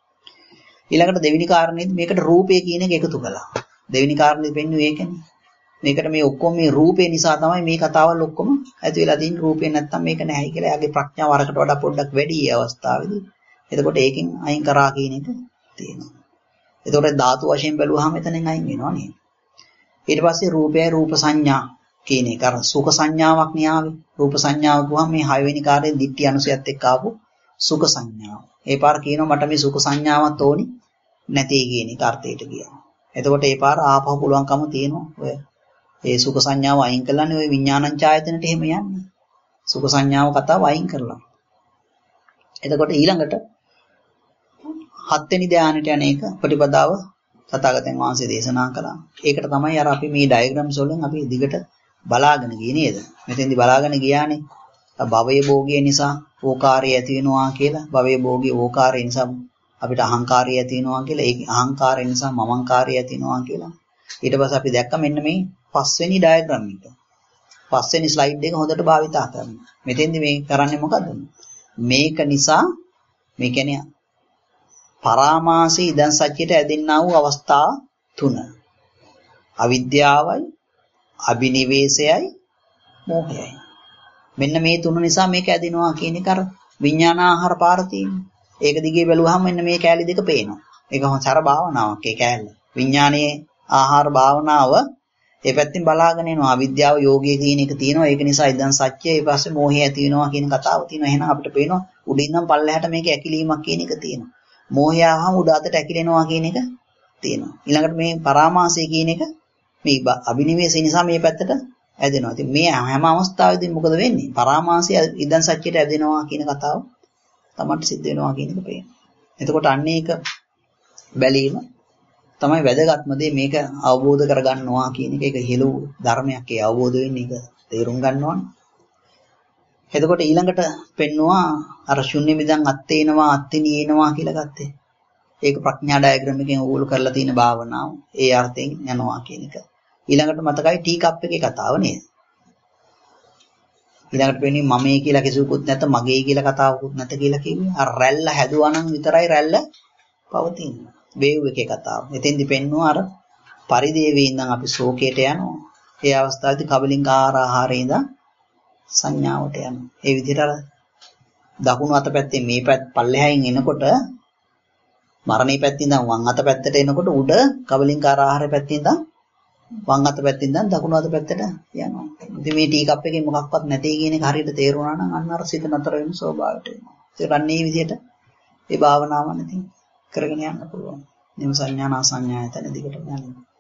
ඊළඟට දෙවෙනි කාරණේදී මේකට රූපය කියන එක එකතු කළා. දෙවෙනි කාරණේ වෙන්නේ ඒකනේ. මේකට මේ ඔක්කොම මේ රූපේ නිසා තමයි මේ කතාවල් ඔක්කොම ඇති වෙලා තියෙන්නේ. රූපේ නැත්තම් මේක නැහැයි කියලා එයාගේ ප්‍රඥාව අරකට වඩා පොඩ්ඩක් වැඩි ඒ අවස්ථාවේදී. එතකොට ඒකෙන් අයින් කරා කියන එක තියෙනවා. එතකොට ධාතු වශයෙන් බැලුවාම එතනෙන් අයින් වෙනවා නේද? ඊට පස්සේ රූපය රූප සංඥා කියන එක අර සුඛ සංඥාවක් න්යාවේ. රූප සංඥාව ගුවම මේ හයවෙනි කාර්යයෙන් දිට්ඨි අනුසයත් එක්ක ආපු සුඛ සංඥාව. ඒ පාර කියනවා මට මේ සුඛ සංඥාවක් ඕනි නැtei කියන එක අර්ථයට ගියා. එතකොට ඒ පාර ආපහු පුළුවන්කම තියෙනවා. ඔය ඒ සුඛ සංඥාව අයින් කළානේ ඔය විඥානං ඡායතනට එහෙම යන්නේ. සුඛ සංඥාව කතාව අයින් කරලා. එතකොට ඊළඟට හත්වෙනි ධානයට යන එක ප්‍රතිපදාව තථාගතයන් වහන්සේ දේශනා කළා. ඒකට තමයි අර අපි මේ ඩයග්‍රෑම්ස් වලින් අපි දිගට බලාගෙන ගියේ නේද? මෙතෙන්දි බලාගෙන ගියානේ. භවයේ භෝගය නිසා ඕකාරය ඇති වෙනවා කියලා. භවයේ භෝගී ඕකාරය නිසා අපිට අහංකාරය ඇති වෙනවා කියලා. ඒ අහංකාරය නිසා මමංකාරය ඇති වෙනවා කියලා. ඊට පස්සේ අපි දැක්ක මෙන්න මේ පස්වෙනි ඩයග්‍රෑම් එක. පස්වෙනි ස්ලයිඩ් එක හොඳට භාවිතා කරනවා. මෙතෙන්දි මේ කරන්නේ මොකද්ද? මේක නිසා මේ කියන්නේ පරාමාසී ඉදන් සත්‍යයට ඇදෙන්නා වූ අවස්ථා තුන. අවිද්‍යාවයි, අබිනිවේෂයයි, මෝහයයි. මෙන්න මේ තුන නිසා මේක ඇදෙනවා කියන එක අර විඥානාහාර පාර තියෙනවා. ඒක දිගේ බැලුවහම මෙන්න මේ කැලි දෙක පේනවා. ඒක හොඳ භාවනාවක් ඒ කැලල. විඥානයේ ආහාර භාවනාව ඒ පැත්තෙන් බලාගෙන එනවා. අවිද්‍යාව යෝගයේ කියන එක තියෙනවා. ඒක නිසා ඉදන් සත්‍ය ඊට පස්සේ මෝහය ඇති වෙනවා කියන කතාව තියෙනවා. එහෙනම් අපිට පේනවා උඩින් නම් පල්ලෙහාට මේක ඇකිලීමක් කියන එක තියෙනවා. මෝහය ආවම උඩ අතට ඇකිලෙනවා කියන එක තියෙනවා. ඊළඟට මේ පරාමාසය කියන එක මේ අබිනිවේෂය නිසා මේ පැත්තට ඇදෙනවා. ඉතින් මේ හැම අවස්ථාවෙදී මොකද වෙන්නේ? පරාමාසය ඉදන් සත්‍යයට ඇදෙනවා කියන කතාව තමයි සිද්ධ වෙනවා කියන එක පේනවා. එතකොට අන්න ඒක බැලීම තමයි වැදගත්ම දේ. මේක අවබෝධ කරගන්නවා කියන එක ඒක හෙළු ධර්මයක්. ඒ අවබෝධ වෙන්නේ ඒක තේරුම් ගන්නවනේ. එතකොට ඊළඟට පෙන්නවා අර ශුන්‍ය මිදන් අත්තේනවා අත්තිනියනවා කියලා ගත්තේ. ඒක ප්‍රඥා ඩයග්‍රෑම් එකෙන් ඕගොල්ලෝ කරලා තියෙන භාවනාව. ඒ අර්ථයෙන් යනවා කියන එක. ඊළඟට මතකයි ටී කප් එකේ කතාව නේද? ඊළඟට වෙන්නේ මමයි කියලා කිසිවකුත් නැත, මගේ කියලා කතාවකුත් නැත කියලා කිව්වේ. අර රැල්ල හැදුවා නම් විතරයි රැල්ල පවතින්නේ. වේව් එකේ කතාව. එතෙන්දි පෙන්නවා අර පරිදේවේ ඉඳන් අපි ශෝකයට යනවා. ඒ අවස්ථාවේදී කබලින්කාර ආහාරේ ඉඳන් සංඥාවට යනවා. ඒ විදිහට අර දකුණු අත පැත්තේ මේ පැත්ත පල්ලෙහායින් එනකොට මරණේ පැත්තේ ඉඳන් වම් අත පැත්තට එනකොට උඩ කබලින්කාර ආහාර පැත්තේ ඉඳන් වම් අත පැත්තේ ඉඳන් දකුණු අත පැත්තට යනවා. ඉතින් මේ ටී කප් එකේ මොකක්වත් නැtei කියන එක හරියට තේරුණා නම් අන්න අර සිත නතර වෙන ස්වභාවයට එනවා. ඒක අන්නේ විදිහට ඒ භාවනාවන් ඉතින් කරගෙන යන්න පුළුවන්. නිම සංඥානා සංඥායතන දිගට යනවා.